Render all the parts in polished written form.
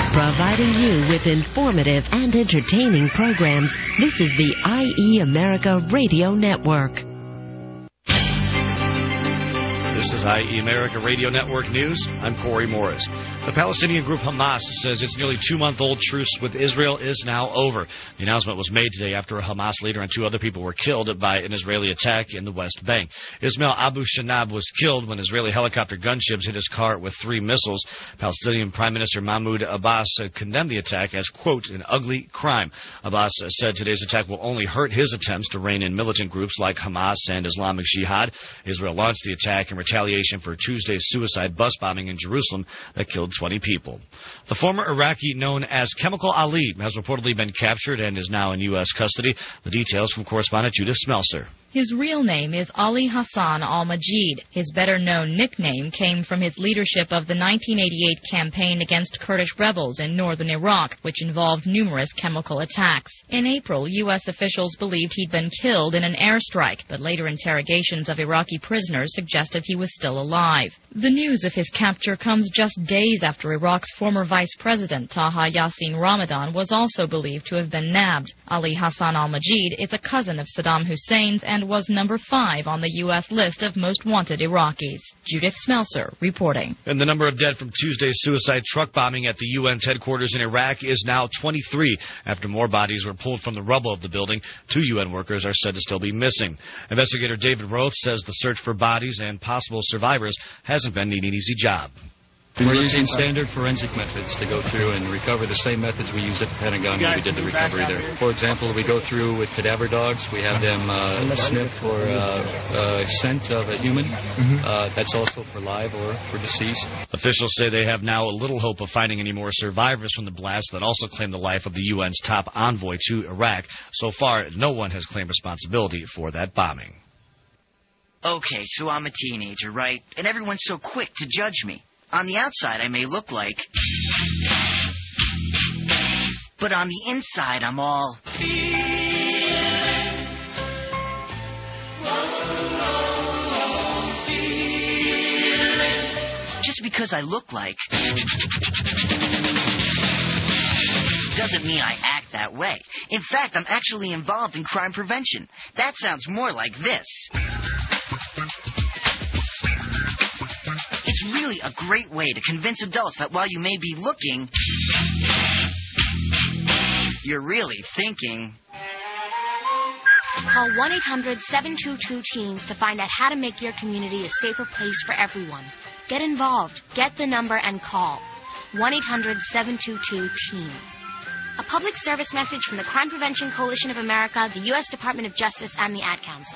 Providing you with informative and entertaining programs, this is the IE America Radio Network. This is IE America Radio Network News. I'm Corey Morris. The Palestinian group Hamas says its nearly 2-month-old truce with Israel is now over. The announcement was made today after a Hamas leader and 2 other people were killed by an Israeli attack in the West Bank. Ismail Abu Shanab was killed when Israeli helicopter gunships hit his car with 3 missiles. Palestinian Prime Minister Mahmoud Abbas condemned the attack as, quote, an ugly crime. Abbas said today's attack will only hurt his attempts to rein in militant groups like Hamas and Islamic Jihad. Israel launched the attack in retaliation for Tuesday's suicide bus bombing in Jerusalem that killed 20 people. The former Iraqi known as Chemical Ali has reportedly been captured and is now in U.S. custody. The details from correspondent Judith Smelser. His real name is Ali Hassan al-Majid. His better-known nickname came from his leadership of the 1988 campaign against Kurdish rebels in northern Iraq, which involved numerous chemical attacks. In April, U.S. officials believed he'd been killed in an airstrike, but later interrogations of Iraqi prisoners suggested he was still alive. The news of his capture comes just days after Iraq's former vice president, Taha Yassin Ramadan, was also believed to have been nabbed. Ali Hassan al-Majid is a cousin of Saddam Hussein's and was number 5 on the U.S. list of most wanted Iraqis. Judith Smelser reporting. And the number of dead from Tuesday's suicide truck bombing at the UN's headquarters in Iraq is now 23 after more bodies were pulled from the rubble of the building. 2 UN workers are said to still be missing. Investigator David Roth says the search for bodies and possible survivors hasn't been an easy job. We're using standard forensic methods to go through and recover the same methods we used at the Pentagon when we did the recovery there. For example, we go through with cadaver dogs. We have them sniff for scent of a human. That's also for live or for deceased. Officials say they have now little hope of finding any more survivors from the blast that also claimed the life of the UN's top envoy to Iraq. So far, no one has claimed responsibility for that bombing. Okay, so I'm a teenager, right? And everyone's so quick to judge me. On the outside, I may look like... But on the inside, I'm all... Just because I look like... doesn't mean I act that way. In fact, I'm actually involved in crime prevention. That sounds more like this. It's really a great way to convince adults that while you may be looking, you're really thinking. Call 1-800-722-TEENS to find out how to make your community a safer place for everyone. Get involved. Get the number and call. 1-800-722-TEENS. A public service message from the Crime Prevention Coalition of America, the U.S. Department of Justice, and the Ad Council.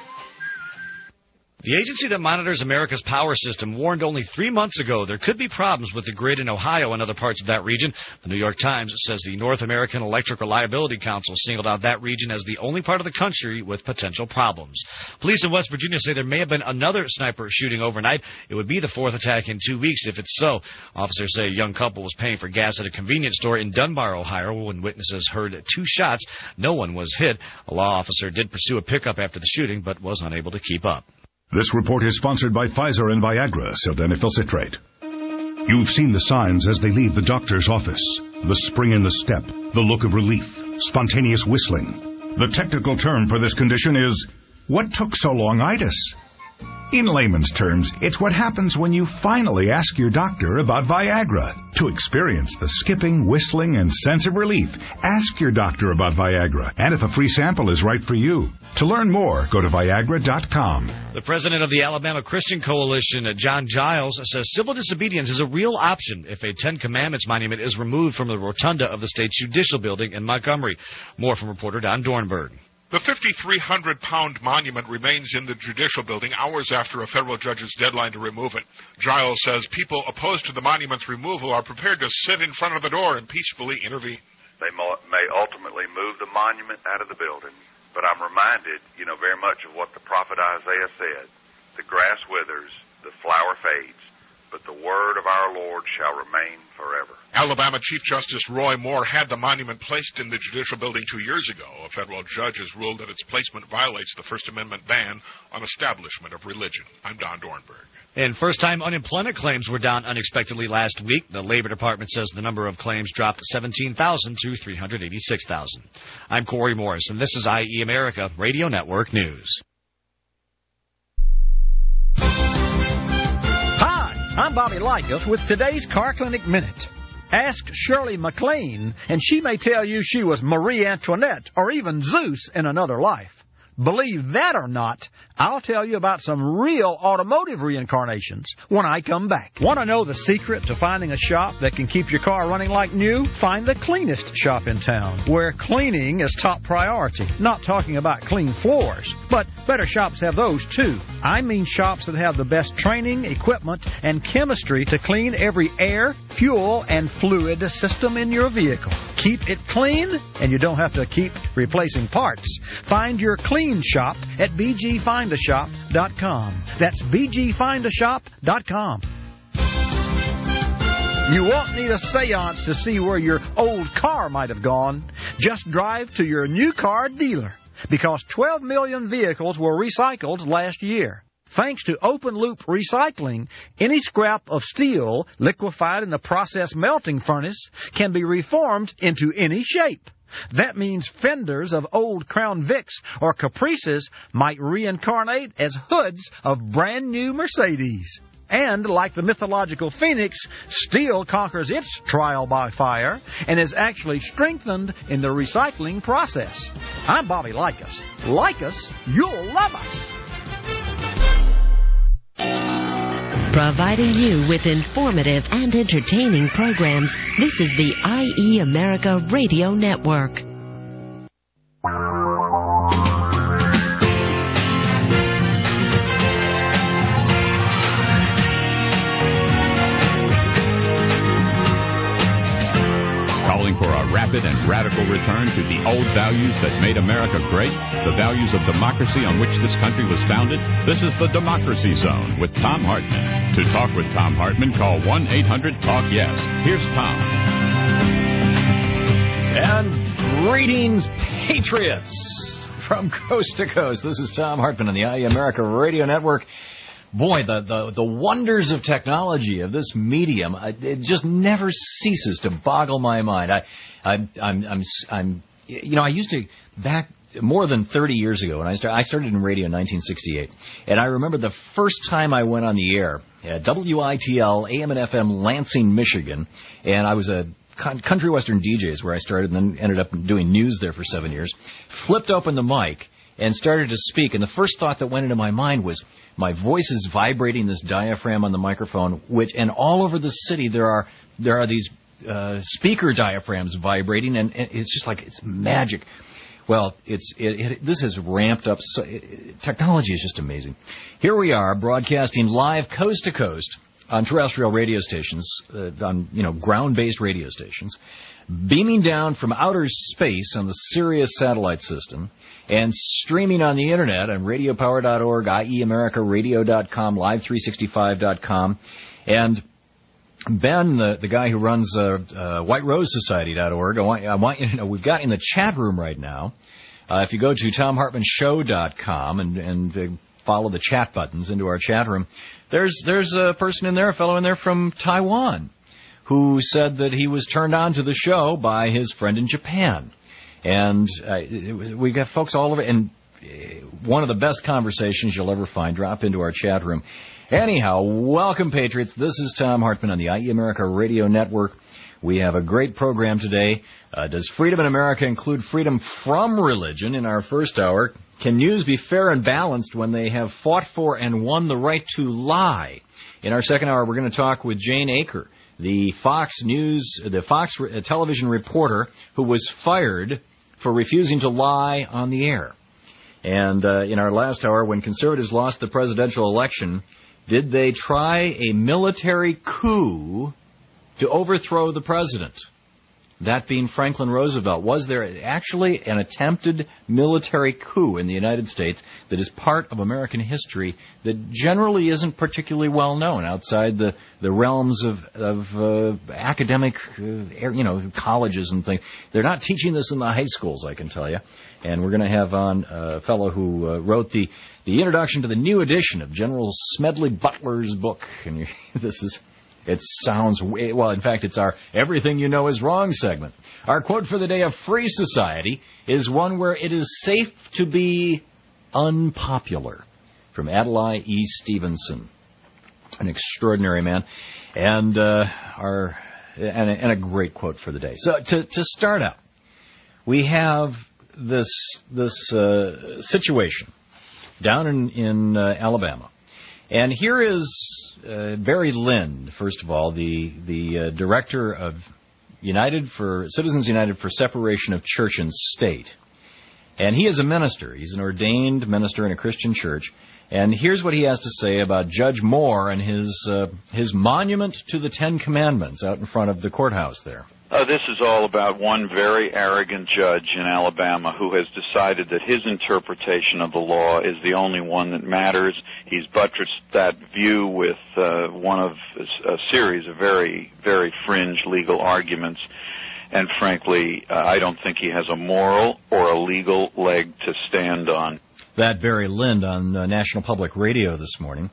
The agency that monitors America's power system warned only 3 months ago there could be problems with the grid in Ohio and other parts of that region. The New York Times says the North American Electric Reliability Council singled out that region as the only part of the country with potential problems. Police in West Virginia say there may have been another sniper shooting overnight. It would be the 4th attack in 2 weeks if it's so. Officers say a young couple was paying for gas at a convenience store in Dunbar, Ohio, when witnesses heard 2 shots. No one was hit. A law officer did pursue a pickup after the shooting, but was unable to keep up. This report is sponsored by Pfizer and Viagra, sildenafil citrate. You've seen the signs as they leave the doctor's office. The spring in the step, the look of relief, spontaneous whistling. The technical term for this condition is, what took so long-itis? In layman's terms, it's what happens when you finally ask your doctor about Viagra. To experience the skipping, whistling, and sense of relief, ask your doctor about Viagra and if a free sample is right for you. To learn more, go to Viagra.com. The president of the Alabama Christian Coalition, John Giles, says civil disobedience is a real option if a Ten Commandments monument is removed from the rotunda of the state judicial building in Montgomery. More from reporter Don Dornberg. The 5,300-pound monument remains in the judicial building hours after a federal judge's deadline to remove it. Giles says people opposed to the monument's removal are prepared to sit in front of the door and peacefully intervene. They may ultimately move the monument out of the building, but I'm reminded, very much of what the prophet Isaiah said. The grass withers, the flower fades, but the word of our Lord shall remain forever. Alabama Chief Justice Roy Moore had the monument placed in the judicial building 2 years ago. A federal judge has ruled that its placement violates the First Amendment ban on establishment of religion. I'm Don Dornberg. And first-time unemployment claims were down unexpectedly last week. The Labor Department says the number of claims dropped 17,000 to 386,000. I'm Corey Morris, and this is IE America Radio Network News. Hi, I'm Bobby Likas with today's Car Clinic Minute. Ask Shirley MacLaine, and she may tell you she was Marie Antoinette or even Zeus in another life. Believe that or not, I'll tell you about some real automotive reincarnations when I come back. Want to know the secret to finding a shop that can keep your car running like new? Find the cleanest shop in town, where cleaning is top priority. Not talking about clean floors, but better shops have those too. I mean shops that have the best training, equipment, and chemistry to clean every air, fuel, and fluid system in your vehicle. Keep it clean, and you don't have to keep replacing parts. Find your clean shop at bgfindashop.com. That's bgfindashop.com. You won't need a seance to see where your old car might have gone. Just drive to your new car dealer, because 12 million vehicles were recycled last year. Thanks to open-loop recycling, any scrap of steel liquefied in the process melting furnace can be reformed into any shape. That means fenders of old Crown Vics or Caprices might reincarnate as hoods of brand-new Mercedes. And like the mythological phoenix, steel conquers its trial by fire and is actually strengthened in the recycling process. I'm Bobby Likas. Like us, you'll love us. Providing you with informative and entertaining programs, this is the IE America Radio Network. Calling for a rapid and radical return to the old values that made America great, the values of democracy on which this country was founded. This is the Democracy Zone with Thom Hartmann. To talk with Thom Hartmann, call 1-800-TALK-YES. Here's Tom. And greetings, Patriots, from coast to coast. This is Thom Hartmann on the IE America Radio Network. Boy, the wonders of technology, of this medium, it just never ceases to boggle my mind. I used to, back more than 30 years ago, when I started in radio in 1968, and I remember the first time I went on the air at WITL AM and FM Lansing, Michigan, and I was a country western DJs where I started and then ended up doing news there for 7 years, flipped open the mic and started to speak, and the first thought that went into my mind was, my voice is vibrating this diaphragm on the microphone, and all over the city there are these speaker diaphragms vibrating, and it's just like it's magic. Well, this has ramped up. Technology is just amazing. Here we are, broadcasting live coast to coast on terrestrial radio stations, on ground-based radio stations, beaming down from outer space on the Sirius satellite system, and streaming on the internet on radiopower.org, IEAmericaRadio.com, Live365.com, and Ben, the guy who runs WhiteRoseSociety.org, I want you to know we've got in the chat room right now. If you go to TomHartmanShow.com and follow the chat buttons into our chat room, there's a person in there, a fellow in there from Taiwan, who said that he was turned on to the show by his friend in Japan. And we got folks all over, and one of the best conversations you'll ever find. Drop into our chat room. Anyhow, welcome, Patriots. This is Thom Hartmann on the IE America Radio Network. We have a great program today. Does freedom in America include freedom from religion? In our first hour, can news be fair and balanced when they have fought for and won the right to lie? In our second hour, we're going to talk with Jane Aker, the Fox television reporter who was fired for refusing to lie on the air. And in our last hour, when conservatives lost the presidential election, did they try a military coup to overthrow the president? that being Franklin Roosevelt. Was there actually an attempted military coup in the United States that is part of American history that generally isn't particularly well known outside the realms of academic, colleges and things? They're not teaching this in the high schools, I can tell you. And we're going to have on a fellow who wrote the introduction to the new edition of General Smedley Butler's book. And it sounds, well, in fact, it's our Everything You Know Is Wrong segment. Our quote for the day of Free Society is one where it is safe to be unpopular, from Adlai E. Stevenson, an extraordinary man, and a great quote for the day. So to start out, we have this situation down in Alabama, and here is Barry Lind, first of all, the director of Citizens United for Separation of Church and State. And he is a minister. He's an ordained minister in a Christian church. And here's what he has to say about Judge Moore and his monument to the Ten Commandments out in front of the courthouse there. This is all about one very arrogant judge in Alabama who has decided that his interpretation of the law is the only one that matters. He's buttressed that view with one of a series of very, very fringe legal arguments. And frankly, I don't think he has a moral or a legal leg to stand on. That Barry Lind on National Public Radio this morning.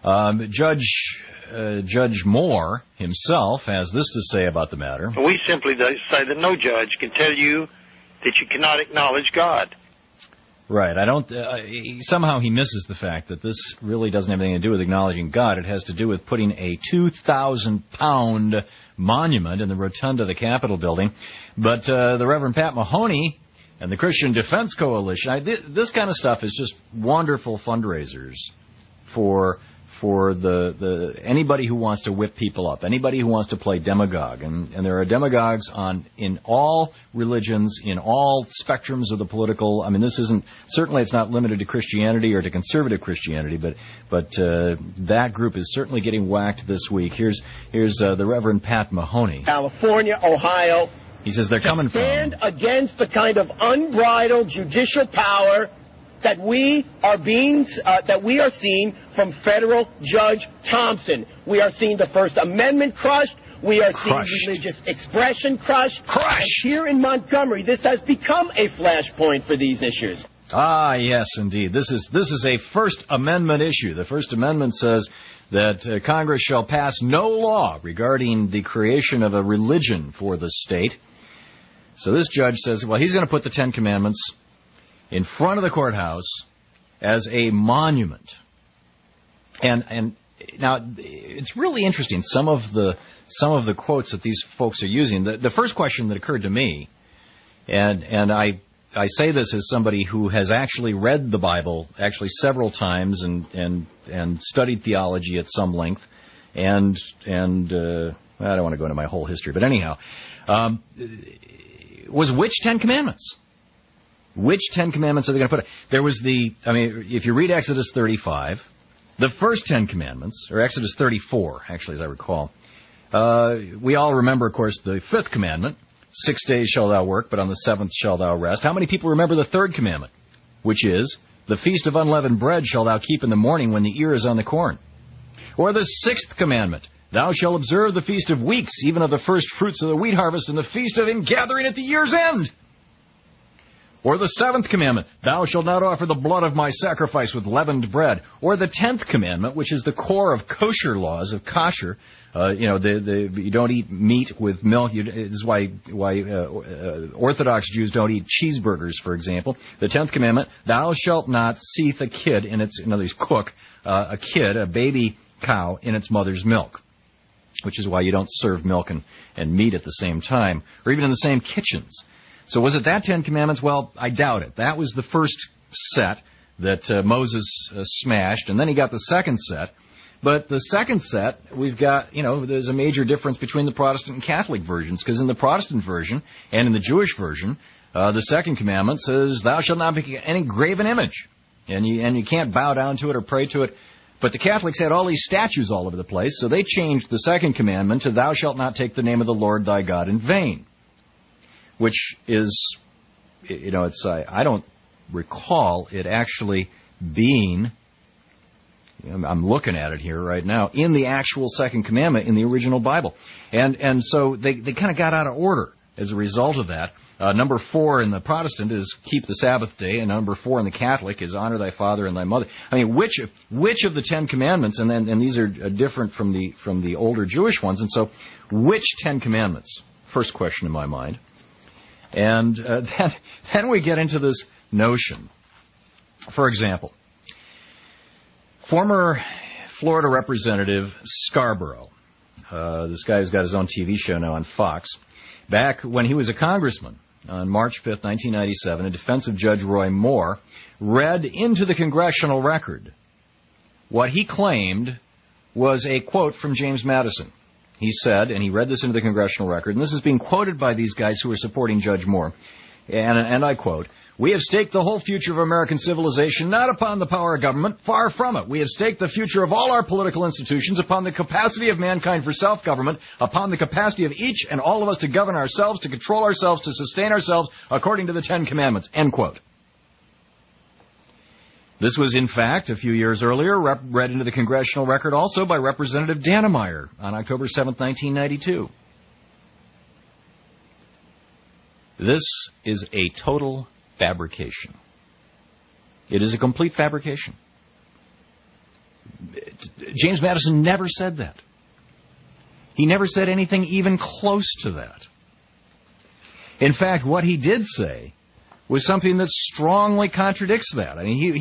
Judge Moore himself has this to say about the matter. We simply say that no judge can tell you that you cannot acknowledge God. Right. Somehow he misses the fact that this really doesn't have anything to do with acknowledging God. It has to do with putting a 2,000-pound monument in the rotunda of the Capitol building. But the Reverend Pat Mahoney and the Christian Defense Coalition, this kind of stuff is just wonderful fundraisers for the anybody who wants to whip people up, anybody who wants to play demagogue. And there are demagogues in all religions, in all spectrums of the political. I mean, certainly it's not limited to Christianity or to conservative Christianity, but that group is certainly getting whacked this week. Here's the Reverend Pat Mahoney. California, Ohio. He says they're coming from. Stand against the kind of unbridled judicial power that we are seeing from Federal Judge Thompson. We are seeing the First Amendment crushed. We are seeing religious expression crushed. And here in Montgomery, this has become a flashpoint for these issues. Ah, yes, indeed. This is a First Amendment issue. The First Amendment says that Congress shall pass no law regarding the creation of a religion for the state. So this judge says, well, he's going to put the Ten Commandments in front of the courthouse as a monument. And now it's really interesting, some of the quotes that these folks are using. The first question that occurred to me, and I say this as somebody who has actually read the Bible actually several times and studied theology at some length, and I don't want to go into my whole history, but anyhow, was which Ten Commandments? Which Ten Commandments are they going to put? There was if you read Exodus 35, the first Ten Commandments, or Exodus 34, actually, as I recall, we all remember, of course, the fifth commandment, 6 days shalt thou work, but on the seventh shalt thou rest. How many people remember the third commandment, which is, the feast of unleavened bread shalt thou keep in the morning when the ear is on the corn? Or the sixth commandment, thou shalt observe the feast of weeks, even of the first fruits of the wheat harvest, and the feast of ingathering at the year's end. Or the seventh commandment, thou shalt not offer the blood of my sacrifice with leavened bread. Or the 10th commandment, which is the core of kosher laws, of kosher. You don't eat meat with milk. This is why Orthodox Jews don't eat cheeseburgers, for example. The 10th commandment, thou shalt not seethe a kid in its, in other words, cook a baby cow in its mother's milk. Which is why you don't serve milk and meat at the same time, or even in the same kitchens. So was it that 10 Commandments? Well, I doubt it. That was the first set that Moses smashed, and then he got the second set. But the second set, we've got, there's a major difference between the Protestant and Catholic versions, because in the Protestant version and in the Jewish version, the second commandment says, thou shalt not make any graven image, and you can't bow down to it or pray to it. But the Catholics had all these statues all over the place, so they changed the second commandment to, thou shalt not take the name of the Lord thy God in vain. which is, it's I don't recall it actually being, I'm looking at it here right now, in the actual second commandment in the original Bible. And so they kind of got out of order as a result of that. Number 4 in the Protestant is keep the Sabbath day, and number 4 in the Catholic is honor thy father and thy mother. I mean, which of the 10 commandments, and these are different from the older Jewish ones, and so which 10 commandments? First question in my mind. And then we get into this notion. For example, former Florida Representative Scarborough, this guy's got his own TV show now on Fox. Back when he was a congressman on March 5th, 1997, in defense of Judge Roy Moore, read into the congressional record what he claimed was a quote from James Madison. He said, and he read this into the congressional record, and this is being quoted by these guys who are supporting Judge Moore, and I quote, "We have staked the whole future of American civilization not upon the power of government, far from it. We have staked the future of all our political institutions upon the capacity of mankind for self-government, upon the capacity of each and all of us to govern ourselves, to control ourselves, to sustain ourselves, according to the 10 Commandments." End quote. This was, in fact, a few years earlier, read into the congressional record also by Representative Dannemeyer on October 7th, 1992. This is a total fabrication. It is a complete fabrication. James Madison never said that. He never said anything even close to that. In fact, what he did say was something that strongly contradicts that. I mean,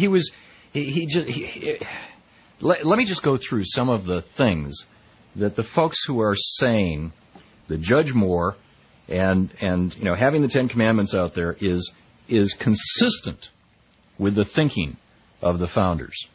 let me just go through some of the things that the folks who are saying that Judge Moore and having the 10 Commandments out there is consistent with the thinking of the founders.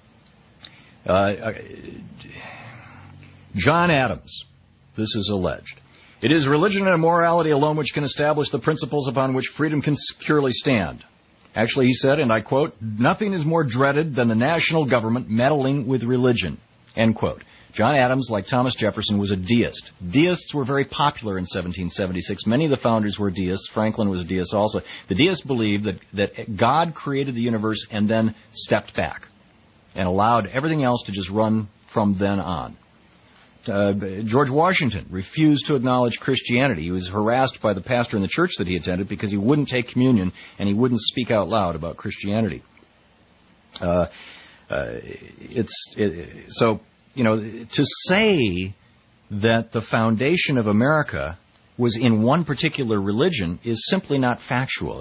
John Adams, this is alleged. "It is religion and morality alone which can establish the principles upon which freedom can securely stand." Actually, he said, and I quote, "Nothing is more dreaded than the national government meddling with religion." End quote. John Adams, like Thomas Jefferson, was a deist. Deists were very popular in 1776. Many of the founders were deists. Franklin was a deist also. The deists believed that God created the universe and then stepped back and allowed everything else to just run from then on. George Washington refused to acknowledge Christianity. He was harassed by the pastor in the church that he attended because he wouldn't take communion and he wouldn't speak out loud about Christianity. To say that the foundation of America was in one particular religion is simply not factual.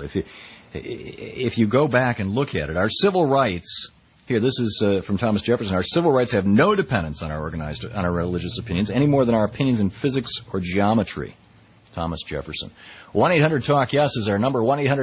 If you go back and look at it, our civil rights. Here, this is from Thomas Jefferson. Our civil rights have no dependence on our religious opinions any more than our opinions in physics or geometry. Thomas Jefferson. 1-800-TALK-YES is our number.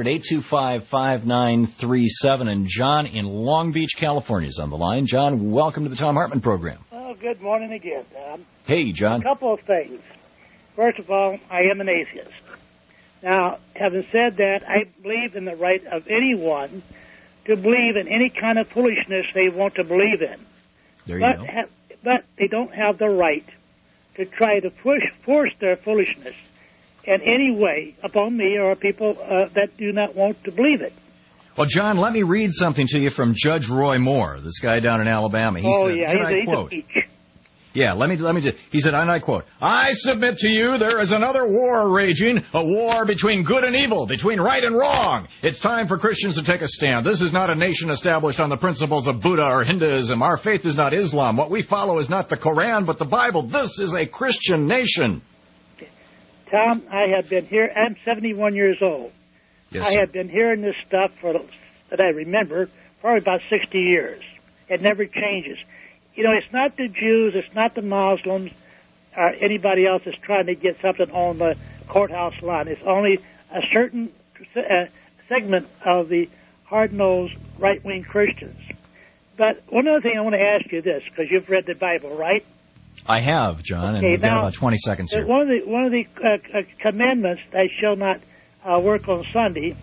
1-800-825-5937. And John in Long Beach, California is on the line. John, welcome to the Tom Hartman program. Well, good morning again, Tom. Hey, John. A couple of things. First of all, I am an atheist. Now, having said that, I believe in the right of anyone to believe in any kind of foolishness they want to believe in. There you go. But they don't have the right to try to force their foolishness in any way upon me or people that do not want to believe it. Well, John, let me read something to you from Judge Roy Moore, this guy down in Alabama. He said, he's a peach. Yeah, let me just, he said, and I quote, "I submit to you there is another war raging, a war between good and evil, between right and wrong. It's time for Christians to take a stand. This is not a nation established on the principles of Buddha or Hinduism. Our faith is not Islam. What we follow is not the Koran, but the Bible. This is a Christian nation." Tom, I have been here. I'm 71 years old. Yes, I have been hearing this stuff that I remember probably about 60 years. It never changes. You know, it's not the Jews, it's not the Muslims, or anybody else that's trying to get something on the courthouse lawn. It's only a certain segment of the hard-nosed right-wing Christians. But one other thing I want to ask you this, because you've read the Bible, right? I have, John, and we've got about 20 seconds here. One of the commandments, "Thou shalt not work on Sunday,"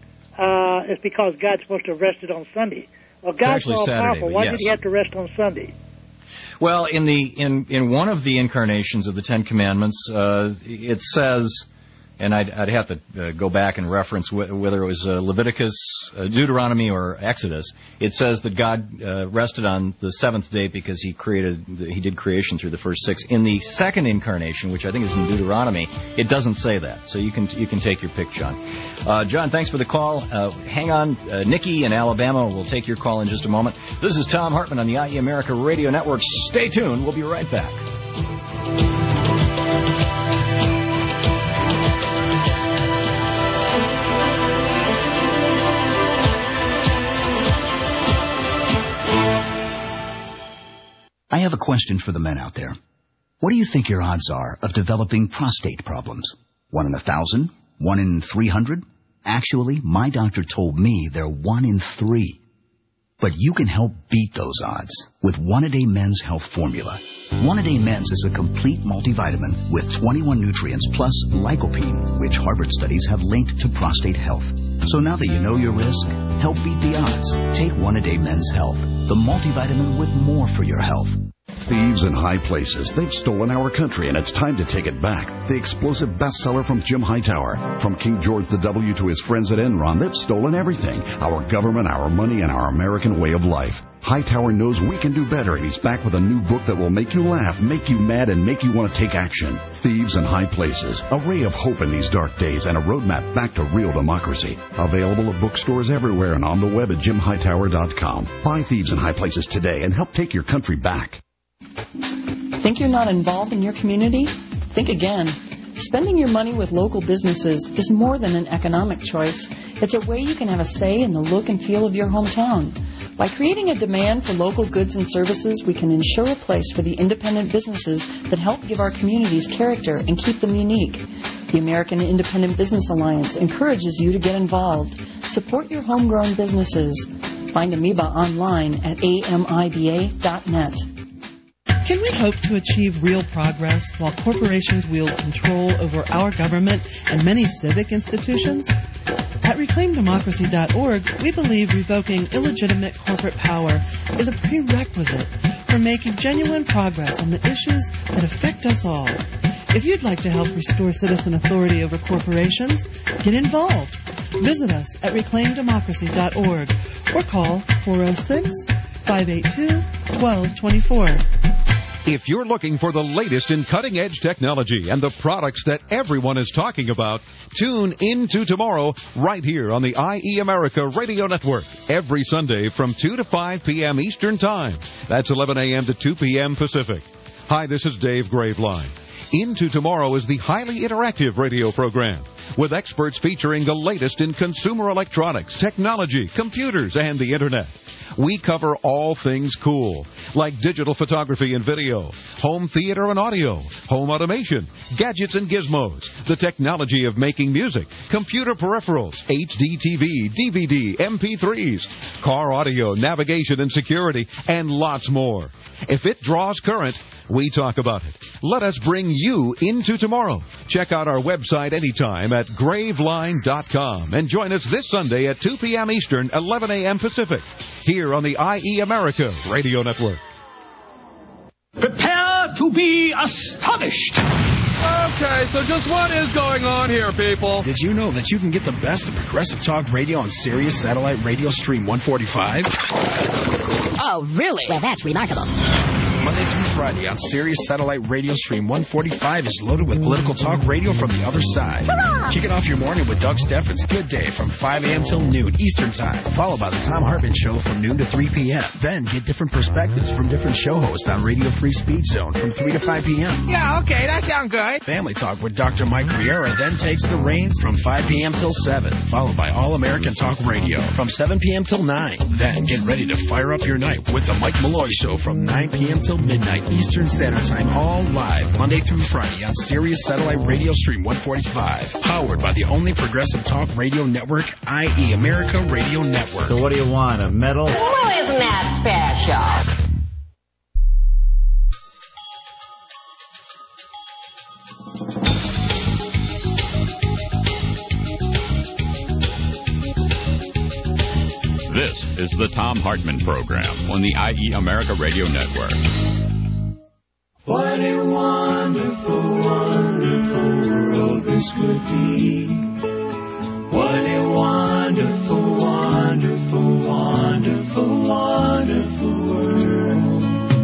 is because God's supposed to have rested on Sunday. Well, God's all powerful. Why did he have to rest on Sunday? Well, in one of the incarnations of the 10 Commandments, it says and I'd have to go back and reference whether it was Leviticus, Deuteronomy, or Exodus. It says that God rested on the seventh day because He did creation through the first six. In the second incarnation, which I think is in Deuteronomy, it doesn't say that. So you can take your pick, John. John, thanks for the call. Hang on, Nikki in Alabama will take your call in just a moment. This is Tom Hartman on the IE America Radio Network. Stay tuned. We'll be right back. I have a question for the men out there. What do you think your odds are of developing prostate problems? 1 in 1,000? 1 in 300? Actually, my doctor told me they're 1 in 3. But you can help beat those odds with One-A-Day Men's Health Formula. One-A-Day Men's is a complete multivitamin with 21 nutrients plus lycopene, which Harvard studies have linked to prostate health. So now that you know your risk, help beat the odds. Take One-A-Day Men's Health, the multivitamin with more for your health. Thieves in high places. They've stolen our country, and it's time to take it back. The explosive bestseller from Jim Hightower. From King George the W to his friends at Enron, they've stolen everything. Our government, our money, and our American way of life. Hightower knows we can do better, and he's back with a new book that will make you laugh, make you mad, and make you want to take action. Thieves in High Places. A ray of hope in these dark days and a roadmap back to real democracy. Available at bookstores everywhere and on the web at JimHightower.com. Buy Thieves in High Places today and help take your country back. Think you're not involved in your community? Think again. Spending your money with local businesses is more than an economic choice. It's a way you can have a say in the look and feel of your hometown. By creating a demand for local goods and services, we can ensure a place for the independent businesses that help give our communities character and keep them unique. The American Independent Business Alliance encourages you to get involved. Support your homegrown businesses. Find Amoeba online at amiba.net. Can we hope to achieve real progress while corporations wield control over our government and many civic institutions? At ReclaimDemocracy.org, we believe revoking illegitimate corporate power is a prerequisite for making genuine progress on the issues that affect us all. If you'd like to help restore citizen authority over corporations, get involved. Visit us at ReclaimDemocracy.org or call 406-582-1224. If you're looking for the latest in cutting-edge technology and the products that everyone is talking about, tune into tomorrow right here on the IE America Radio Network every Sunday from 2 to 5 p.m. Eastern Time. That's 11 a.m. to 2 p.m. Pacific. Hi, this is Dave Graveline. Into Tomorrow is the highly interactive radio program with experts featuring the latest in consumer electronics, technology, computers, and the Internet. We cover all things cool, like digital photography and video, home theater and audio, home automation, gadgets and gizmos, the technology of making music, computer peripherals, HD TV, DVD, MP3s, car audio, navigation and security, and lots more. If it draws current, we talk about it. Let us bring you into tomorrow. Check out our website anytime at graveline.com and join us this Sunday at 2 p.m. Eastern, 11 a.m. Pacific, here on the IE America Radio Network. Prepare to be astonished. Okay, so just what is going on here, people? Did you know that you can get the best of Progressive Talk Radio on Sirius Satellite Radio Stream 145? Oh, really? Well, that's remarkable. Monday through Friday on Sirius Satellite Radio Stream 145 is loaded with political talk radio from the other side. Hurrah! Kick it off your morning with Doug Steffens' Good Day from 5 a.m. till noon Eastern Time, followed by the Tom Hartman Show from noon to 3 p.m. Then get different perspectives from different show hosts on Radio Free Speech Zone from 3 to 5 p.m. Yeah, okay, that sounds good. Family Talk with Dr. Mike Riera then takes the reins from 5 p.m. till 7, followed by All American Talk Radio from 7 p.m. till 9. Then get ready to fire up your night with the Mike Malloy Show from 9 p.m. till midnight Eastern Standard Time, all live Monday through Friday on Sirius Satellite Radio Stream 145, powered by the only progressive talk radio network, IE America Radio Network. So what do you want, a medal? Well, isn't that special? This is the Tom Hartman Program on the IE America Radio Network. What a wonderful, wonderful world. this would be. What a wonderful, wonderful, wonderful, wonderful world.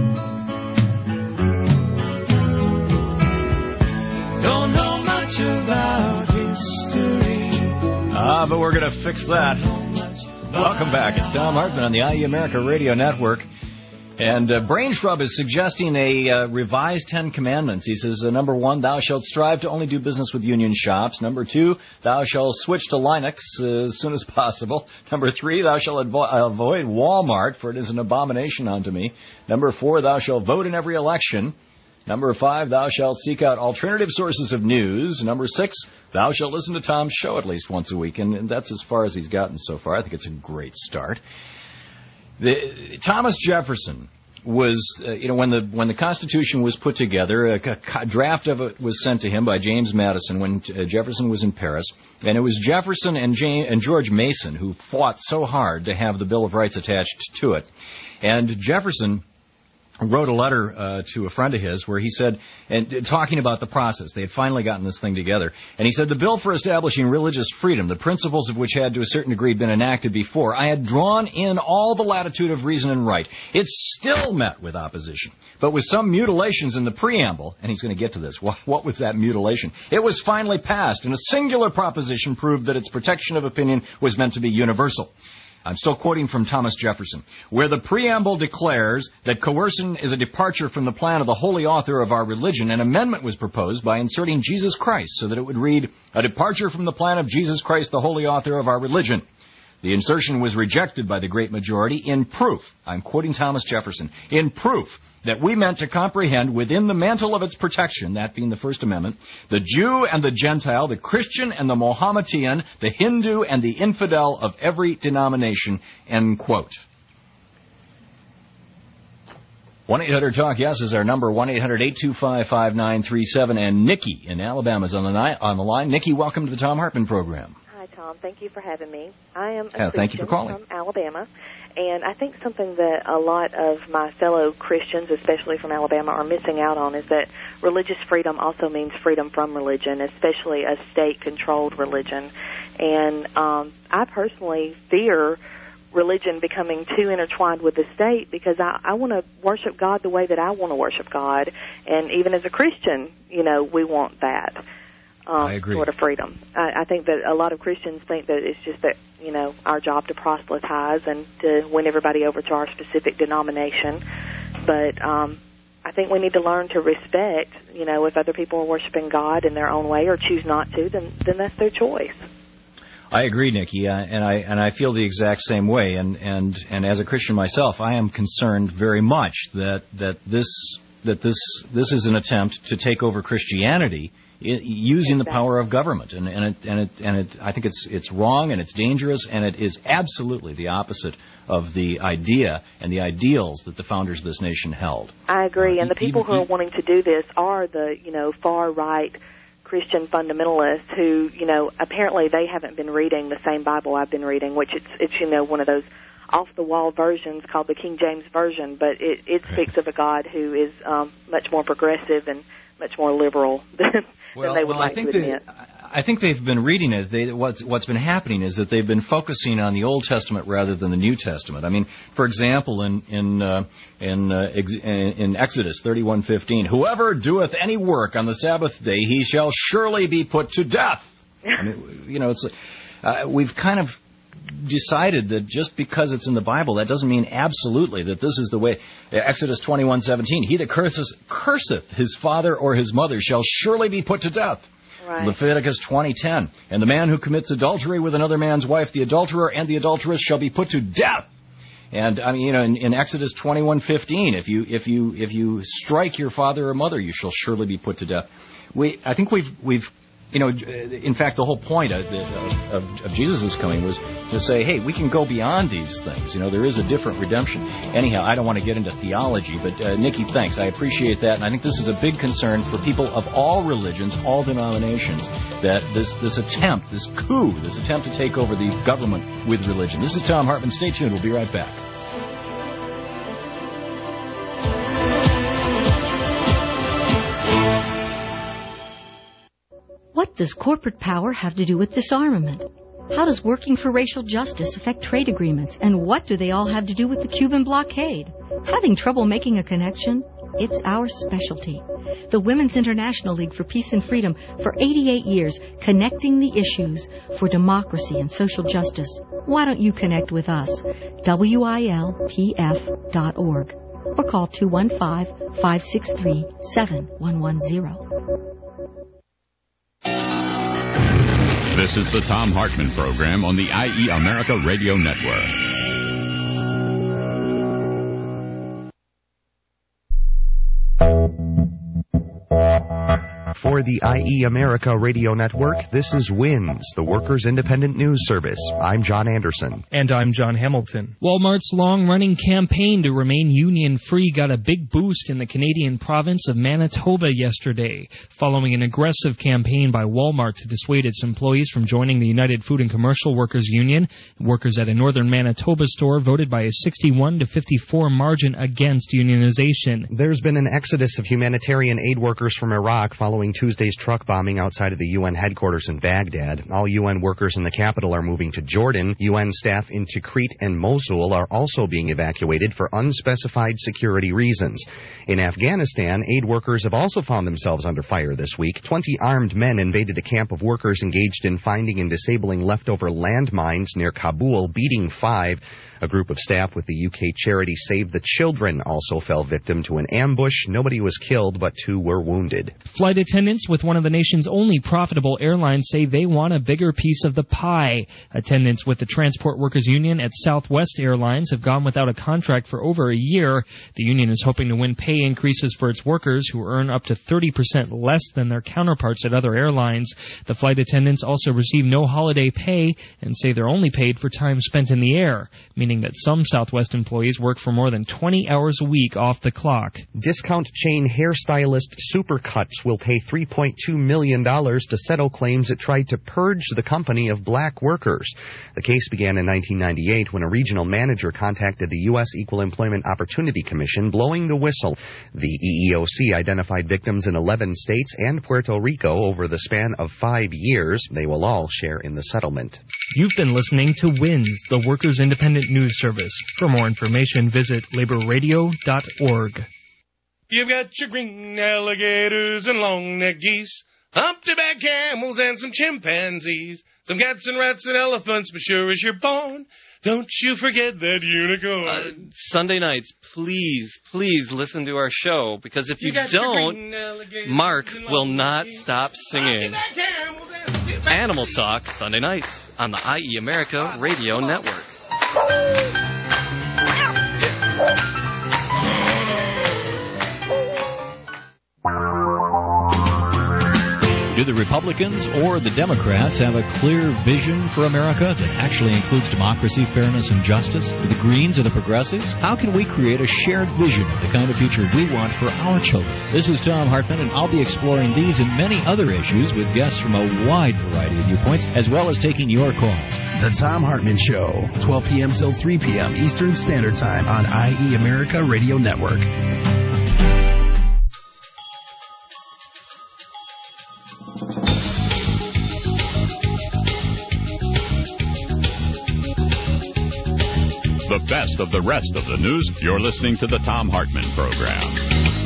Don't know much about history. But we're going to fix that. Welcome back. It's Tom Hartman on the IE America Radio Network. And Brain Shrub is suggesting a revised 10 Commandments. He says, number 1, thou shalt strive to only do business with union shops. Number 2, thou shalt switch to Linux as soon as possible. Number 3, thou shalt avoid Walmart, for it is an abomination unto me. Number 4, thou shalt vote in every election. Number 5, thou shalt seek out alternative sources of news. Number 6, thou shalt listen to Tom's show at least once a week. And that's as far as he's gotten so far. I think it's a great start. Thomas Jefferson was, when the Constitution was put together, a draft of it was sent to him by James Madison when Jefferson was in Paris, and it was Jefferson and George Mason who fought so hard to have the Bill of Rights attached to it. And Jefferson wrote a letter to a friend of his where he said, and talking about the process, they had finally gotten this thing together, and he said, the bill for establishing religious freedom, the principles of which had to a certain degree been enacted before, I had drawn in all the latitude of reason and right. It still met with opposition, but with some mutilations in the preamble, and he's going to get to this. What was that mutilation? It was finally passed, and a singular proposition proved that its protection of opinion was meant to be universal. I'm still quoting from Thomas Jefferson, where the preamble declares that coercion is a departure from the plan of the holy author of our religion. An amendment was proposed by inserting Jesus Christ so that it would read, a departure from the plan of Jesus Christ, the holy author of our religion. The insertion was rejected by the great majority in proof, I'm quoting Thomas Jefferson, in proof that we meant to comprehend within the mantle of its protection, that being the First Amendment, the Jew and the Gentile, the Christian and the Mohammedan, the Hindu and the infidel of every denomination, end quote. 1-800-TALK-YES is our number, 1-800-825-5937, and Nikki in Alabama is on the line. Nikki, welcome to the Tom Hartman program. Hi, Tom. Thank you for having me. I am a Christian thank you for calling. From Alabama, and I think something that a lot of my fellow Christians, especially from Alabama, are missing out on is that religious freedom also means freedom from religion, especially a state-controlled religion. And I personally fear religion becoming too intertwined with the state because I want to worship God the way that I want to worship God. And even as a Christian, we want that. I agree. Sort of freedom. I think that a lot of Christians think that it's just that, our job to proselytize and to win everybody over to our specific denomination. But I think we need to learn to respect, if other people are worshiping God in their own way or choose not to, then that's their choice. I agree, Nikki, and I feel the exact same way. And as a Christian myself, I am concerned very much that this is an attempt to take over Christianity using the power of government, and I think it's wrong and it's dangerous, and it is absolutely the opposite of the idea and the ideals that the founders of this nation held. I agree, and the people who are wanting to do this are the far right Christian fundamentalists who apparently they haven't been reading the same Bible I've been reading, which it's one of those off the wall versions called the King James Version, but it speaks of a God who is much more progressive and much more liberal than they would like to admit. I think they've been reading it. What's been happening is that they've been focusing on the Old Testament rather than the New Testament. I mean, for example, in Exodus 31:15, whoever doeth any work on the Sabbath day, he shall surely be put to death. I mean, it's we've kind of decided that just because it's in the Bible, that doesn't mean absolutely that this is the way. Exodus 21:17, he that curseth his father or his mother shall surely be put to death. Right. Leviticus 20:10, and the man who commits adultery with another man's wife, the adulterer and the adulteress shall be put to death. And I mean, in Exodus 21:15, if you strike your father or mother, you shall surely be put to death. I think we've in fact, the whole point of Jesus' coming was to say, hey, we can go beyond these things. There is a different redemption. Anyhow, I don't want to get into theology, but Nikki, thanks. I appreciate that, and I think this is a big concern for people of all religions, all denominations, that this attempt, this coup, this attempt to take over the government with religion. This is Tom Hartman. Stay tuned. We'll be right back. What What does corporate power have to do with disarmament? How does working for racial justice affect trade agreements? And what do they all have to do with the Cuban blockade? Having trouble making a connection? It's our specialty. The Women's International League for Peace and Freedom for 88 years, connecting the issues for democracy and social justice. Why don't you connect with us? WILPF.org or call 215-563-7110. This is the Thom Hartmann Program on the IE America Radio Network. For the IE America Radio Network, this is WINS, the Workers' Independent News Service. I'm John Anderson. And I'm John Hamilton. Walmart's long-running campaign to remain union-free got a big boost in the Canadian province of Manitoba yesterday, following an aggressive campaign by Walmart to dissuade its employees from joining the United Food and Commercial Workers Union. Workers at a northern Manitoba store voted by a 61-54 margin against unionization. There's been an exodus of humanitarian aid workers from Iraq following Tuesday's truck bombing outside of the UN headquarters in Baghdad. All UN workers in the capital are moving to Jordan. UN staff in Tikrit and Mosul are also being evacuated for unspecified security reasons. In Afghanistan, aid workers have also found themselves under fire this week. 20 armed men invaded a camp of workers engaged in finding and disabling leftover landmines near Kabul, beating 5. A group of staff with the UK charity Save the Children also fell victim to an ambush. Nobody was killed, but 2 were wounded. Flight attendants with one of the nation's only profitable airlines say they want a bigger piece of the pie. Attendants with the Transport Workers Union at Southwest Airlines have gone without a contract for over a year. The union is hoping to win pay increases for its workers, who earn up to 30% less than their counterparts at other airlines. The flight attendants also receive no holiday pay and say they're only paid for time spent in the air, meaning that some Southwest employees work for more than 20 hours a week off the clock. Discount chain hairstylist Supercuts will pay $3.2 million to settle claims it tried to purge the company of black workers. The case began in 1998 when a regional manager contacted the U.S. Equal Employment Opportunity Commission, blowing the whistle. The EEOC identified victims in 11 states and Puerto Rico over the span of 5 years. They will all share in the settlement. You've been listening to WINS, the Workers' Independent News Service. For more information, visit laborradio.org. You've got your green alligators and long-necked geese, humpty-back camels and some chimpanzees, some cats and rats and elephants, but sure as you're born, don't you forget that unicorn. Sunday nights, please listen to our show, because if you don't, Mark will not stop singing. Animal Talk, Sunday nights on the IE America Radio Network. Do the Republicans or the Democrats have a clear vision for America that actually includes democracy, fairness, and justice? Do the Greens or the Progressives? How can we create a shared vision of the kind of future we want for our children? This is Thom Hartmann, and I'll be exploring these and many other issues with guests from a wide variety of viewpoints, as well as taking your calls. The Thom Hartmann Show, 12 p.m. till 3 p.m. Eastern Standard Time on IE America Radio Network. The best of the rest of the news. You're listening to the Thom Hartmann Program.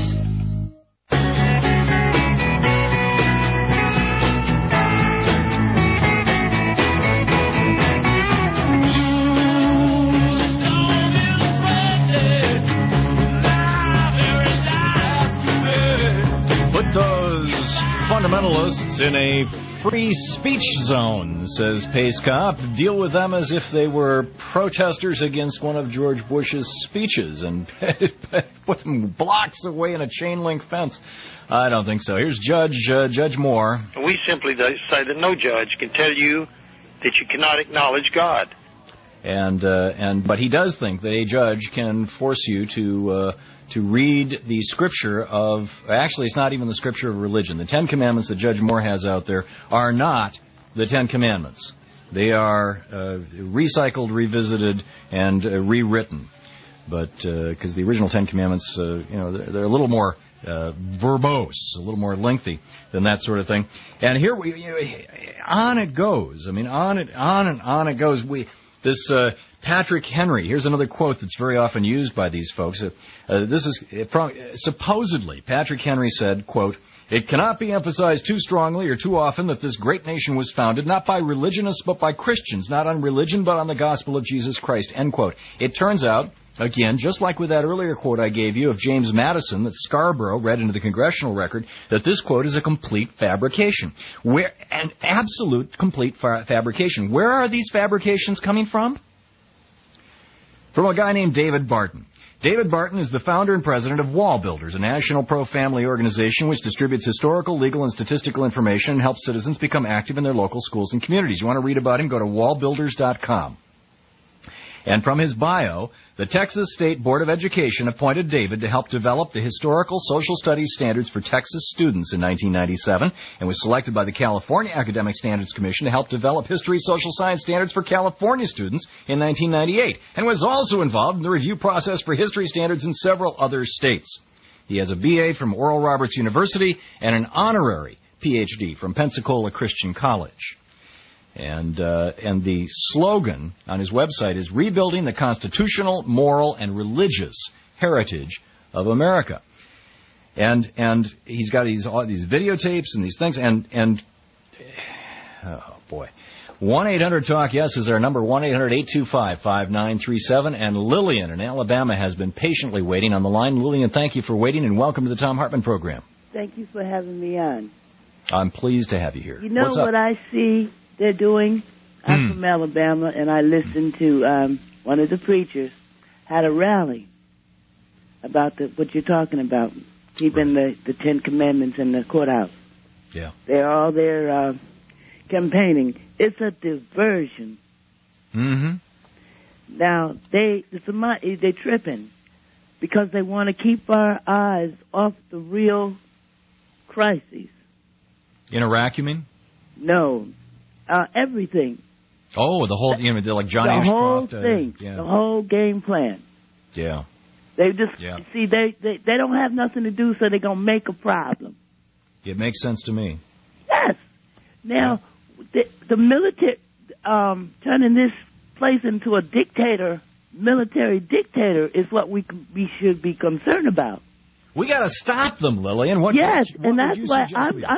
Put those fundamentalists in a free speech zone, says Pace Cop. Deal with them as if they were protesters against one of George Bush's speeches and put them blocks away in a chain-link fence. I don't think so. Here's Judge Moore. We simply say that no judge can tell you that you cannot acknowledge God. But he does think that a judge can force you to read the scripture of, actually it's not even the scripture of religion. The Ten Commandments that Judge Moore has out there are not the Ten Commandments. They are recycled, revisited, and rewritten. But because the original Ten Commandments, they're a little more verbose, a little more lengthy than that sort of thing. And here on it goes. I mean, on and on it goes. This Patrick Henry. Here's another quote that's very often used by these folks. This is from, supposedly, Patrick Henry said, quote, "It cannot be emphasized too strongly or too often that this great nation was founded not by religionists but by Christians, not on religion but on the gospel of Jesus Christ," end quote. It turns out, again, just like with that earlier quote I gave you of James Madison that Scarborough read into the congressional record, that this quote is a complete fabrication. An absolute complete fabrication. Where are these fabrications coming from? From a guy named David Barton. David Barton is the founder and president of Wall Builders, a national pro-family organization which distributes historical, legal, and statistical information and helps citizens become active in their local schools and communities. You want to read about him? Go to wallbuilders.com. And from his bio, the Texas State Board of Education appointed David to help develop the historical social studies standards for Texas students in 1997 and was selected by the California Academic Standards Commission to help develop history social science standards for California students in 1998 and was also involved in the review process for history standards in several other states. He has a BA from Oral Roberts University and an honorary PhD from Pensacola Christian College. And the slogan on his website is "Rebuilding the Constitutional, Moral, and Religious Heritage of America." And he's got all these videotapes and these things. And oh boy, 1-800-TALK-YES is our number. 1-800-825-5937. And Lillian in Alabama has been patiently waiting on the line. Lillian, thank you for waiting, and welcome to the Thom Hartmann program. Thank you for having me on. I'm pleased to have you here. You know what I see they're doing? I'm from Alabama, and I listened to one of the preachers had a rally about what you're talking about, keeping the Ten Commandments in the courthouse. Yeah. They're all there campaigning. It's a diversion. Mm-hmm. Now, they're tripping because they want to keep our eyes off the real crises. In Iraq, you mean? No. Everything. Oh, the whole, they're like Johnny Ashcroft. The whole thing. The whole game plan. Yeah. They just, see, they don't have nothing to do, so they're going to make a problem. It makes sense to me. Yes. Now, the military, turning this place into a military dictator is what we should be concerned about. We got to stop them, Lillian. Yes, and that's why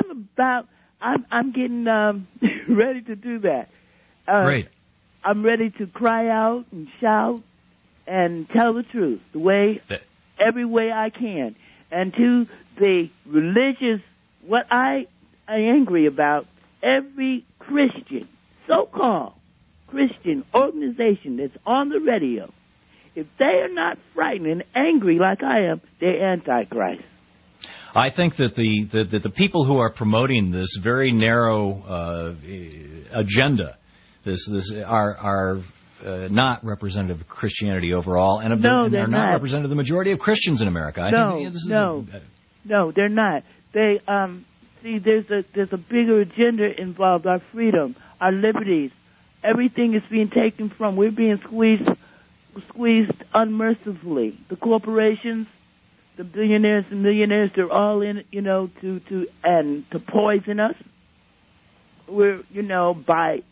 I'm getting ready to do that. Great. I'm ready to cry out and shout and tell the truth every way I can. And to the religious, what I am angry about, every Christian, so-called Christian organization that's on the radio, if they are not frightened and angry like I am, they're Antichrist. I think that the people who are promoting this very narrow agenda, this are not representative of Christianity overall, and they're not representative of the majority of Christians in America. No, they're not. They see, there's a bigger agenda involved. Our freedom, our liberties, everything is being taken from. We're being squeezed unmercifully. The corporations, the billionaires and millionaires, they're all in, to poison us. We're, by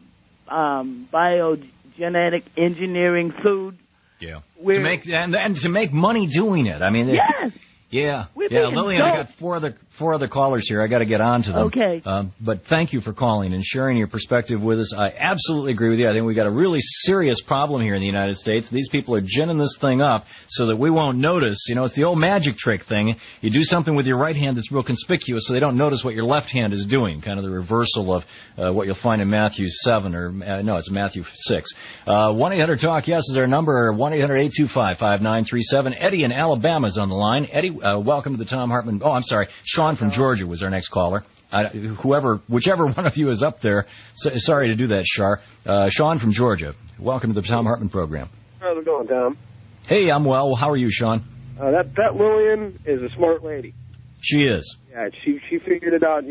biogenetic engineering food. Yeah. To make money doing it. I mean, yes. Yeah, Lillian, I got four other callers here. I got to get on to them. Okay. But thank you for calling and sharing your perspective with us. I absolutely agree with you. I think we got a really serious problem here in the United States. These people are ginning this thing up so that we won't notice. It's the old magic trick thing. You do something with your right hand that's real conspicuous so they don't notice what your left hand is doing, kind of the reversal of what you'll find in Matthew 7, it's Matthew 6. 1-800-TALK-YES is our number, 1-800-825-5937. Eddie in Alabama is on the line. Eddie, welcome to the Thom Hartmann. Oh, I'm sorry. Sean from Georgia was our next caller. Whichever one of you is up there. Sorry to do that, Shar. Sean from Georgia. Welcome to the Thom Hartmann program. How's it going, Tom? Hey, I'm well. How are you, Sean? That Lillian is a smart lady. She is. Yeah, she figured it out,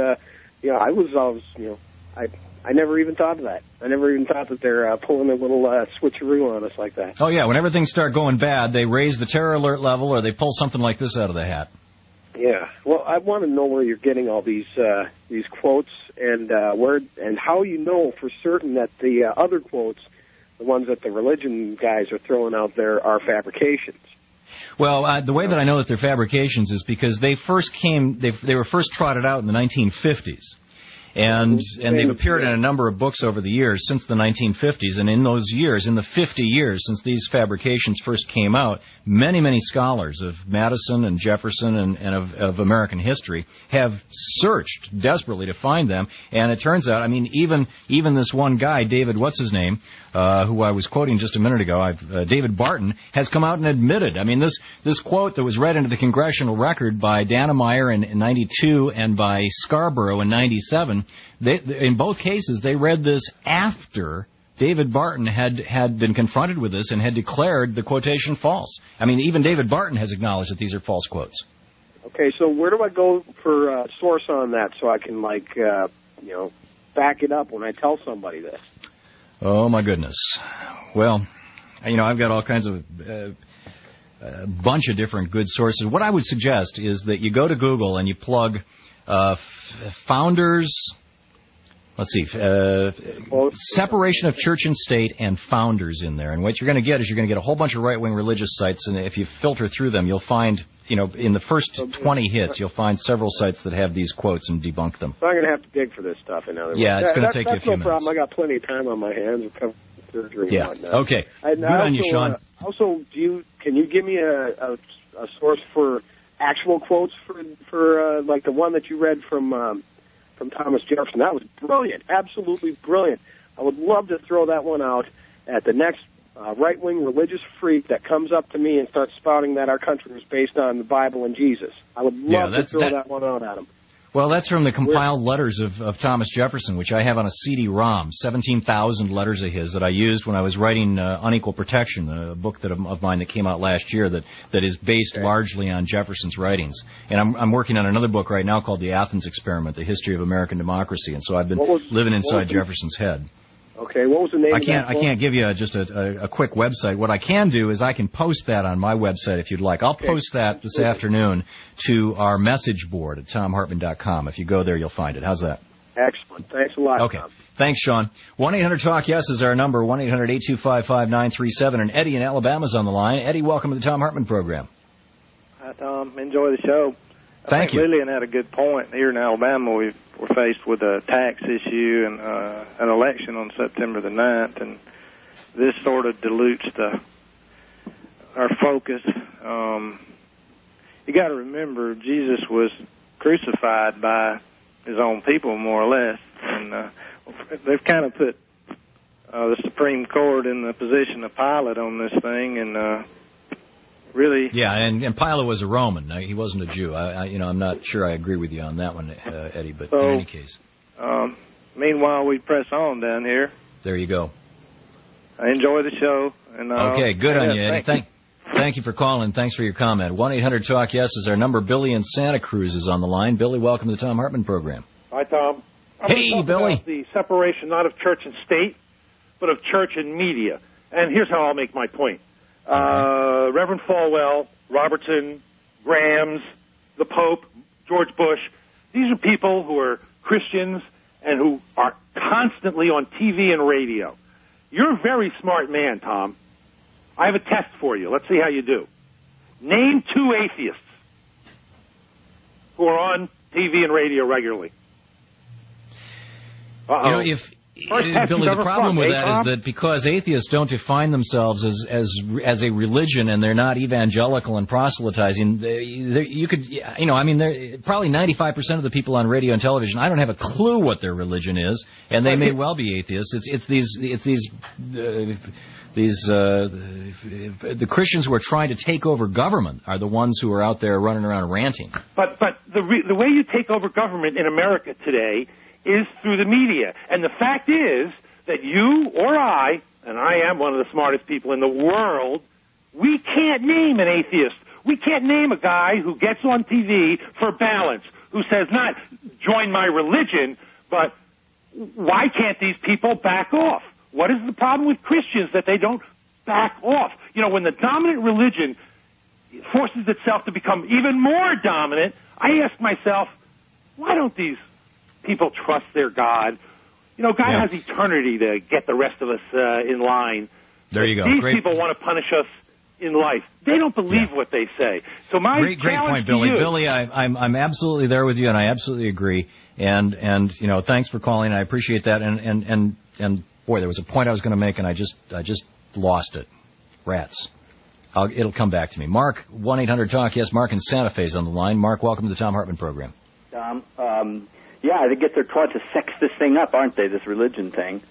I was I never even thought of that. I never even thought that they're pulling a little switcheroo on us like that. Oh, yeah. Whenever things start going bad, they raise the terror alert level or they pull something like this out of the hat. Yeah. Well, I want to know where you're getting all these quotes and where and how you know for certain that the other quotes, the ones that the religion guys are throwing out there, are fabrications. Well, the way that I know that they're fabrications is because they were first trotted out in the 1950s. And they've appeared in a number of books over the years since the 1950s. And in those years, in the 50 years since these fabrications first came out, many, many scholars of Madison and Jefferson and of American history have searched desperately to find them. And it turns out, I mean, even this one guy, David, what's his name, who I was quoting just a minute ago, David Barton, has come out and admitted. I mean, this quote that was read into the Congressional Record by Dannemeyer in 92 and by Scarborough in 97, in both cases, they read this after David Barton had been confronted with this and had declared the quotation false. I mean, even David Barton has acknowledged that these are false quotes. Okay, so where do I go for a source on that so I can, back it up when I tell somebody this? Oh, my goodness. Well, I've got all kinds of a bunch of different good sources. What I would suggest is that you go to Google and you plug founders, separation of church and state and founders in there. And what you're going to get is a whole bunch of right-wing religious sites, and if you filter through them, you'll find, in the first 20 hits, you'll find several sites that have these quotes and debunk them. So I'm going to have to dig for this stuff, in other words. Yeah, it's going to take you a few minutes. That's no problem. I got plenty of time on my hands. Surgery and whatnot. Okay. Good on you, Sean. Also, can you give me a source for actual quotes for like the one that you read from Thomas Jefferson? That was brilliant, absolutely brilliant. I would love to throw that one out at the next right-wing religious freak that comes up to me and starts spouting that our country was based on the Bible and Jesus. I would love to throw that one out at him. Well, that's from the compiled letters of Thomas Jefferson, which I have on a CD-ROM, 17,000 letters of his that I used when I was writing Unequal Protection, a book of mine that came out last year that is based largely on Jefferson's writings. And I'm working on another book right now called The Athens Experiment, The History of American Democracy. And so I've been living inside Jefferson's head. Okay, what was the name of that book? I can't give you just a quick website. What I can do is I can post that on my website if you'd like. I'll post that this afternoon to our message board at TomHartman.com. If you go there, you'll find it. How's that? Excellent. Thanks a lot, Okay. Tom. Thanks, Sean. 1-800-TALK-YES is our number, 1-800-825-5937. And Eddie in Alabama's on the line. Eddie, welcome to the Tom Hartman program. Hi, Tom. Enjoy the show. Thank you. Lillian had a good point. Here in Alabama, we're faced with a tax issue and an election on September the 9th, and this sort of dilutes our focus. You got to remember, Jesus was crucified by his own people, more or less, and they've kind of put the Supreme Court in the position of Pilate on this thing, and really. Yeah, and Pilate was a Roman. He wasn't a Jew. I'm not sure I agree with you on that one, Eddie, but in any case. Meanwhile, we press on down here. There you go. I enjoy the show. And okay, good on you, Eddie. Thank you for calling. Thanks for your comment. 1-800-TALK-YES is our number. Billy in Santa Cruz is on the line. Billy, welcome to the Tom Hartman program. Hi, Tom. Hey, Billy. About the separation not of church and state, but of church and media. And here's how I'll make my point. Reverend Falwell, Robertson, Grahams, the Pope, George Bush, these are people who are Christians and who are constantly on TV and radio. You're a very smart man, Tom. I have a test for you. Let's see how you do. Name 2 atheists who are on TV and radio regularly. Uh-oh. Billy, the problem with that is that because atheists don't define themselves as a religion and they're not evangelical and proselytizing, probably 95% of the people on radio and television, I don't have a clue what their religion is, and they may well be atheists. The Christians who are trying to take over government are the ones who are out there running around ranting. But the way you take over government in America today is through the media. And the fact is that you or I, and I am one of the smartest people in the world, we can't name an atheist. We can't name a guy who gets on TV for balance, who says not join my religion, but why can't these people back off? What is the problem with Christians that they don't back off? You know, when the dominant religion forces itself to become even more dominant, I ask myself, why don't these people trust their God? You know, God has eternity to get the rest of us in line. There you go. These people want to punish us in life. They don't believe what they say. So my great point, Billy. Billy, I'm absolutely there with you, and I absolutely agree. And you know, thanks for calling. I appreciate that. And boy, there was a point I was going to make, and I just lost it. Rats. It'll come back to me. Mark, 1-800-TALK. Yes, Mark in Santa Fe is on the line. Mark, welcome to the Thom Hartmann program. Tom, yeah, they get their taught to sex this thing up, aren't they? This religion thing.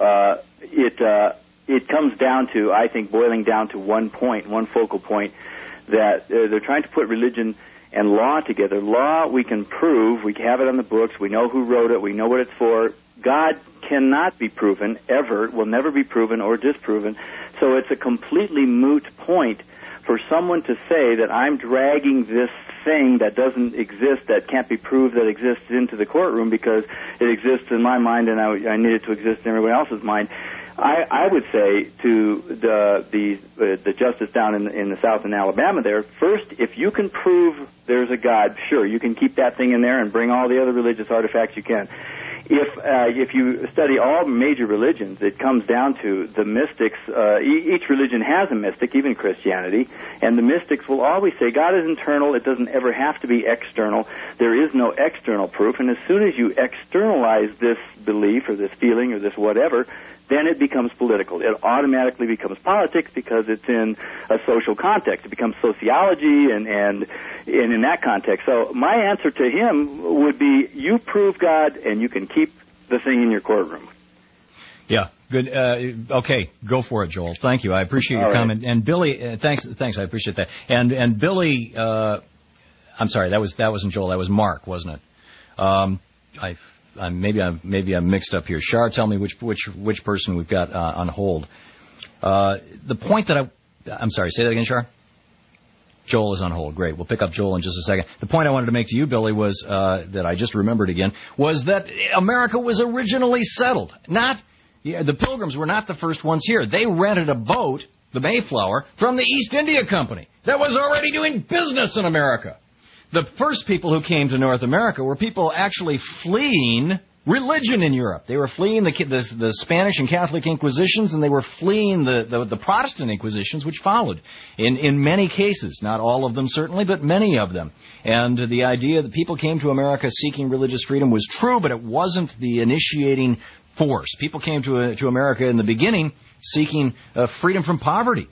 It comes down to, I think, boiling down to one focal point, that they're trying to put religion and law together. Law, we can prove. We have it on the books. We know who wrote it. We know what it's for. God cannot be proven, ever. Will never be proven or disproven. So it's a completely moot point for someone to say that I'm dragging this thing that doesn't exist, that can't be proved that exists, into the courtroom because it exists in my mind and I need it to exist in everyone else's mind. I would say to the justice down in the South in Alabama there, first, if you can prove there's a God, sure, you can keep that thing in there and bring all the other religious artifacts you can. If you study all major religions, it comes down to the mystics. Each religion has a mystic, even Christianity, and the mystics will always say God is internal. It doesn't ever have to be external. There is no external proof, and as soon as you externalize this belief or this feeling or this whatever, then it becomes political. It automatically becomes politics because it's in a social context. It becomes sociology and in that context. So my answer to him would be, you prove God and you can keep the thing in your courtroom. Yeah, good. Okay, go for it, Joel. Thank you. I appreciate your comment. And Billy, thanks. I appreciate that. And Billy, I'm sorry, that wasn't Joel. That was Mark, wasn't it? Maybe I'm mixed up here. Shar, tell me which person we've got on hold. The point that I'm sorry, say that again, Shar. Joel is on hold. Great. We'll pick up Joel in just a second. The point I wanted to make to you, Billy, was that I just remembered again, was that America was originally settled. The Pilgrims were not the first ones here. They rented a boat, the Mayflower, from the East India Company that was already doing business in America. The first people who came to North America were people actually fleeing religion in Europe. They were fleeing the Spanish and Catholic Inquisitions, and they were fleeing the Protestant Inquisitions, which followed in many cases. Not all of them, certainly, but many of them. And the idea that people came to America seeking religious freedom was true, but it wasn't the initiating force. People came to America in the beginning seeking freedom from poverty.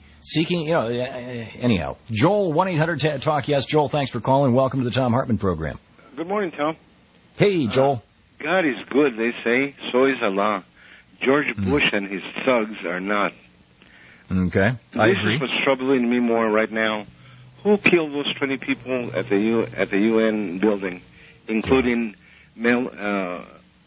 Anyhow. Joel, 1-800-TALK. Yes, Joel, thanks for calling. Welcome to the Thom Hartmann program. Good morning, Tom. Hey, Joel. God is good, they say. So is Allah. George Bush and his thugs are not. Okay, I agree. This is what's troubling me more right now. Who killed those 20 people at the UN building, including Sergio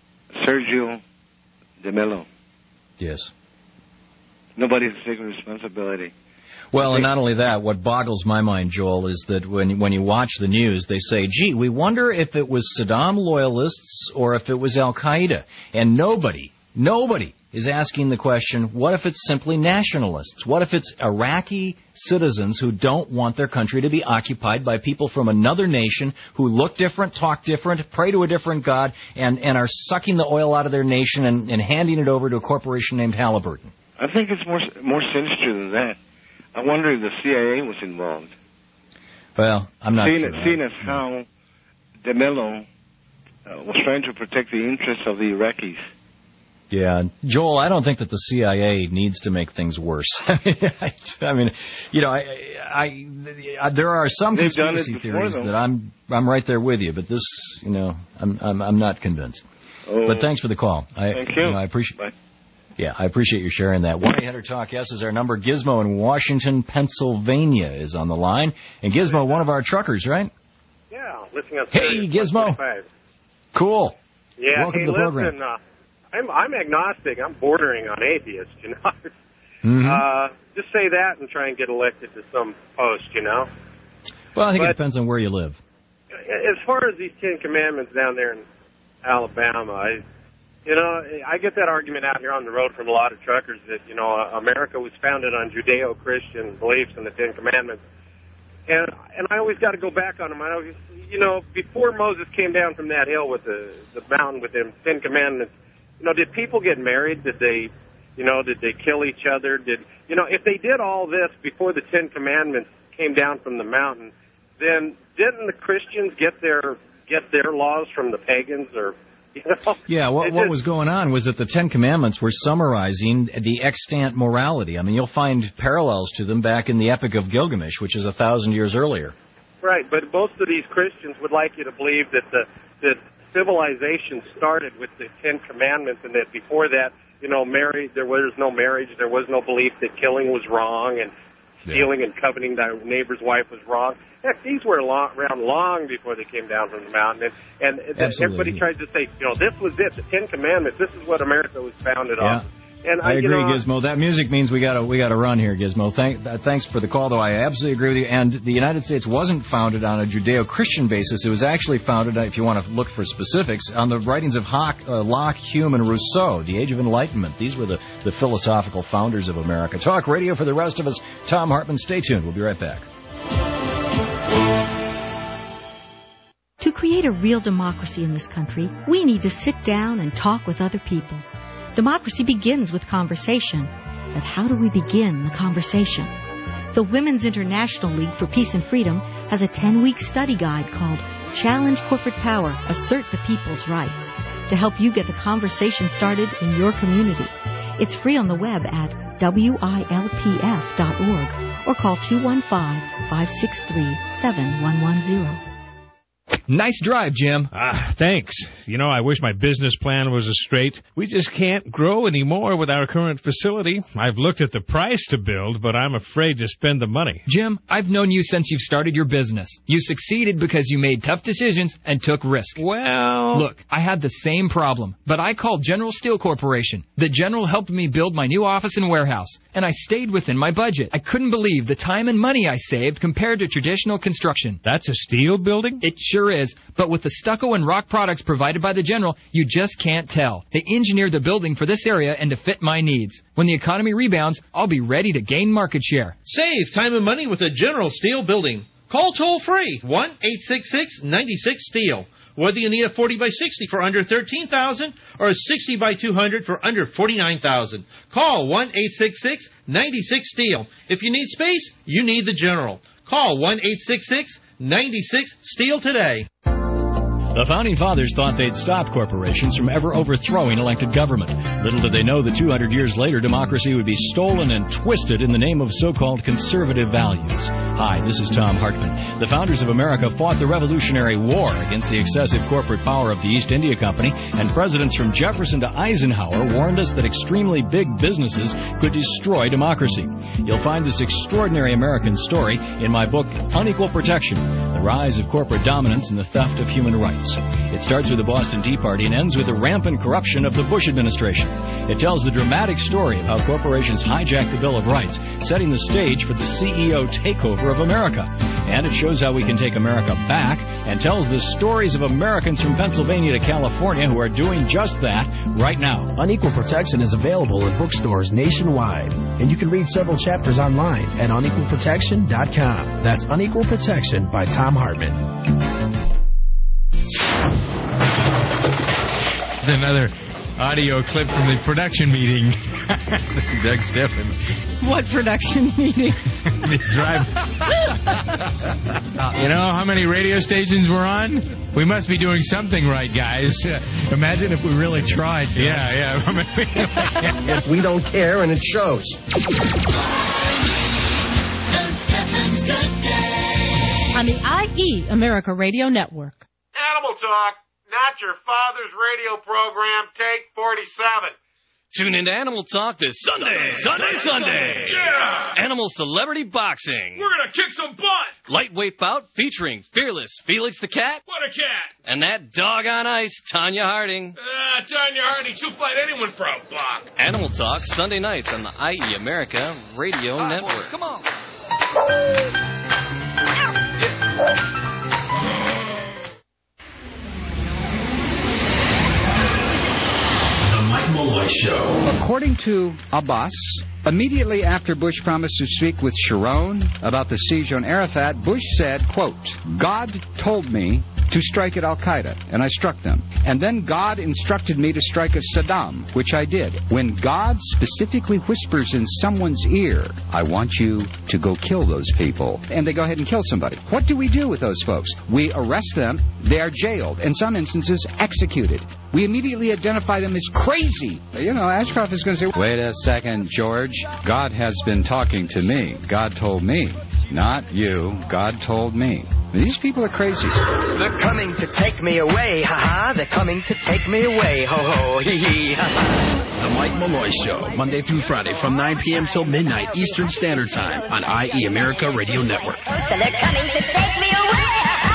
de Mello? Yes. Nobody's taking responsibility. Well, and not only that, what boggles my mind, Joel, is that when you watch the news, they say, gee, we wonder if it was Saddam loyalists or if it was Al-Qaeda. And nobody is asking the question, what if it's simply nationalists? What if it's Iraqi citizens who don't want their country to be occupied by people from another nation who look different, talk different, pray to a different God, and are sucking the oil out of their nation and handing it over to a corporation named Halliburton? I think it's more sinister than that. I wonder if the CIA was involved. Well, I'm not sure. Seeing as how de Mello was trying to protect the interests of the Iraqis. Yeah, Joel, I don't think that the CIA needs to make things worse. I mean, there are some conspiracy theories that I'm right there with you, but this, I'm not convinced. Oh. But thanks for the call. Thank you. I appreciate. Bye. Yeah, I appreciate you sharing that. 1-800-TALK-YES is our number. Gizmo in Washington, Pennsylvania is on the line. And Gizmo, one of our truckers, right? Yeah, listening on Hey, Gizmo. Cool. Yeah, welcome to the program. I'm agnostic. I'm bordering on atheist, Just say that and try and get elected to some post, Well, I think it depends on where you live. As far as these 10 Commandments down there in Alabama, I get that argument out here on the road from a lot of truckers that, America was founded on Judeo-Christian beliefs in the 10 Commandments. And I always got to go back on them. I always, before Moses came down from that hill with the mountain with them 10 Commandments, did people get married? Did they kill each other? If they did all this before the 10 Commandments came down from the mountain, then didn't the Christians get their laws from the pagans or? Yeah, what was going on was that the Ten Commandments were summarizing the extant morality. I mean, you'll find parallels to them back in the Epic of Gilgamesh, which is 1,000 years earlier. Right, but most of these Christians would like you to believe that that civilization started with the Ten Commandments, and that before that, there was no marriage, there was no belief that killing was wrong, and stealing and coveting thy neighbor's wife was wrong. Heck, these were around long before they came down from the mountain. And everybody tries to say, this was it, the Ten Commandments, this is what America was founded on. And I agree, Gizmo. That music means we got to run here, Gizmo. Thanks for the call, though. I absolutely agree with you. And the United States wasn't founded on a Judeo-Christian basis. It was actually founded, if you want to look for specifics, on the writings of Locke, Hume, and Rousseau, the Age of Enlightenment. These were the philosophical founders of America. Talk radio for the rest of us. Tom Hartman, stay tuned. We'll be right back. To create a real democracy in this country, we need to sit down and talk with other people. Democracy begins with conversation. But how do we begin the conversation? The Women's International League for Peace and Freedom has a 10-week study guide called Challenge Corporate Power, Assert the People's Rights, to help you get the conversation started in your community. It's free on the web at wilpf.org or call 215-563-7110. Nice drive, Jim. Thanks. I wish my business plan was as straight. We just can't grow anymore with our current facility. I've looked at the price to build, but I'm afraid to spend the money. Jim, I've known you since you've started your business. You succeeded because you made tough decisions and took risk. Well... Look, I had the same problem, but I called General Steel Corporation. The General helped me build my new office and warehouse, and I stayed within my budget. I couldn't believe the time and money I saved compared to traditional construction. That's a steel building? It sure is, but with the stucco and rock products provided by the General, you just can't tell. They engineered the building for this area and to fit my needs. When the economy rebounds, I'll be ready to gain market share. Save time and money with a General Steel building. Call toll-free, 1-866-96-STEEL. Whether you need a 40 by 60 for under $13,000 or a 60 by 200 for under $49,000. Call 1-866-96-STEEL. If you need space, you need the General. Call 1-866-96-STEEL today. The Founding Fathers thought they'd stop corporations from ever overthrowing elected government. Little did they know that 200 years later, democracy would be stolen and twisted in the name of so-called conservative values. Hi, this is Tom Hartman. The founders of America fought the Revolutionary War against the excessive corporate power of the East India Company, and presidents from Jefferson to Eisenhower warned us that extremely big businesses could destroy democracy. You'll find this extraordinary American story in my book, Unequal Protection, The Rise of Corporate Dominance and the Theft of Human Rights. It starts with the Boston Tea Party and ends with the rampant corruption of the Bush administration. It tells the dramatic story of how corporations hijacked the Bill of Rights, setting the stage for the CEO takeover of America. And it shows how we can take America back and tells the stories of Americans from Pennsylvania to California who are doing just that right now. Unequal Protection is available in bookstores nationwide, and you can read several chapters online at unequalprotection.com. That's Unequal Protection by Tom Hartman. Another audio clip from the production meeting. Doug Steffen. What production meeting? The drive. You know how many radio stations we're on? We must be doing something right, guys. Imagine if we really tried. Yeah. We don't care, and it shows. On the IE America Radio Network. Animal Talk, not your father's radio program, take 47. Tune into Animal Talk this Sunday. Yeah! Animal Celebrity Boxing. We're going to kick some butt. Lightweight bout featuring Fearless Felix the Cat. What a cat. And that dog on ice, Tanya Harding. Tanya Harding, she'll fight anyone for a buck. Animal Talk, Sunday nights on the IE America Radio Network. Come on. Mike Malloy Show. According to Abbas, Immediately after Bush promised to speak with Sharon about the siege on Arafat, Bush said, quote, God told me to strike at Al-Qaeda, and I struck them. And then God instructed me to strike at Saddam, which I did. When God specifically whispers in someone's ear, I want you to go kill those people, and they go ahead and kill somebody, what do we do with those folks? We arrest them, they are jailed, in some instances executed. We immediately identify them as crazy. You know, Ashcroft is going to say, wait a second, George. God has been talking to me. God told me. Not you. God told me. These people are crazy. They're coming to take me away, ha-ha. They're coming to take me away, ho-ho, hee-hee, ha-ha. The Mike Malloy Show, Monday through Friday from 9 p.m. till midnight Eastern Standard Time on IE America Radio Network. So they're coming to take me away, ha-ha.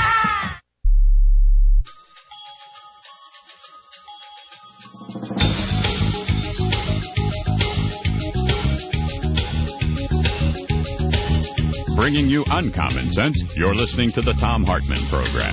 Bringing you uncommon sense, you're listening to the Thom Hartmann Program.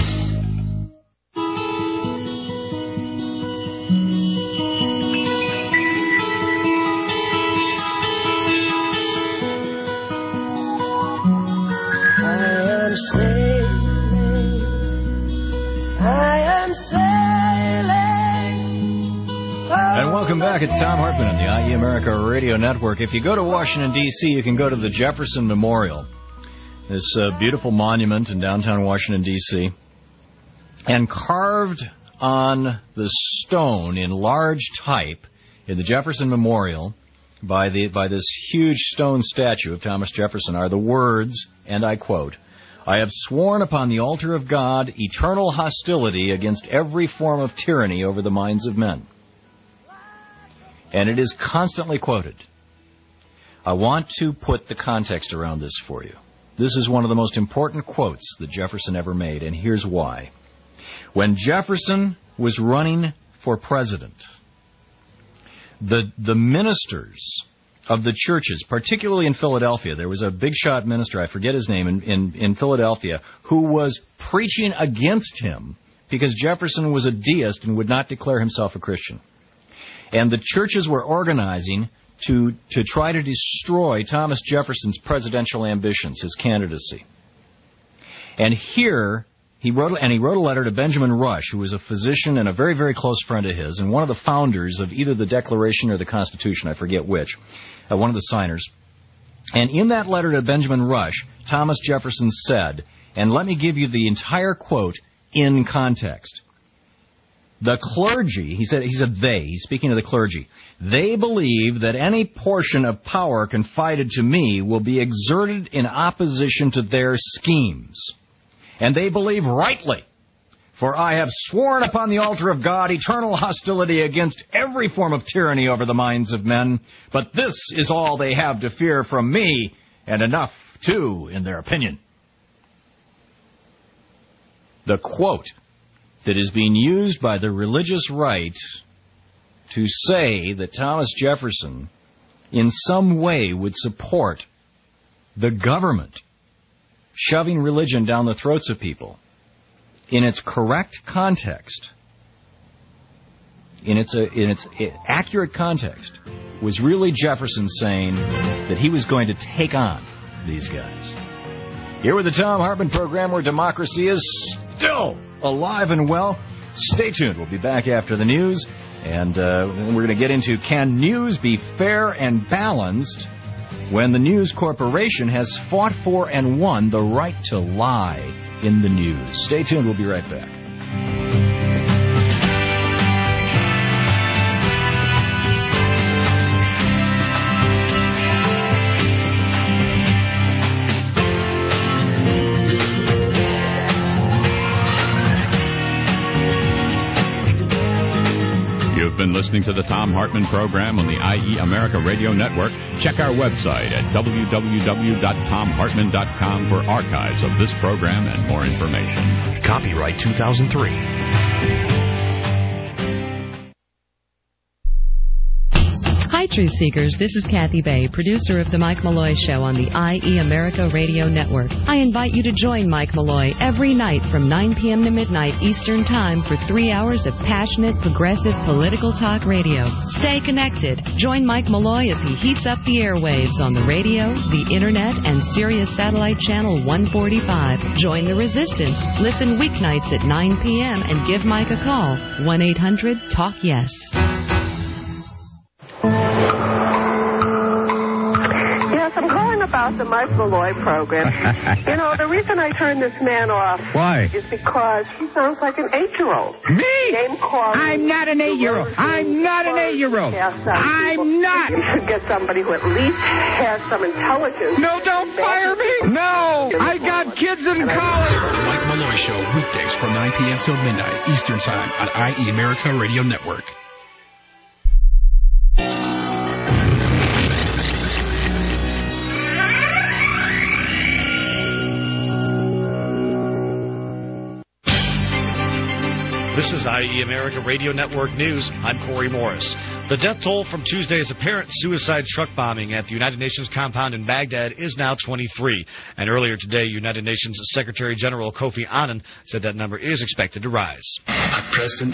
I am sailing. And welcome back. It's Thom Hartmann on the IE America Radio Network. If you go to Washington, D.C., you can go to the Jefferson Memorial, this beautiful monument in downtown Washington, D.C. And carved on the stone in large type in the Jefferson Memorial by this huge stone statue of Thomas Jefferson are the words, and I quote, I have sworn upon the altar of God eternal hostility against every form of tyranny over the minds of men. And it is constantly quoted. I want to put the context around this for you. This is one of the most important quotes that Jefferson ever made, and here's why. When Jefferson was running for president, the ministers of the churches, particularly in Philadelphia, there was a big shot minister, I forget his name, in Philadelphia, who was preaching against him because Jefferson was a deist and would not declare himself a Christian. And the churches were organizing to try to destroy Thomas Jefferson's presidential ambitions, his candidacy. And here, he wrote a letter to Benjamin Rush, who was a physician and a very, very close friend of his, and one of the founders of either the Declaration or the Constitution, I forget which, one of the signers. And in that letter to Benjamin Rush, Thomas Jefferson said, and let me give you the entire quote in context. The clergy, he said they, he's speaking of the clergy, they believe that any portion of power confided to me will be exerted in opposition to their schemes. And they believe rightly, for I have sworn upon the altar of God eternal hostility against every form of tyranny over the minds of men, but this is all they have to fear from me, and enough, too, in their opinion. The quote that is being used by the religious right to say that Thomas Jefferson in some way would support the government shoving religion down the throats of people, in its correct context, in its accurate context, was really Jefferson saying that he was going to take on these guys. Here with the Thom Hartmann Program, where democracy is still alive and well. Stay tuned. We'll be back after the news, and we're going to get into, can news be fair and balanced when the News Corporation has fought for and won the right to lie in the news? Stay tuned. We'll be right back. You've been listening to the Thom Hartmann Program on the IE America Radio Network. Check our website at www.thomhartmann.com for archives of this program and more information. Copyright 2003. Hi, Hi, Truth Seekers. This is Kathy Bay, producer of The Mike Malloy Show on the IE America Radio Network. I invite you to join Mike Malloy every night from 9 p.m. to midnight Eastern Time for 3 hours of passionate, progressive, political talk radio. Stay connected. Join Mike Malloy as he heats up the airwaves on the radio, the internet, and Sirius Satellite Channel 145. Join the resistance. Listen weeknights at 9 p.m. and give Mike a call. 1-800-TALK-YES. Yes, I'm calling about the Mike Malloy program. You know, the reason I turned this man off is because he sounds like an 8-year-old. Me? Name calling. I'm not an 8-year-old. I'm not an 8-year-old. I'm not. You should get somebody who at least has some intelligence. No, don't fire me. No, I got kids in college. The Mike Malloy Show, weekdays from 9 p.m. till midnight Eastern Time on IE America Radio Network. This is IE America Radio Network News. I'm Corey Morris. The death toll from Tuesday's apparent suicide truck bombing at the United Nations compound in Baghdad is now 23. And earlier today, United Nations Secretary General Kofi Annan said that number is expected to rise. At present,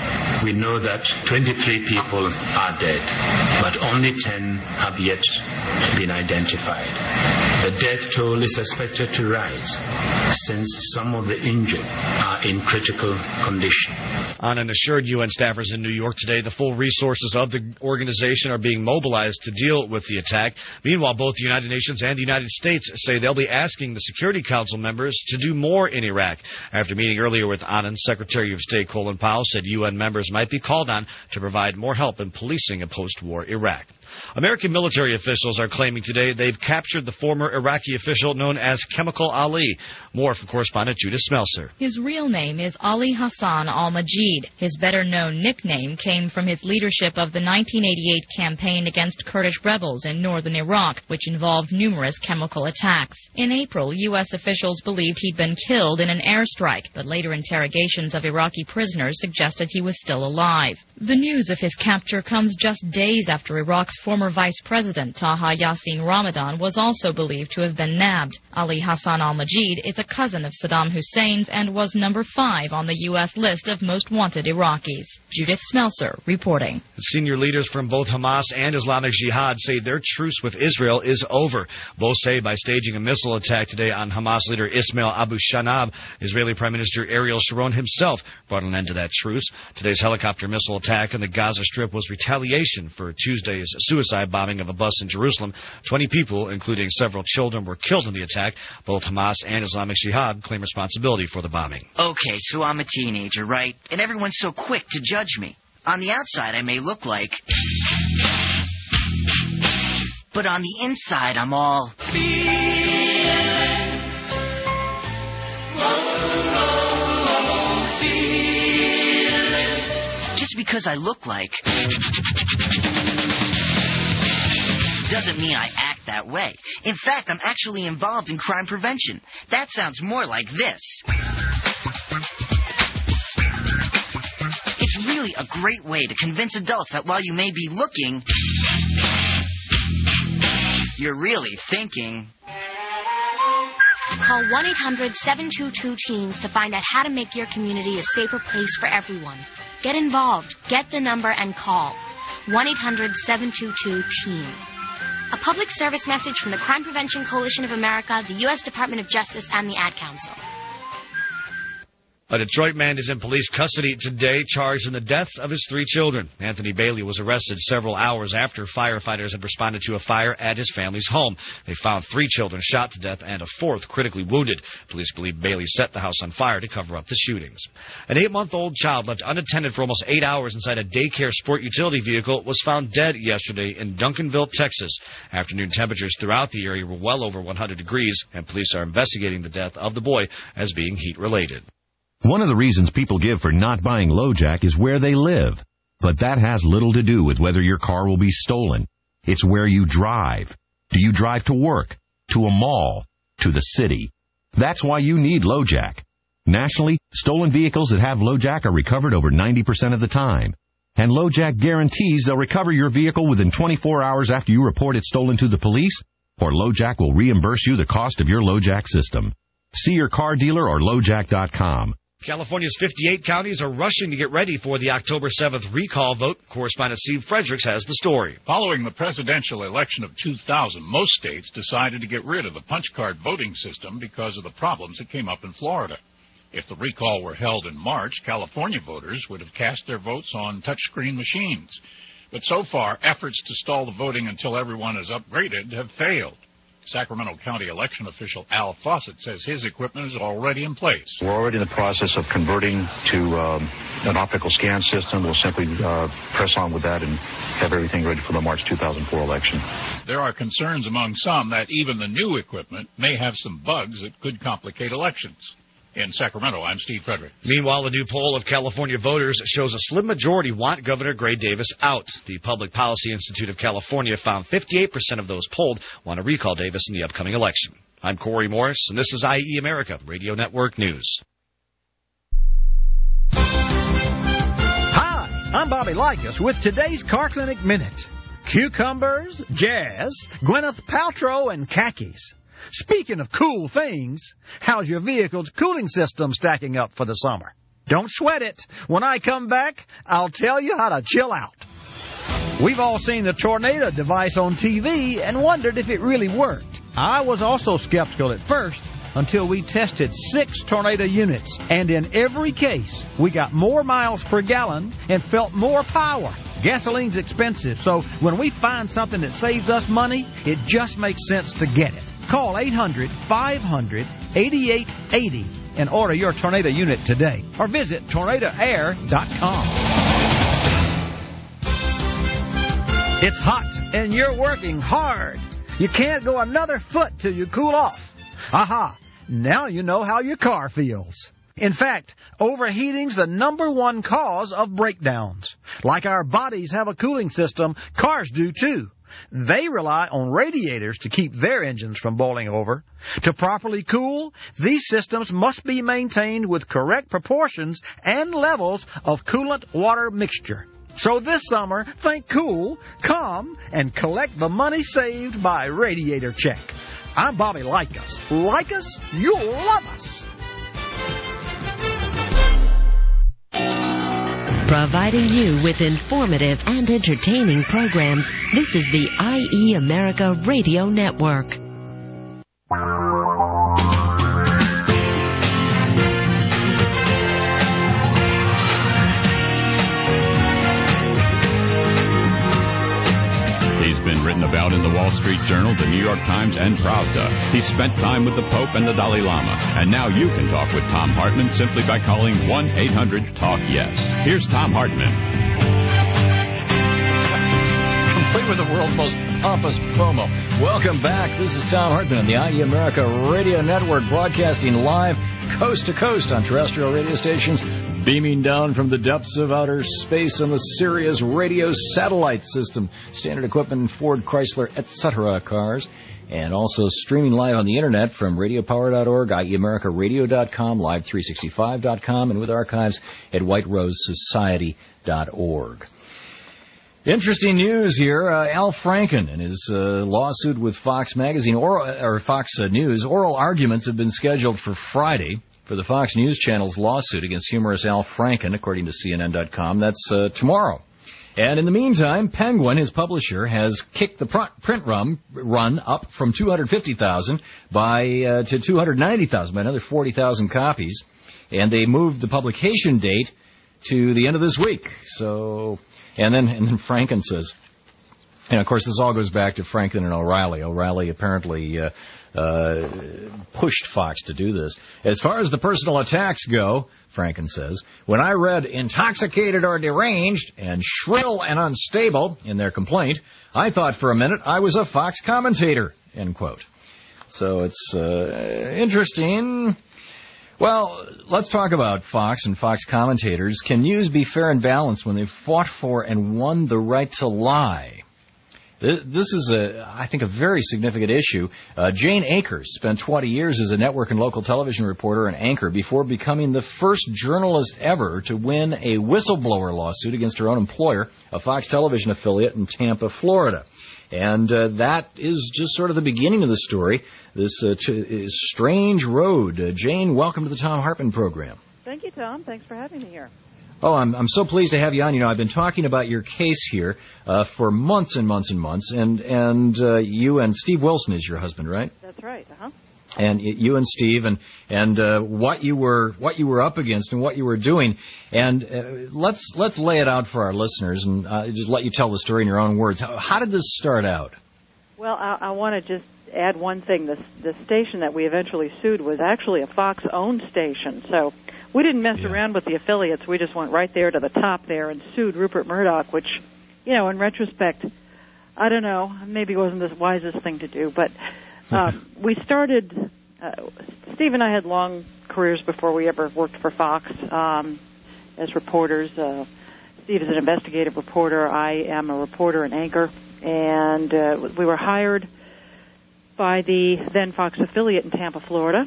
we know that 23 people are dead, but only 10 have yet been identified. The death toll is expected to rise since some of the injured are in critical condition. Annan assured UN staffers in New York today the full resources of the organization are being mobilized to deal with the attack. Meanwhile, both the United Nations and the United States say they'll be asking the Security Council members to do more in Iraq. After meeting earlier with Annan, Secretary of State Colin Powell said UN members might be called on to provide more help in policing a post-war Iraq. American military officials are claiming today they've captured the former Iraqi official known as Chemical Ali. More from correspondent Judith Smelser. His real name is Ali Hassan al-Majid. His better-known nickname came from his leadership of the 1988 campaign against Kurdish rebels in northern Iraq, which involved numerous chemical attacks. In April, U.S. officials believed he'd been killed in an airstrike, but later interrogations of Iraqi prisoners suggested he was still alive. The news of his capture comes just days after Iraq's former vice president Taha Yassin Ramadan was also believed to have been nabbed. Ali Hassan al-Majid is a cousin of Saddam Hussein's and was number 5 on the U.S. list of most wanted Iraqis. Judith Smelser reporting. Senior leaders from both Hamas and Islamic Jihad say their truce with Israel is over. Both say by staging a missile attack today on Hamas leader Ismail Abu Shanab, Israeli Prime Minister Ariel Sharon himself brought an end to that truce. Today's helicopter missile attack on the Gaza Strip was retaliation for Tuesday's suicide bombing of a bus in Jerusalem. 20 people, including several children, were killed in the attack. Both Hamas and Islamic Jihad claim responsibility for the bombing. Okay, so I'm a teenager, right? And everyone's so quick to judge me. On the outside, I may look like... But on the inside, I'm all... Just because I look like... doesn't mean I act that way. In fact, I'm actually involved in crime prevention. That sounds more like this. It's really a great way to convince adults that while you may be looking, you're really thinking. Call 1-800-722-TEENS to find out how to make your community a safer place for everyone. Get involved. Get the number and call. 1-800-722-TEENS. A public service message from the Crime Prevention Coalition of America, the U.S. Department of Justice, and the Ad Council. A Detroit man is in police custody today, charged in the deaths of his 3 children. Anthony Bailey was arrested several hours after firefighters had responded to a fire at his family's home. They found 3 children shot to death and a 4th critically wounded. Police believe Bailey set the house on fire to cover up the shootings. An 8-month-old child left unattended for almost 8 hours inside a daycare sport utility vehicle was found dead yesterday in Duncanville, Texas. Afternoon temperatures throughout the area were well over 100 degrees, and police are investigating the death of the boy as being heat-related. One of the reasons people give for not buying LoJack is where they live. But that has little to do with whether your car will be stolen. It's where you drive. Do you drive to work, to a mall, to the city? That's why you need LoJack. Nationally, stolen vehicles that have LoJack are recovered over 90% of the time. And LoJack guarantees they'll recover your vehicle within 24 hours after you report it stolen to the police, or LoJack will reimburse you the cost of your LoJack system. See your car dealer or LoJack.com. California's 58 counties are rushing to get ready for the October 7th recall vote. Correspondent Steve Fredericks has the story. Following the presidential election of 2000, most states decided to get rid of the punch card voting system because of the problems that came up in Florida. If the recall were held in March, California voters would have cast their votes on touchscreen machines. But so far, efforts to stall the voting until everyone is upgraded have failed. Sacramento County election official Al Fawcett says his equipment is already in place. We're already in the process of converting to an optical scan system. We'll simply press on with that and have everything ready for the March 2004 election. There are concerns among some that even the new equipment may have some bugs that could complicate elections. In Sacramento, I'm Steve Frederick. Meanwhile, a new poll of California voters shows a slim majority want Governor Gray Davis out. The Public Policy Institute of California found 58% of those polled want to recall Davis in the upcoming election. I'm Corey Morris, and this is IE America Radio Network News. Hi, I'm Bobby Likas with today's Car Clinic Minute. Cucumbers, jazz, Gwyneth Paltrow, and khakis. Speaking of cool things, how's your vehicle's cooling system stacking up for the summer? Don't sweat it. When I come back, I'll tell you how to chill out. We've all seen the Tornado device on TV and wondered if it really worked. I was also skeptical at first until we tested 6 Tornado units. And in every case, we got more miles per gallon and felt more power. Gasoline's expensive, so when we find something that saves us money, it just makes sense to get it. Call 800-500-8880 and order your Tornado unit today. Or visit tornadoair.com. It's hot and you're working hard. You can't go another foot till you cool off. Aha! Now you know how your car feels. In fact, overheating's the #1 cause of breakdowns. Like our bodies have a cooling system, cars do too. They rely on radiators to keep their engines from boiling over. To properly cool, these systems must be maintained with correct proportions and levels of coolant-water mixture. So this summer, think cool, come, and collect the money saved by Radiator Check. I'm Bobby Likas. Like us, you'll love us. Providing you with informative and entertaining programs, this is the IE America Radio Network. He's been written about in the Wall Street Journal, the New York Times, and Pravda. He's spent time with the Pope and the Dalai Lama. And now you can talk with Tom Hartman simply by calling 1-800-TALK-YES. Here's Tom Hartman. Complete with the world's most pompous promo. Welcome back. This is Tom Hartman on the IE America Radio Network, broadcasting live coast to coast on terrestrial radio stations, beaming down from the depths of outer space on the Sirius radio satellite system, standard equipment Ford, Chrysler, etc. cars, and also streaming live on the internet from radiopower.org, IEAmericaRadio.com, Live365.com, and with archives at whiterosesociety.org. Interesting news here. Al Franken and his lawsuit with Fox Magazine or Fox News. Oral arguments have been scheduled for Friday for the Fox News Channel's lawsuit against humorist Al Franken, according to CNN.com. That's tomorrow. And in the meantime, Penguin, his publisher, has kicked the print run up from 250,000 to 290,000 by another 40,000 copies, and they moved the publication date to the end of this week. So. And then Franken says, and of course this all goes back to Franken and O'Reilly. O'Reilly apparently pushed Fox to do this. As far as the personal attacks go, Franken says, when I read intoxicated or deranged and shrill and unstable in their complaint, I thought for a minute I was a Fox commentator, end quote. So it's interesting. Well, let's talk about Fox and Fox commentators. Can news be fair and balanced when they've fought for and won the right to lie? This is, I think, a very significant issue. Jane Akers spent 20 years as a network and local television reporter and anchor before becoming the first journalist ever to win a whistleblower lawsuit against her own employer, a Fox television affiliate in Tampa, Florida. And that is just sort of the beginning of the story, this strange road. Jane, welcome to the Thom Hartmann program. Thank you, Tom. Thanks for having me here. Oh, I'm so pleased to have you on. You know, I've been talking about your case here for months and months and months, and you and Steve Wilson is your husband, right? That's right. And you and Steve, and what you were up against and what you were doing, and let's lay it out for our listeners and just let you tell the story in your own words. How did this start out? Well, I want to just add one thing. The station that we eventually sued was actually a Fox-owned station, so we didn't mess around with the affiliates. We just went right there to the top there and sued Rupert Murdoch, which, you know, in retrospect, I don't know, maybe wasn't the wisest thing to do. But we started, Steve and I had long careers before we ever worked for Fox as reporters. Steve is an investigative reporter. I am a reporter and anchor. And we were hired by the then Fox affiliate in Tampa, Florida,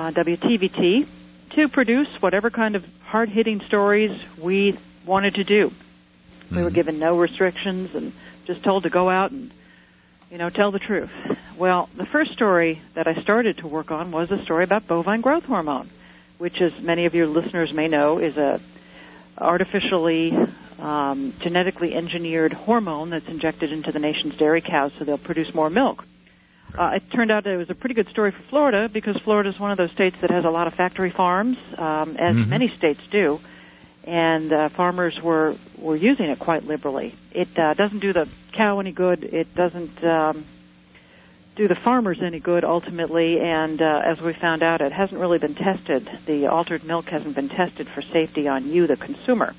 WTVT, to produce whatever kind of hard-hitting stories we wanted to do. We were given no restrictions and just told to go out and, you know, tell the truth. Well, the first story that I started to work on was a story about bovine growth hormone, which, as many of your listeners may know, is a artificially, genetically engineered hormone that's injected into the nation's dairy cows so they'll produce more milk. It turned out that it was a pretty good story for Florida because Florida is one of those states that has a lot of factory farms, as many states do, and farmers were using it quite liberally. It doesn't do the cow any good. It doesn't do the farmers any good ultimately, and as we found out, it hasn't really been tested. The altered milk hasn't been tested for safety on you, the consumer.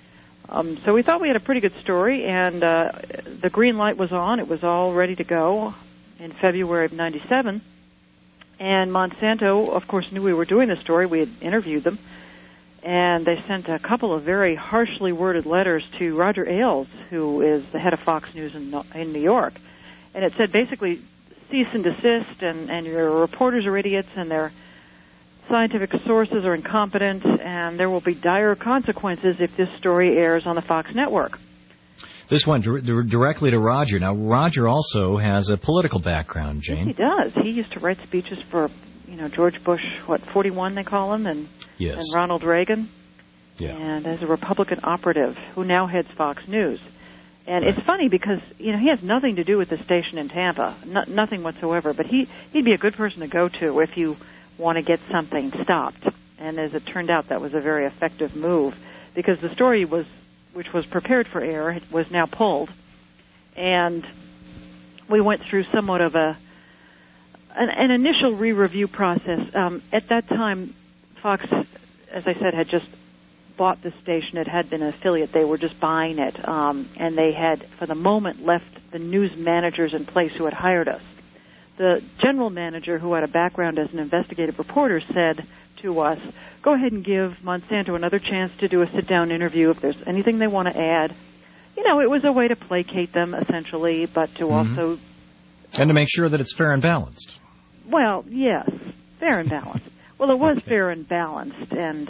So we thought we had a pretty good story, and the green light was on. It was all ready to go in February of 97. And Monsanto, of course, knew we were doing the story. We had interviewed them. And they sent a couple of very harshly worded letters to Roger Ailes, who is the head of Fox News in New York. And it said basically, cease and desist, and your reporters are idiots, and their scientific sources are incompetent, and there will be dire consequences if this story airs on the Fox network. This went directly to Roger. Now, Roger also has a political background, Jane. Yes, he does. He used to write speeches for, you know, George Bush, 41 they call him, and Ronald Reagan, and as a Republican operative who now heads Fox News. And it's funny because, you know, he has nothing to do with the station in Tampa, nothing whatsoever, but he'd be a good person to go to if you want to get something stopped. And as it turned out, that was a very effective move because the story which was prepared for air, was now pulled. And we went through somewhat of an initial re-review process. At that time, Fox, as I said, had just bought the station. It had been an affiliate. They were just buying it. And they had, for the moment, left the news managers in place who had hired us. The general manager, who had a background as an investigative reporter, said to us, go ahead and give Monsanto another chance to do a sit-down interview if there's anything they want to add. You know, it was a way to placate them, essentially, but to also... And to make sure that it's fair and balanced. Well, yes, fair and balanced. Well, it was fair and balanced, and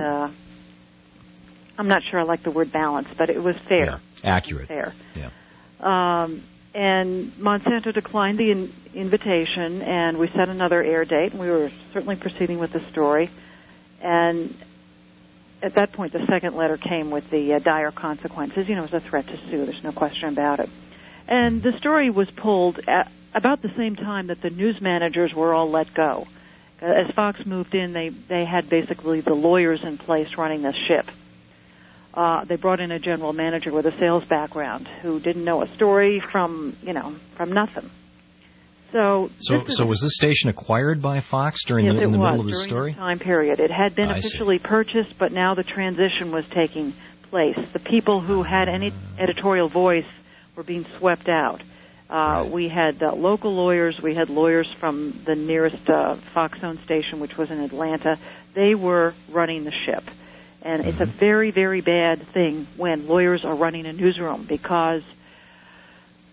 I'm not sure I like the word balanced, but it was fair. Yeah, accurate. Fair. Yeah. And Monsanto declined the invitation, and we set another air date, and we were certainly proceeding with the story. And at that point, the second letter came with the dire consequences. You know, it was a threat to sue. There's no question about it. And the story was pulled at about the same time that the news managers were all let go. As Fox moved in, they had basically the lawyers in place running this ship. They brought in a general manager with a sales background who didn't know a story from nothing. So was this station acquired by Fox during the middle of the story? During the time period. It had been officially purchased, but now the transition was taking place. The people who had any editorial voice were being swept out. We had local lawyers. We had lawyers from the nearest Fox-owned station, which was in Atlanta. They were running the ship. And it's a very, very bad thing when lawyers are running a newsroom because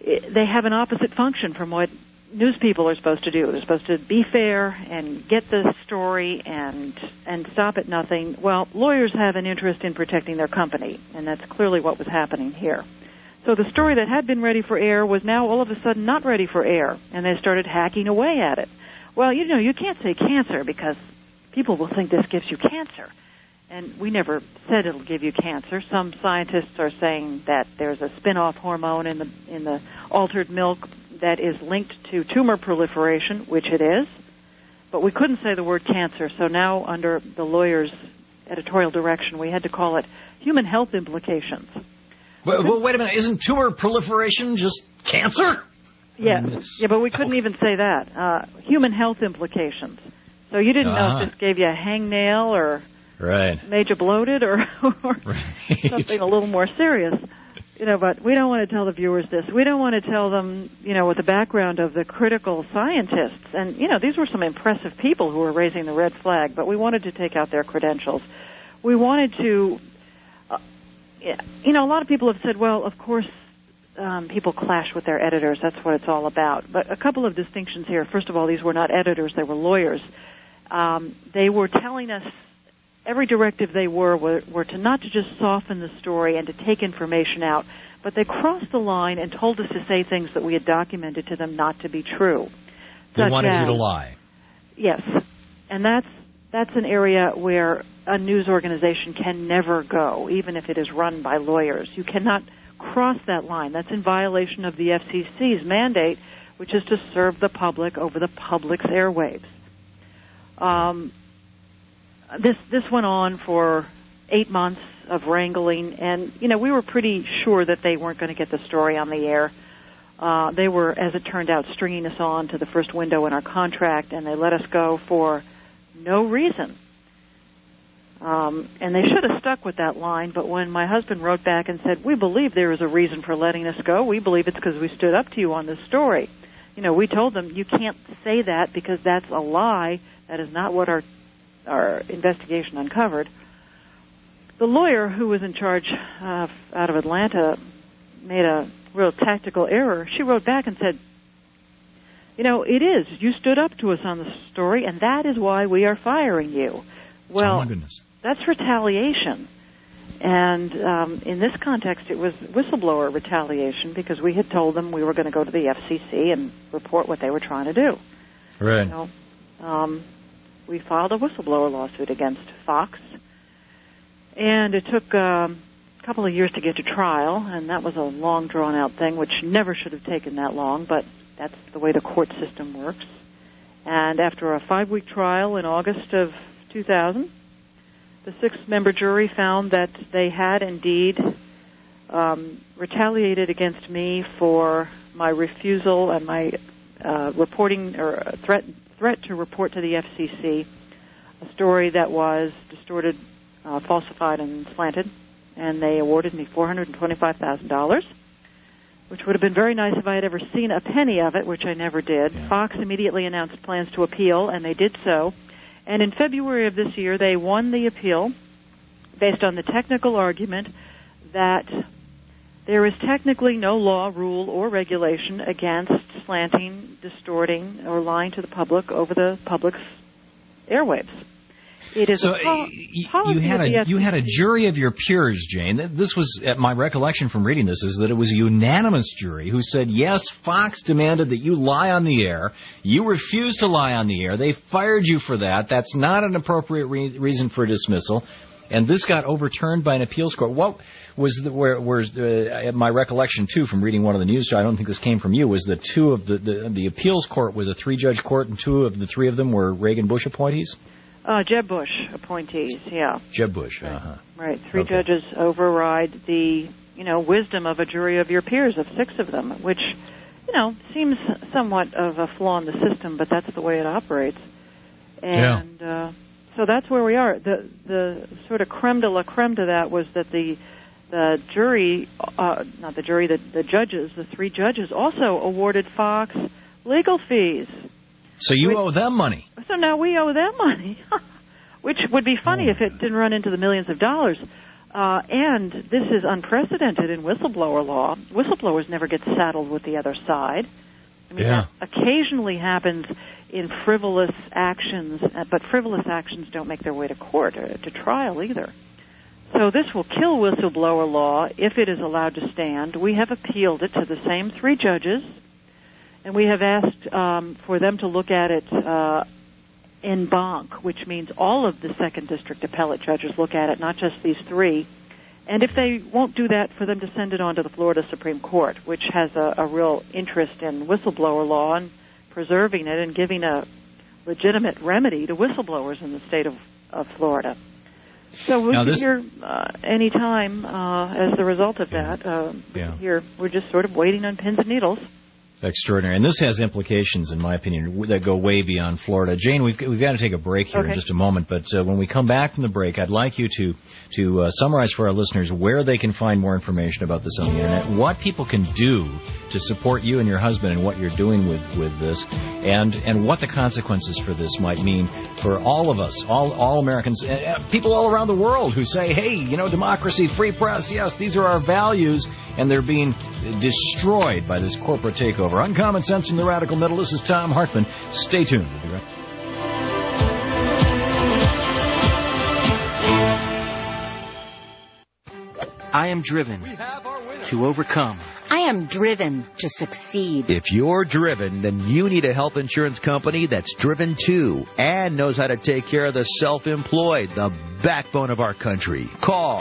they have an opposite function from what news people are supposed to do. They're supposed to be fair and get the story and stop at nothing. Well, lawyers have an interest in protecting their company, and that's clearly what was happening here. So the story that had been ready for air was now all of a sudden not ready for air, and they started hacking away at it. Well, you can't say cancer because people will think this gives you cancer. And we never said it'll give you cancer. Some scientists are saying that there's a spin-off hormone in the altered milk that is linked to tumor proliferation, which it is. But we couldn't say the word cancer, so now under the lawyer's editorial direction, we had to call it human health implications. Well, wait a minute. Isn't tumor proliferation just cancer? Yeah, but we couldn't even say that. Human health implications. So you didn't know if this gave you a hangnail or made you bloated or something a little more serious. But we don't want to tell the viewers this. We don't want to tell them, with the background of the critical scientists. And, these were some impressive people who were raising the red flag, but we wanted to take out their credentials. We wanted to... a lot of people have said, well, of course, people clash with their editors. That's what it's all about. But a couple of distinctions here. First of all, these were not editors. They were lawyers. They were telling us every directive they were to not to just soften the story and to take information out, but they crossed the line and told us to say things that we had documented to them not to be true. They wanted you to lie. Yes. And that's an area where a news organization can never go, even if it is run by lawyers. You cannot cross that line. That's in violation of the FCC's mandate, which is to serve the public over the public's airwaves. This went on for 8 months of wrangling, and, we were pretty sure that they weren't going to get the story on the air. They were, as it turned out, stringing us on to the first window in our contract, and they let us go for no reason. And they should have stuck with that line, but when my husband wrote back and said, we believe there is a reason for letting us go, we believe it's because we stood up to you on this story. We told them, you can't say that because that's a lie. That is not what our investigation uncovered. The lawyer who was in charge out of Atlanta made a real tactical error. She wrote back and said, it is. You stood up to us on the story, and that is why we are firing you. Well, oh my goodness. That's retaliation. And in this context, it was whistleblower retaliation because we had told them we were going to go to the FCC and report what they were trying to do. Right. We filed a whistleblower lawsuit against Fox, and it took a couple of years to get to trial, and that was a long, drawn-out thing, which never should have taken that long, but that's the way the court system works. And after a 5-week trial in August of 2000, the 6-member jury found that they had indeed retaliated against me for my refusal and my reporting or threat to report to the FCC a story that was distorted, falsified, and slanted, and they awarded me $425,000, which would have been very nice if I had ever seen a penny of it, which I never did. Yeah. Fox immediately announced plans to appeal, and they did so. And in February of this year, they won the appeal based on the technical argument that there is technically no law, rule, or regulation against slanting, distorting, or lying to the public over the public's airwaves. It is so you had a jury of your peers, Jane. This was, my recollection from reading this, is that it was a unanimous jury who said, yes, Fox demanded that you lie on the air. You refused to lie on the air. They fired you for that. That's not an appropriate reason for dismissal. And this got overturned by an appeals court. What was my recollection, too, from reading one of the news, I don't think this came from you, was that two of the appeals court was a 3-judge court, and 2 of the 3 of them were Reagan Bush appointees? Jeb Bush appointees, yeah. Jeb Bush, Right, 3 judges override the, wisdom of a jury of your peers, of 6 of them, which, seems somewhat of a flaw in the system, but that's the way it operates. And so that's where we are. The sort of creme de la creme to that was that the jury, the judges, the 3 judges, also awarded Fox legal fees. So you owe them money. So now we owe them money, which would be funny if it didn't run into the millions of dollars. And this is unprecedented in whistleblower law. Whistleblowers never get saddled with the other side. I mean, that occasionally happens in frivolous actions, but frivolous actions don't make their way to court or to trial either. So this will kill whistleblower law if it is allowed to stand. We have appealed it to the same 3 judges, and we have asked for them to look at it en banc, which means all of the 2nd District appellate judges look at it, not just these 3. And if they won't do that, for them to send it on to the Florida Supreme Court, which has a real interest in whistleblower law and preserving it and giving a legitimate remedy to whistleblowers in the state of Florida. So we'll be here any time as the result of that. Here, we're just sort of waiting on pins and needles. Extraordinary. And this has implications, in my opinion, that go way beyond Florida. Jane, we've got to take a break here in just a moment, but when we come back from the break, I'd like you to summarize for our listeners where they can find more information about this on the Internet, what people can do to support you and your husband and what you're doing with this, and what the consequences for this might mean for all of us, all Americans, people all around the world who say, hey, democracy, free press, yes, these are our values, and they're being destroyed by this corporate takeover. Uncommon Sense from the Radical Middle. This is Tom Hartman. Stay tuned. We'll be right back. I am driven to overcome. I am driven to succeed. If you're driven, then you need a health insurance company that's driven too and knows how to take care of the self-employed, the backbone of our country. Call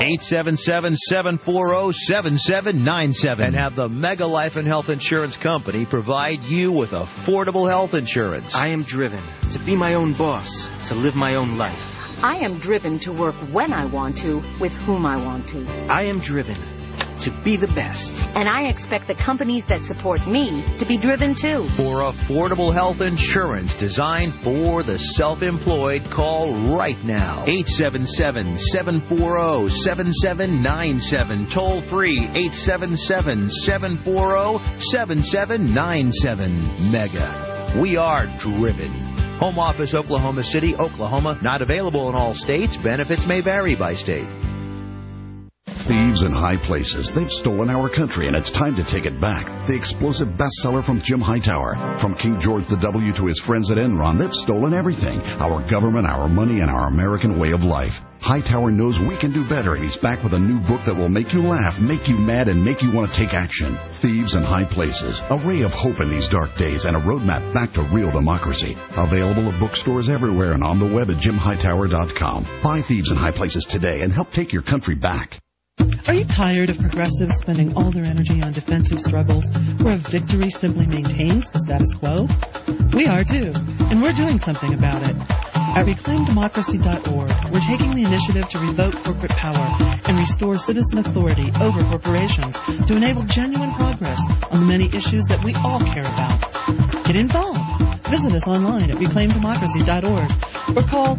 877-740-7797 and have the Mega Life and Health Insurance Company provide you with affordable health insurance. I am driven to be my own boss, to live my own life. I am driven to work when I want to, with whom I want to. I am driven to be the best. And I expect the companies that support me to be driven too. For affordable health insurance designed for the self-employed, call right now. 877-740-7797. Toll free 877-740-7797. Mega. We are driven. Home office, Oklahoma City, Oklahoma. Not available in all states. Benefits may vary by state. Thieves in high places. They've stolen our country, and it's time to take it back. The explosive bestseller from Jim Hightower. From King George the W to his friends at Enron, they've stolen everything. Our government, our money, and our American way of life. Hightower knows we can do better, and he's back with a new book that will make you laugh, make you mad, and make you want to take action. Thieves in High Places. A ray of hope in these dark days and a roadmap back to real democracy. Available at bookstores everywhere and on the web at JimHightower.com. Buy Thieves in High Places today and help take your country back. Are you tired of progressives spending all their energy on defensive struggles where a victory simply maintains the status quo? We are too, and we're doing something about it. At ReclaimDemocracy.org, we're taking the initiative to revoke corporate power and restore citizen authority over corporations to enable genuine progress on the many issues that we all care about. Get involved. Visit us online at ReclaimDemocracy.org or call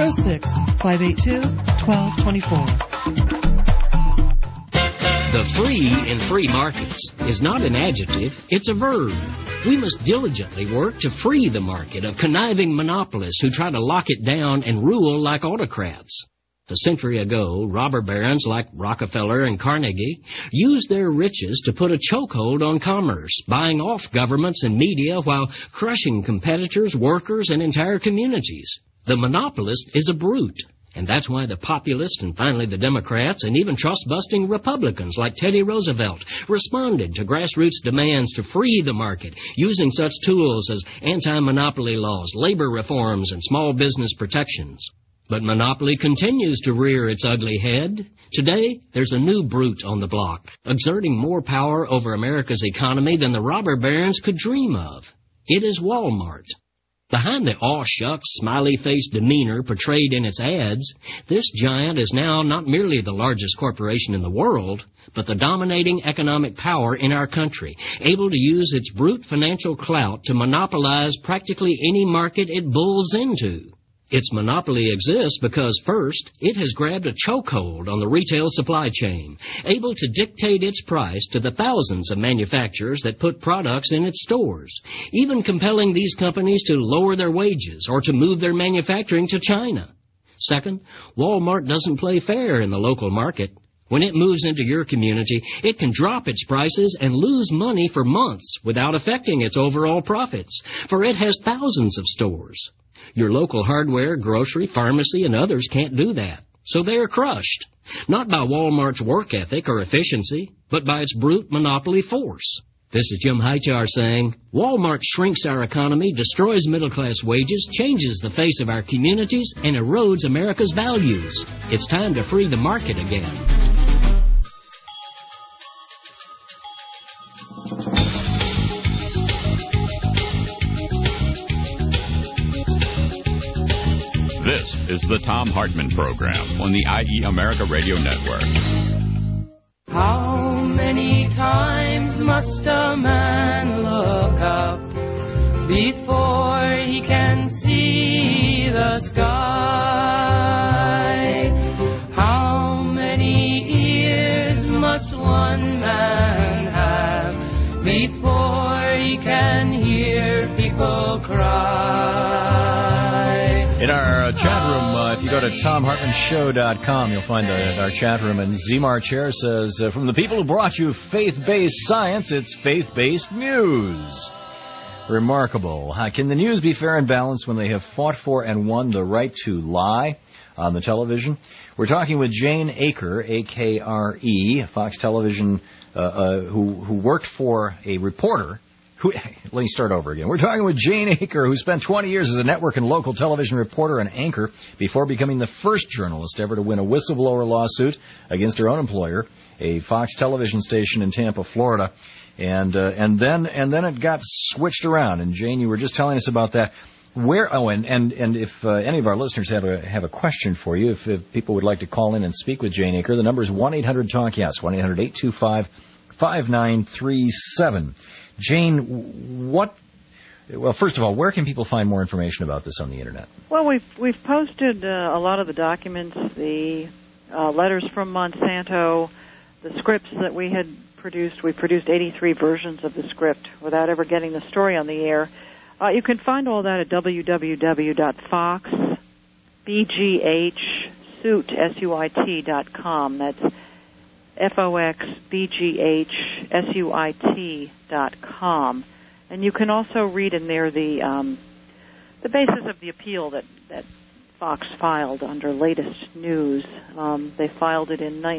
406-582-1224. The free in free markets is not an adjective, it's a verb. We must diligently work to free the market of conniving monopolists who try to lock it down and rule like autocrats. A century ago, robber barons like Rockefeller and Carnegie used their riches to put a chokehold on commerce, buying off governments and media while crushing competitors, workers, and entire communities. The monopolist is a brute. And that's why the populists and finally the Democrats and even trust-busting Republicans like Teddy Roosevelt responded to grassroots demands to free the market using such tools as anti-monopoly laws, labor reforms, and small business protections. But monopoly continues to rear its ugly head. Today, there's a new brute on the block, exerting more power over America's economy than the robber barons could dream of. It is Walmart. Behind the aw-shucks, smiley-faced demeanor portrayed in its ads, this giant is now not merely the largest corporation in the world, but the dominating economic power in our country, able to use its brute financial clout to monopolize practically any market it bulls into. Its monopoly exists because, first, it has grabbed a chokehold on the retail supply chain, able to dictate its price to the thousands of manufacturers that put products in its stores, even compelling these companies to lower their wages or to move their manufacturing to China. Second, Walmart doesn't play fair in the local market. When it moves into your community, it can drop its prices and lose money for months without affecting its overall profits, for it has thousands of stores. Your local hardware, grocery, pharmacy, and others can't do that, so they are crushed, not by Walmart's work ethic or efficiency, but by its brute monopoly force. This is Jim Hightower saying, Walmart shrinks our economy, destroys middle-class wages, changes the face of our communities, and erodes America's values. It's time to free the market again. This is the Thom Hartmann Program on the IE America Radio Network. How many times must a man look up before he can see the sky? How many ears must one man have before he can hear people cry? In our chat room, if you go to ThomHartmannShow.com, you'll find our chat room. And Zemar Chair says, from the people who brought you faith-based science, it's faith-based news. Remarkable. Can the news be fair and balanced when they have fought for and won the right to lie on the television? We're talking with Jane Akre, A-K-R-E, Fox Television, who worked for a reporter. Let me start over again. We're talking with Jane Akre, who spent 20 years as a network and local television reporter and anchor before becoming the first journalist ever to win a whistleblower lawsuit against her own employer, a Fox television station in Tampa, Florida. And then it got switched around. And Jane, you were just telling us about that. And if any of our listeners have a question for you, if people would like to call in and speak with Jane Akre, the number is 1-800-TALK-YES, 1-800-825-5937. Jane, well, first of all, where can people find more information about this on the Internet? Well, we've posted a lot of the documents, the letters from Monsanto, the scripts that we had produced. We produced 83 versions of the script without ever getting the story on the air. You can find all that at www.foxbghsuit.com. That's FOXBGHSUIT.com. And you can also read in there the basis of the appeal that Fox filed under Latest News. They filed it in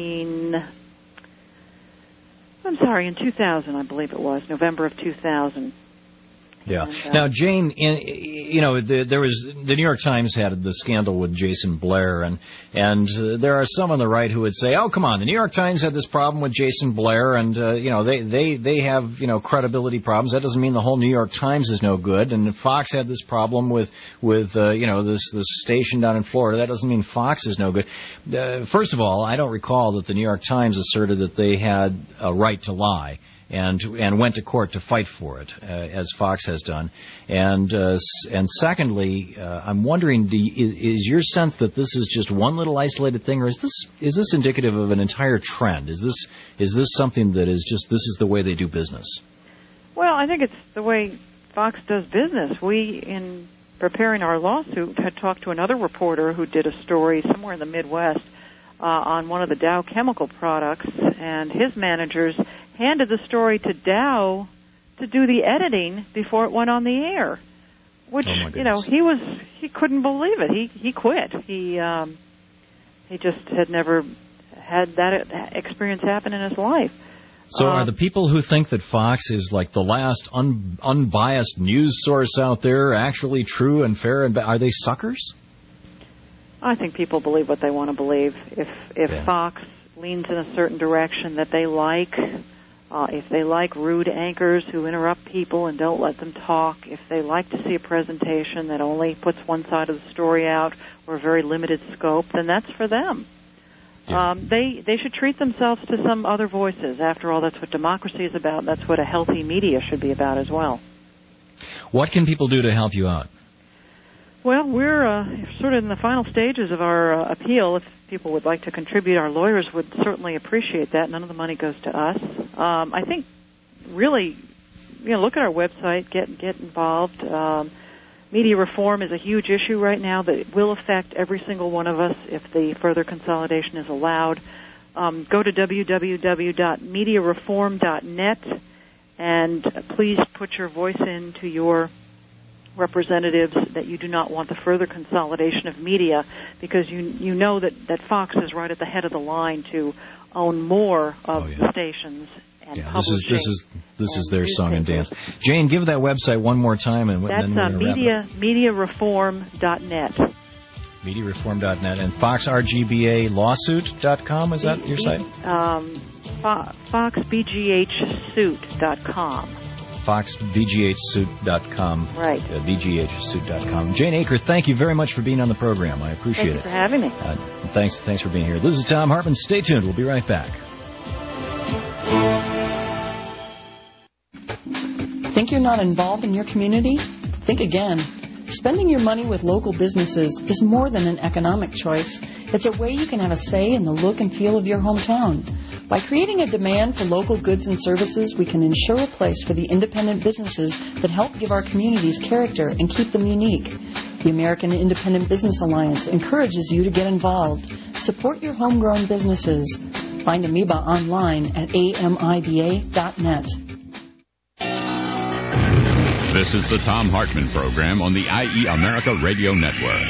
2000, I believe it was, November of 2000. Yeah. Now, Jane, there was the New York Times had the scandal with Jason Blair, and there are some on the right who would say, "Oh, come on, the New York Times had this problem with Jason Blair, and they have credibility problems. That doesn't mean the whole New York Times is no good. And Fox had this problem with this station down in Florida. That doesn't mean Fox is no good." First of all, I don't recall that the New York Times asserted that they had a right to lie. And went to court to fight for it, as Fox has done. And secondly, I'm wondering, is your sense that this is just one little isolated thing, or is this indicative of an entire trend? Is this something that is just this is the way they do business? Well, I think it's the way Fox does business. We, in preparing our lawsuit, had talked to another reporter who did a story somewhere in the Midwest on one of the Dow chemical products, and his managers handed the story to Dow to do the editing before it went on the air, which he couldn't believe it. He quit. He just had never had that experience happen in his life. So are the people who think that Fox is like the last unbiased news source out there actually true and fair, and are they suckers? I think people believe what they want to believe. If Fox leans in a certain direction that they like, if they like rude anchors who interrupt people and don't let them talk, if they like to see a presentation that only puts one side of the story out or a very limited scope, then that's for them. Yeah. They should treat themselves to some other voices. After all, that's what democracy is about. That's what a healthy media should be about as well. What can people do to help you out? Well, we're sort of in the final stages of our appeal. If people would like to contribute, our lawyers would certainly appreciate that. None of the money goes to us. I think really, look at our website, get involved. Media reform is a huge issue right now that will affect every single one of us if the further consolidation is allowed. Go to www.mediareform.net and please put your voice into your representatives that you do not want the further consolidation of media, because you know that Fox is right at the head of the line to own more of the stations and publishing. This is their song and dance. Jane, give that website one more time, and that's then we're going to wrap it. mediareform.net. Mediareform.net and FoxRGBALawsuit.com, is that your site? FoxBGHsuit.com. FoxBGHsuit.com. Right. BGHsuit.com. Jane Aker, thank you very much for being on the program. I appreciate it. Thanks for having me. Thanks for being here. This is Tom Hartman. Stay tuned. We'll be right back. Think you're not involved in your community? Think again. Spending your money with local businesses is more than an economic choice. It's a way you can have a say in the look and feel of your hometown. By creating a demand for local goods and services, we can ensure a place for the independent businesses that help give our communities character and keep them unique. The American Independent Business Alliance encourages you to get involved. Support your homegrown businesses. Find Amoeba online at amiba.net. This is the Tom Hartman Program on the IE America Radio Network.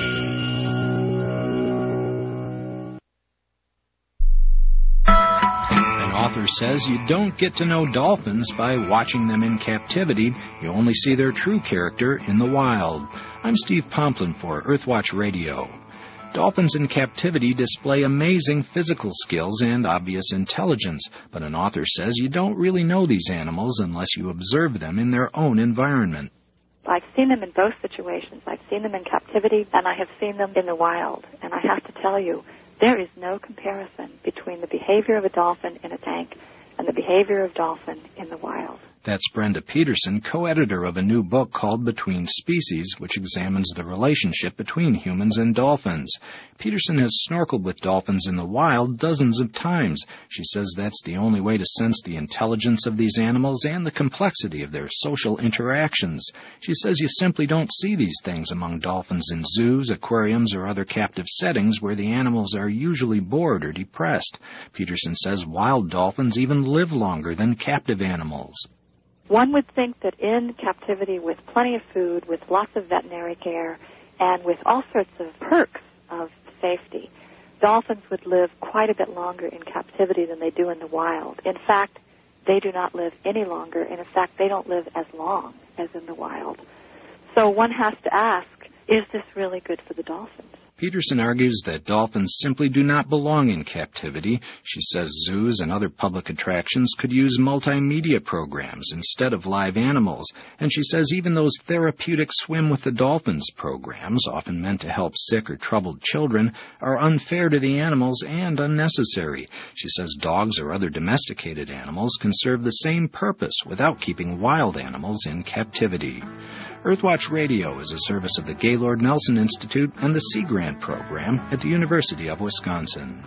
An author says you don't get to know dolphins by watching them in captivity. You only see their true character in the wild. I'm Steve Pomplin for Earthwatch Radio. Dolphins in captivity display amazing physical skills and obvious intelligence, but an author says you don't really know these animals unless you observe them in their own environment. I've seen them in both situations. I've seen them in captivity, and I have seen them in the wild. And I have to tell you, there is no comparison between the behavior of a dolphin in a tank and the behavior of dolphin in the wild. That's Brenda Peterson, co-editor of a new book called Between Species, which examines the relationship between humans and dolphins. Peterson has snorkeled with dolphins in the wild dozens of times. She says that's the only way to sense the intelligence of these animals and the complexity of their social interactions. She says you simply don't see these things among dolphins in zoos, aquariums, or other captive settings where the animals are usually bored or depressed. Peterson says wild dolphins even live longer than captive animals. One would think that in captivity with plenty of food, with lots of veterinary care, and with all sorts of perks of safety, dolphins would live quite a bit longer in captivity than they do in the wild. In fact, they do not live any longer, and in fact, they don't live as long as in the wild. So one has to ask, is this really good for the dolphins? Peterson argues that dolphins simply do not belong in captivity. She says zoos and other public attractions could use multimedia programs instead of live animals. And she says even those therapeutic Swim with the Dolphins programs, often meant to help sick or troubled children, are unfair to the animals and unnecessary. She says dogs or other domesticated animals can serve the same purpose without keeping wild animals in captivity. Earthwatch Radio is a service of the Gaylord Nelson Institute and the Sea Grant Program at the University of Wisconsin.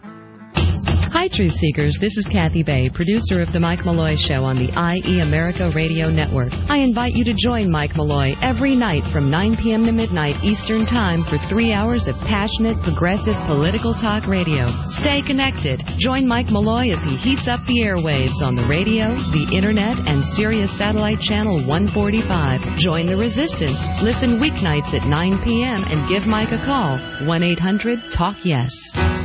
Hi, Truth Seekers. This is Kathy Bay, producer of The Mike Malloy Show on the IE America Radio Network. I invite you to join Mike Malloy every night from 9 p.m. to midnight Eastern Time for 3 hours of passionate, progressive political talk radio. Stay connected. Join Mike Malloy as he heats up the airwaves on the radio, the Internet, and Sirius Satellite Channel 145. Join the resistance. Listen weeknights at 9 p.m. and give Mike a call. 1-800-TALK-YES.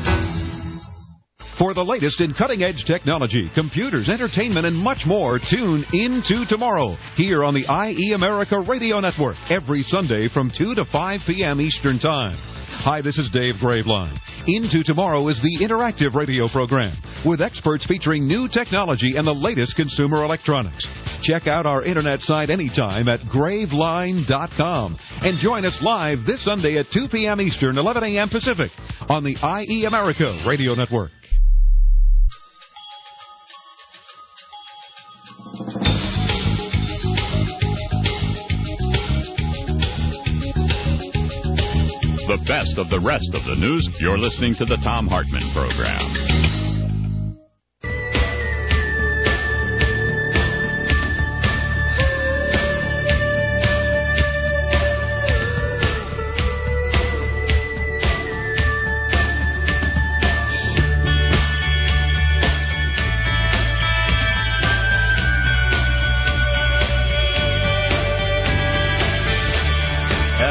For the latest in cutting-edge technology, computers, entertainment, and much more, tune into tomorrow here on the IE America Radio Network every Sunday from 2 to 5 p.m. Eastern Time. Hi, this is Dave Graveline. Into Tomorrow is the interactive radio program with experts featuring new technology and the latest consumer electronics. Check out our internet site anytime at graveline.com and join us live this Sunday at 2 p.m. Eastern, 11 a.m. Pacific on the IE America Radio Network. The best of the rest of the news. You're listening to the Tom Hartman Program.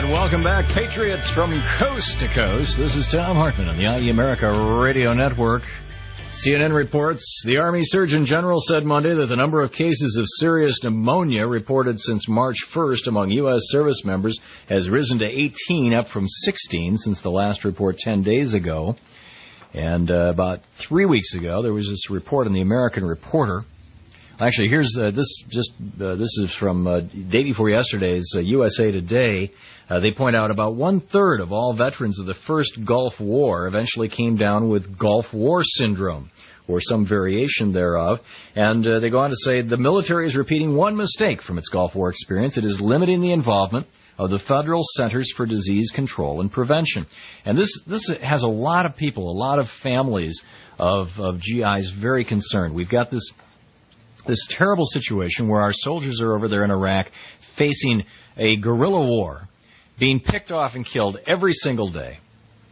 And welcome back, Patriots from coast to coast. This is Tom Hartman on the IE America Radio Network. CNN reports the Army Surgeon General said Monday that the number of cases of serious pneumonia reported since March 1st among U.S. service members has risen to 18, up from 16 since the last report 10 days ago. And about 3 weeks ago, there was this report in the American Reporter. Actually, here's this is from day before yesterday's USA Today. They point out about 1/3 of all veterans of the first Gulf War eventually came down with Gulf War syndrome, or some variation thereof. And they go on to say the military is repeating one mistake from its Gulf War experience. It is limiting the involvement of the Federal Centers for Disease Control and Prevention. And this has a lot of people, a lot of families of GIs very concerned. We've got this terrible situation where our soldiers are over there in Iraq facing a guerrilla war, being picked off and killed every single day.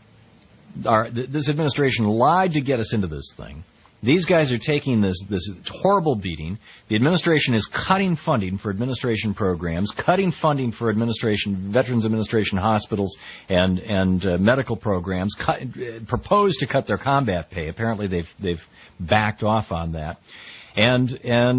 This administration lied to get us into this thing. These guys are taking this horrible beating. The administration is cutting funding for administration programs, cutting funding for Veterans Administration hospitals and medical programs, proposed to cut their combat pay. Apparently they've backed off on that. And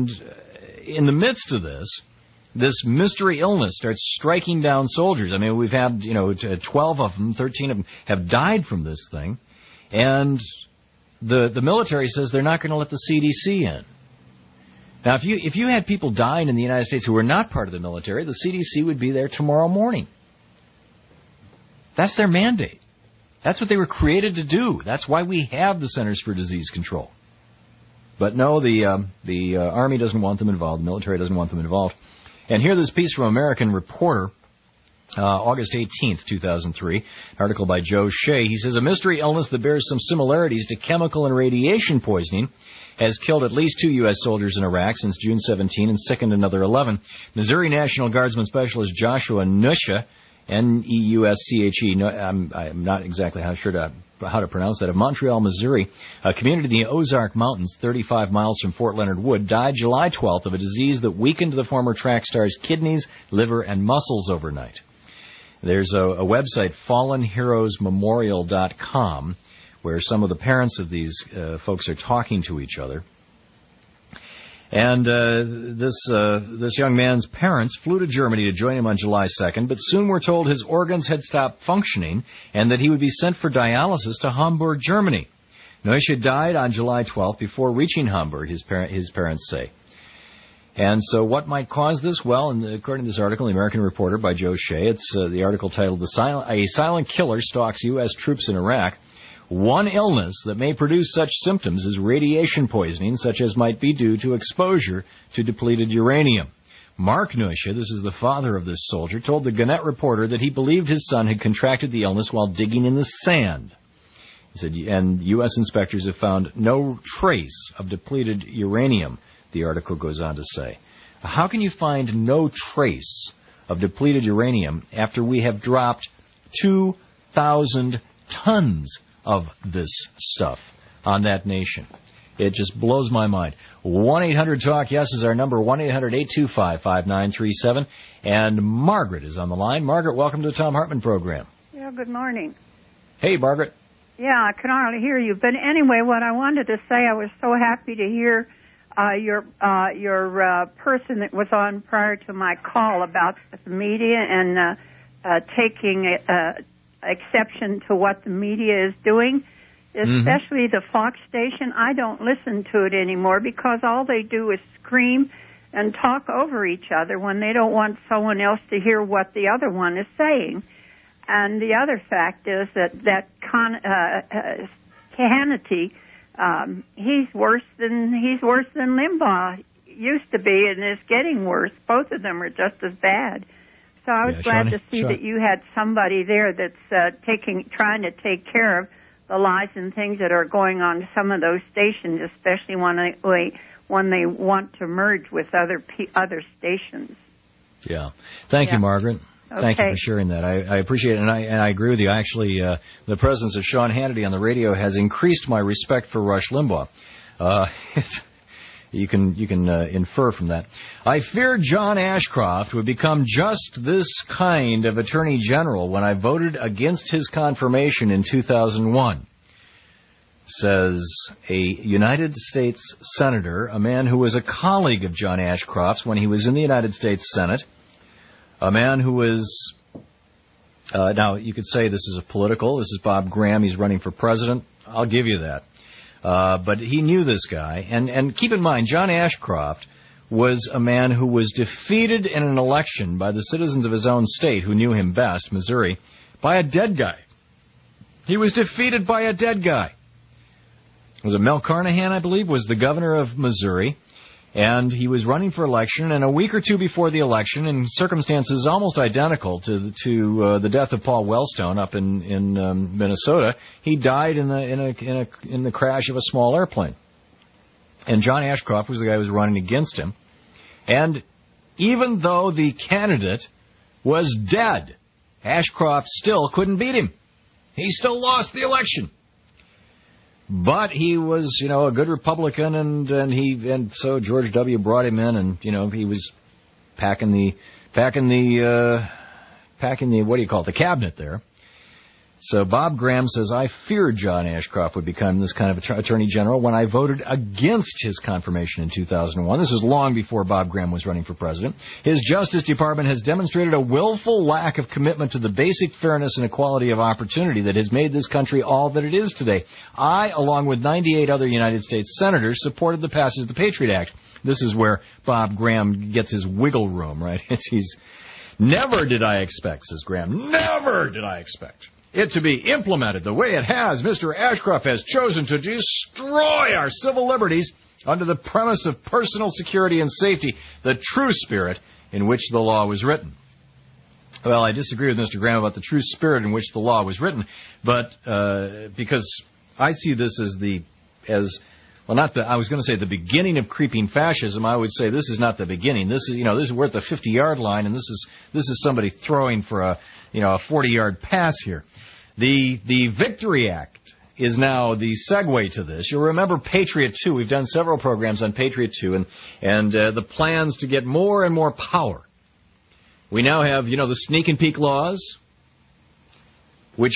in the midst of this mystery illness starts striking down soldiers. I mean, we've had 12 of them, 13 of them have died from this thing, and the military says they're not going to let the CDC in. Now, if you had people dying in the United States who were not part of the military, the CDC would be there tomorrow morning. That's their mandate. That's what they were created to do. That's why we have the Centers for Disease Control. But no, the Army doesn't want them involved. The military doesn't want them involved. And here, this piece from American Reporter, August 18th, 2003, an article by Joe Shea. He says, a mystery illness that bears some similarities to chemical and radiation poisoning has killed at least 2 U.S. soldiers in Iraq since June 17 and sickened another 11. Missouri National Guardsman Specialist Joshua Nusche, N-E-U-S-C-H-E, I'm not exactly sure how to pronounce that, of Montreal, Missouri, a community in the Ozark Mountains, 35 miles from Fort Leonard Wood, died July 12th of a disease that weakened the former track star's kidneys, liver, and muscles overnight. There's a website, fallenheroesmemorial.com, where some of the parents of these folks are talking to each other. And this young man's parents flew to Germany to join him on July 2nd, but soon were told his organs had stopped functioning and that he would be sent for dialysis to Hamburg, Germany. Neusche died on July 12th before reaching Hamburg, his parents say. And so what might cause this? Well, according to this article, the American Reporter by Joe Shea, it's the article titled A Silent Killer Stalks U.S. Troops in Iraq. One illness that may produce such symptoms is radiation poisoning, such as might be due to exposure to depleted uranium. Mark Neusche, this is the father of this soldier, told the Gannett Reporter that he believed his son had contracted the illness while digging in the sand. He said, and U.S. inspectors have found no trace of depleted uranium, the article goes on to say. How can you find no trace of depleted uranium after we have dropped 2,000 tons of this stuff on that nation? It just blows my mind. 1-800-TALK-YES is our number, 1-800-825-5937. And Margaret is on the line. Margaret, welcome to the Tom Hartman program. Yeah, good morning. Hey, Margaret. Yeah, I can hardly hear you. But anyway, what I wanted to say, I was so happy to hear your person that was on prior to my call about the media and taking exception to what the media is doing, especially the Fox station. I don't listen to it anymore because all they do is scream and talk over each other when they don't want someone else to hear what the other one is saying. And the other fact is that Hannity, he's worse than Limbaugh used to be, and is getting worse. Both of them are just as bad. So I was glad to see that you had somebody there that's trying to take care of the lies and things that are going on some of those stations, especially when they want to merge with other stations. Yeah. Thank you, Margaret. Okay. Thank you for sharing that. I appreciate it, and I agree with you. Actually, the presence of Sean Hannity on the radio has increased my respect for Rush Limbaugh. You can infer from that. I feared John Ashcroft would become just this kind of Attorney General when I voted against his confirmation in 2001, says a United States Senator, a man who was a colleague of John Ashcroft's when he was in the United States Senate, a man who was, now you could say this is political, this is Bob Graham, he's running for president, I'll give you that. But he knew this guy. And keep in mind, John Ashcroft was a man who was defeated in an election by the citizens of his own state, who knew him best, Missouri, by a dead guy. He was defeated by a dead guy. Was it Mel Carnahan, I believe, was the governor of Missouri. And he was running for election, and a week or two before the election, in circumstances almost identical to the death of Paul Wellstone up in Minnesota, he died in the crash of a small airplane. And John Ashcroft was the guy who was running against him. And even though the candidate was dead, Ashcroft still couldn't beat him. He still lost the election. But he was, a good Republican, and so George W. brought him in, and he was packing the the cabinet there. So Bob Graham says, I feared John Ashcroft would become this kind of Attorney General when I voted against his confirmation in 2001. This was long before Bob Graham was running for president. His Justice Department has demonstrated a willful lack of commitment to the basic fairness and equality of opportunity that has made this country all that it is today. I, along with 98 other United States senators, supported the passage of the Patriot Act. This is where Bob Graham gets his wiggle room, right? Never did I expect, says Graham, never did I expect it to be implemented the way it has. Mr. Ashcroft has chosen to destroy our civil liberties under the premise of personal security and safety, the true spirit in which the law was written. Well, I disagree with Mr. Graham about the true spirit in which the law was written, but because I see this I was going to say the beginning of creeping fascism. I would say this is not the beginning. This is we're at the 50-yard line, and this is somebody throwing for a 40-yard pass here. The Victory Act is now the segue to this. You'll remember Patriot 2. We've done several programs on Patriot 2 and the plans to get more and more power. We now have, the sneak and peek laws, which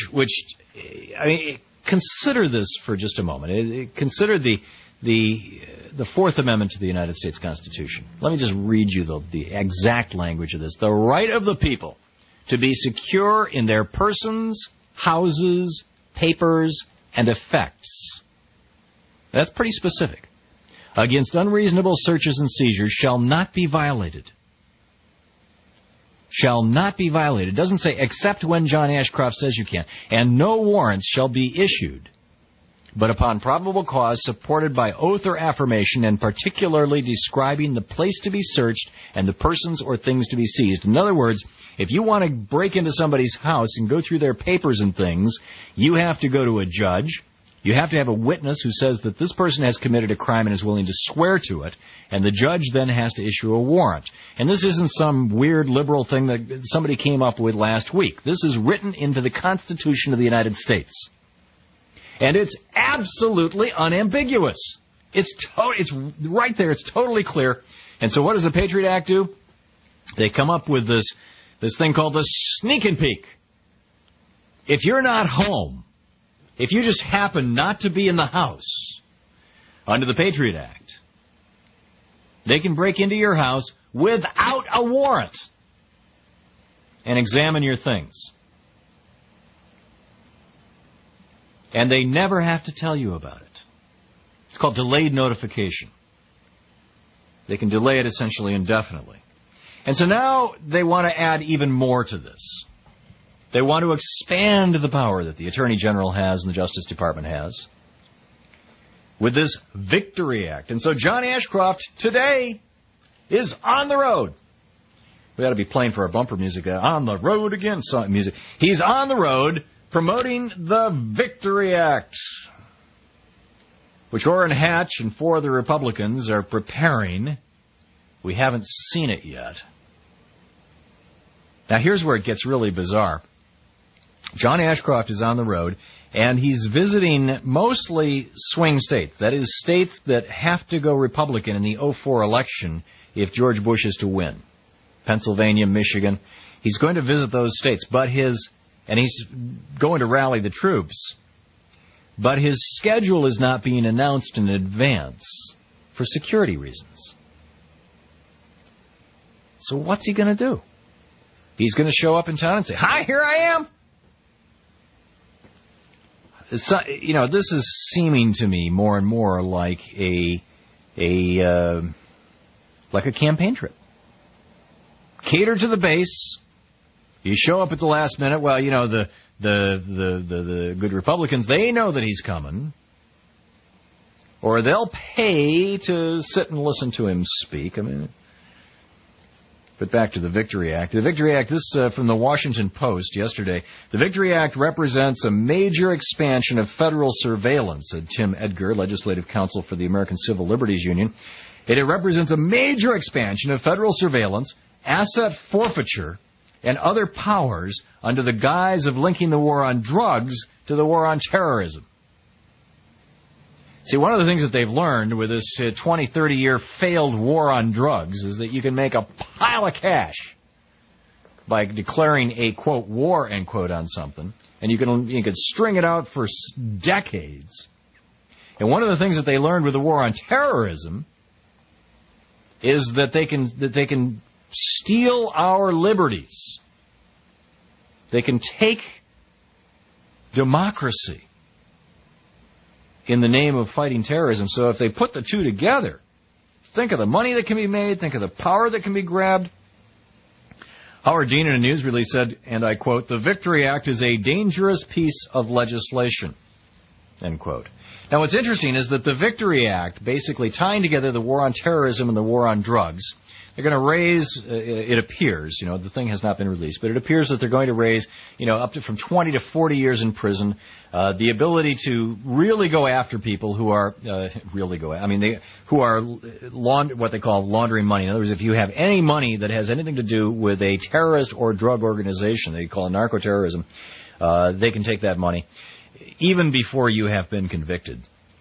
consider this for just a moment. Consider the Fourth Amendment to the United States Constitution. Let me just read you the exact language of this. The right of the people to be secure in their persons, houses, papers, and effects. That's pretty specific. Against unreasonable searches and seizures shall not be violated. Shall not be violated. It doesn't say except when John Ashcroft says you can. And no warrants shall be issued, but upon probable cause supported by oath or affirmation and particularly describing the place to be searched and the persons or things to be seized. In other words, if you want to break into somebody's house and go through their papers and things, you have to go to a judge. You have to have a witness who says that this person has committed a crime and is willing to swear to it, and the judge then has to issue a warrant. And this isn't some weird liberal thing that somebody came up with last week. This is written into the Constitution of the United States. And it's absolutely unambiguous. It's right there. It's totally clear. And so what does the Patriot Act do? They come up with this thing called the sneak and peek. If you're not home, if you just happen not to be in the house under the Patriot Act, they can break into your house without a warrant and examine your things. And they never have to tell you about it. It's called delayed notification. They can delay it essentially indefinitely. And so now they want to add even more to this. They want to expand the power that the Attorney General has and the Justice Department has with this Victory Act. And so John Ashcroft today is on the road. We ought to be playing for our bumper music. On the road again, song music. He's on the road promoting the Victory Act, which Orrin Hatch and 4 of the Republicans are preparing. We haven't seen it yet. Now, here's where it gets really bizarre. John Ashcroft is on the road, and he's visiting mostly swing states. That is, states that have to go Republican in the 2004 election if George Bush is to win. Pennsylvania, Michigan. He's going to visit those states, and he's going to rally the troops. But his schedule is not being announced in advance for security reasons. So what's he going to do? He's going to show up in town and say, "Hi, here I am." This is seeming to me more and more like a campaign trip. Cater to the base. You show up at the last minute. Well, the good Republicans, they know that he's coming. Or they'll pay to sit and listen to him speak. But back to the Victory Act. The Victory Act, this from the Washington Post yesterday. The Victory Act represents a major expansion of federal surveillance, said Tim Edgar, legislative counsel for the American Civil Liberties Union. It represents a major expansion of federal surveillance, asset forfeiture, and other powers under the guise of linking the war on drugs to the war on terrorism. See, one of the things that they've learned with this 20, 30-year failed war on drugs is that you can make a pile of cash by declaring a, quote, war, end quote, on something, and you can string it out for decades. And one of the things that they learned with the war on terrorism is that they can steal our liberties. They can take democracy in the name of fighting terrorism. So if they put the two together, think of the money that can be made, think of the power that can be grabbed. Howard Dean in a news release said, and I quote, "The Victory Act is a dangerous piece of legislation," end quote. Now what's interesting is that the Victory Act, basically tying together the war on terrorism and the war on drugs, they're going to raise, it appears, the thing has not been released, but it appears that they're going to raise, up to from 20 to 40 years in prison, the ability to really go after people who are, who are what they call laundering money. In other words, if you have any money that has anything to do with a terrorist or drug organization, they call it narco-terrorism, they can take that money even before you have been convicted.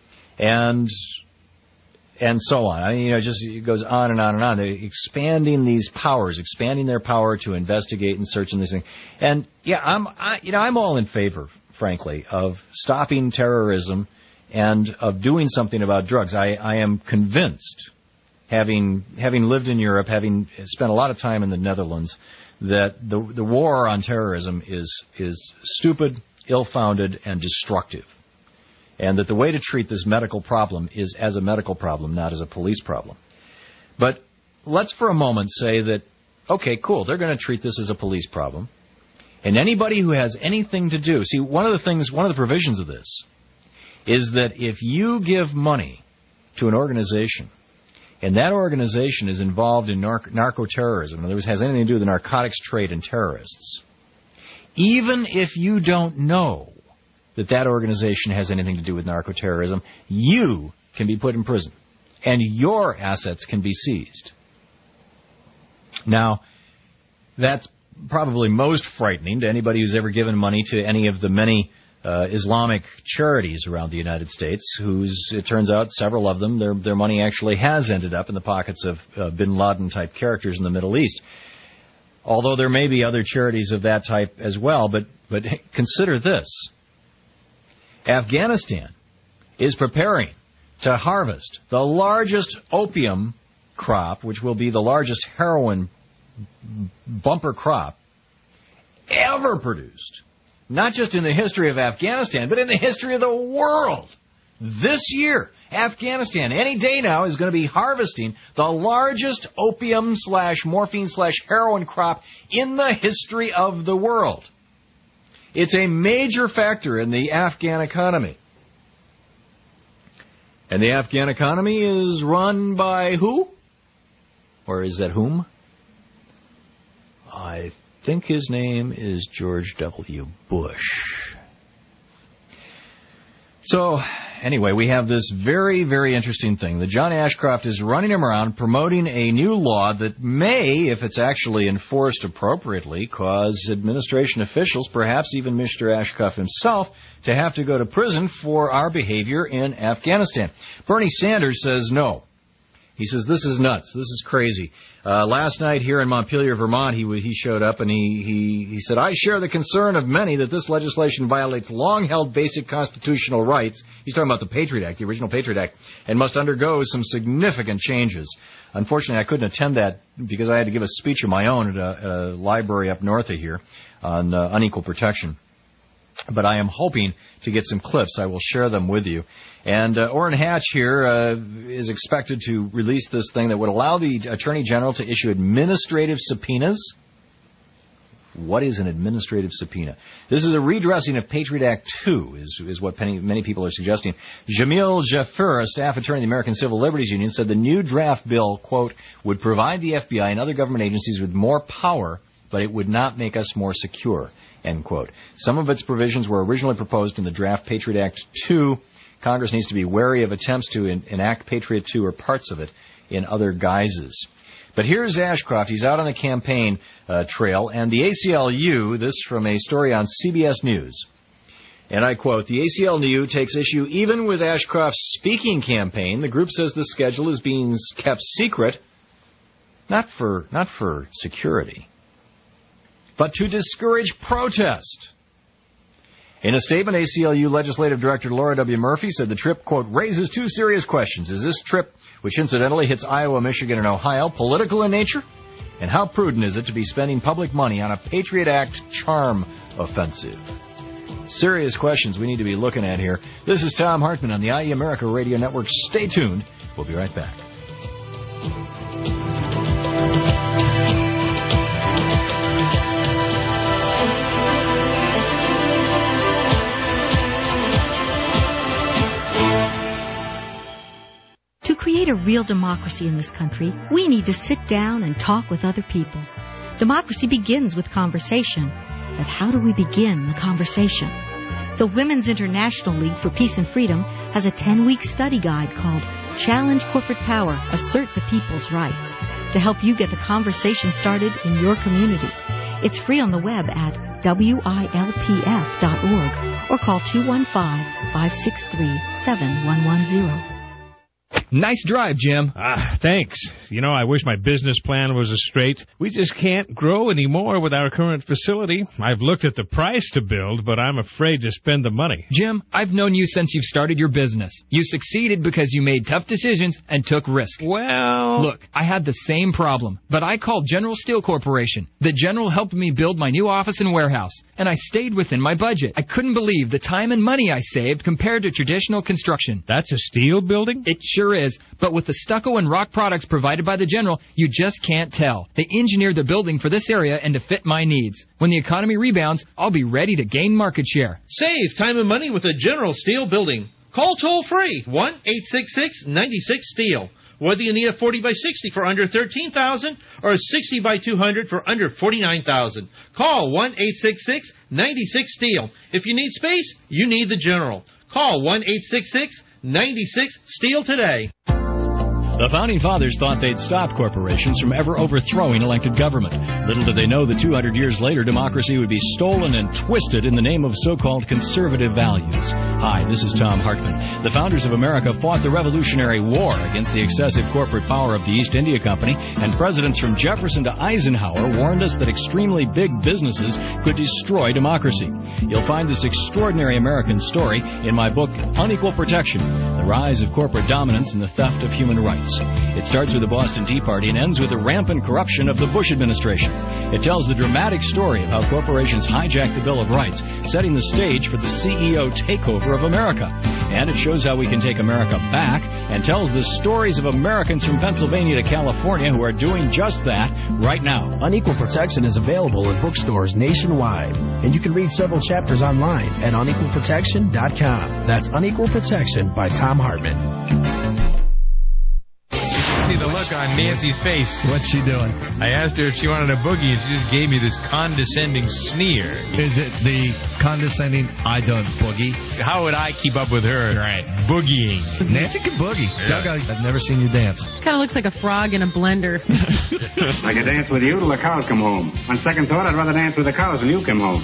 And so on. It goes on and on and on. They're expanding these powers, expanding their power to investigate and search and these things. And I'm all in favor, frankly, of stopping terrorism and of doing something about drugs. I am convinced, having lived in Europe, having spent a lot of time in the Netherlands, that the war on terrorism is stupid, ill-founded, and destructive. And that the way to treat this medical problem is as a medical problem, not as a police problem. But let's for a moment say that, okay, cool, they're going to treat this as a police problem. And anybody who has anything to do... See, one of the provisions of this is that if you give money to an organization, and that organization is involved in narco-terrorism, in other words, has anything to do with the narcotics trade and terrorists, even if you don't know that organization has anything to do with narco-terrorism, you can be put in prison, and your assets can be seized. Now, that's probably most frightening to anybody who's ever given money to any of the many Islamic charities around the United States, it turns out, several of them, their money actually has ended up in the pockets of bin Laden-type characters in the Middle East. Although there may be other charities of that type as well, but consider this. Afghanistan is preparing to harvest the largest opium crop, which will be the largest heroin bumper crop ever produced. Not just in the history of Afghanistan, but in the history of the world. This year, Afghanistan, any day now, is going to be harvesting the largest opium/morphine/heroin crop in the history of the world. It's a major factor in the Afghan economy. And the Afghan economy is run by who? Or is that whom? I think his name is George W. Bush. So, Anyway, we have this very, very interesting thing that John Ashcroft is running around promoting a new law that may, if it's actually enforced appropriately, cause administration officials, perhaps even Mr. Ashcroft himself, to have to go to prison for our behavior in Afghanistan. Bernie Sanders says no. He says, this is nuts. This is crazy. Last night here in Montpelier, Vermont, he showed up and he said, I share the concern of many that this legislation violates long-held basic constitutional rights. He's talking about the Patriot Act, the original Patriot Act, and must undergo some significant changes. Unfortunately, I couldn't attend that because I had to give a speech of my own at a library up north of here on unequal protection. But I am hoping to get some clips. I will share them with you. And Orrin Hatch here is expected to release this thing that would allow the Attorney General to issue administrative subpoenas. What is an administrative subpoena? This is a redressing of Patriot Act 2, is what many people are suggesting. Jamil Jaffer, a staff attorney of the American Civil Liberties Union, said the new draft bill, quote, would provide the FBI and other government agencies with more power, but it would not make us more secure, end quote. Some of its provisions were originally proposed in the draft Patriot Act 2. Congress needs to be wary of attempts to enact Patriot 2 or parts of it in other guises. But here's Ashcroft. He's out on the campaign trail, and the ACLU, this from a story on CBS News, and I quote, the ACLU takes issue even with Ashcroft's speaking campaign. The group says the schedule is being kept secret, not for security, but to discourage protest. In a statement, ACLU Legislative Director Laura W. Murphy said the trip, quote, raises two serious questions. Is this trip, which incidentally hits Iowa, Michigan, and Ohio, political in nature? And how prudent is it to be spending public money on a Patriot Act charm offensive? Serious questions we need to be looking at here. This is Tom Hartman on the IE America Radio Network. Stay tuned. We'll be right back. To create a real democracy in this country, we need to sit down and talk with other people. Democracy begins with conversation. But how do we begin the conversation? The Women's International League for Peace and Freedom has a 10-week study guide called Challenge Corporate Power, Assert the People's Rights, to help you get the conversation started in your community. It's free on the web at WILPF.org or call 215-563-7110. Nice drive, Jim. Thanks. You know, I wish my business plan was as straight. We just can't grow anymore with our current facility. I've looked at the price to build, but I'm afraid to spend the money. Jim, I've known you since you've started your business. You succeeded because you made tough decisions and took risk. Well... Look, I had the same problem, but I called General Steel Corporation. The General helped me build my new office and warehouse, and I stayed within my budget. I couldn't believe the time and money I saved compared to traditional construction. That's a steel building? It sure is, but with the stucco and rock products provided by the General, you just can't tell. They engineered the building for this area and to fit my needs. When the economy rebounds, I'll be ready to gain market share. Save time and money with a General Steel building. Call toll-free, 1-866-96-STEEL. Whether you need a 40 by 60 for under $13,000 or a 60 by 200 for under $49,000. Call 1-866-96-STEEL. If you need space, you need the General. Call 1-866-96-STEEL today. The Founding Fathers thought they'd stop corporations from ever overthrowing elected government. Little did they know that 200 years later, democracy would be stolen and twisted in the name of so-called conservative values. Hi, this is Tom Hartman. The founders of America fought the Revolutionary War against the excessive corporate power of the East India Company, and presidents from Jefferson to Eisenhower warned us that extremely big businesses could destroy democracy. You'll find this extraordinary American story in my book, Unequal Protection, The Rise of Corporate Dominance and the Theft of Human Rights. It starts with the Boston Tea Party and ends with the rampant corruption of the Bush administration. It tells the dramatic story of how corporations hijacked the Bill of Rights, setting the stage for the CEO takeover of America. And it shows how we can take America back and tells the stories of Americans from Pennsylvania to California who are doing just that right now. Unequal Protection is available in bookstores nationwide, and you can read several chapters online at unequalprotection.com. That's Unequal Protection by Tom Hartman. See the look on on Nancy's face. What's she doing? I asked her if she wanted a boogie, and she just gave me this condescending sneer. Is it the condescending, I don't boogie? How would I keep up with her? Right. Boogieing. Nancy can boogie. Yeah. Doug, I've never seen you dance. Kind of looks like a frog in a blender. I could dance with you till the cows come home. On second thought, I'd rather dance with the cows when you come home.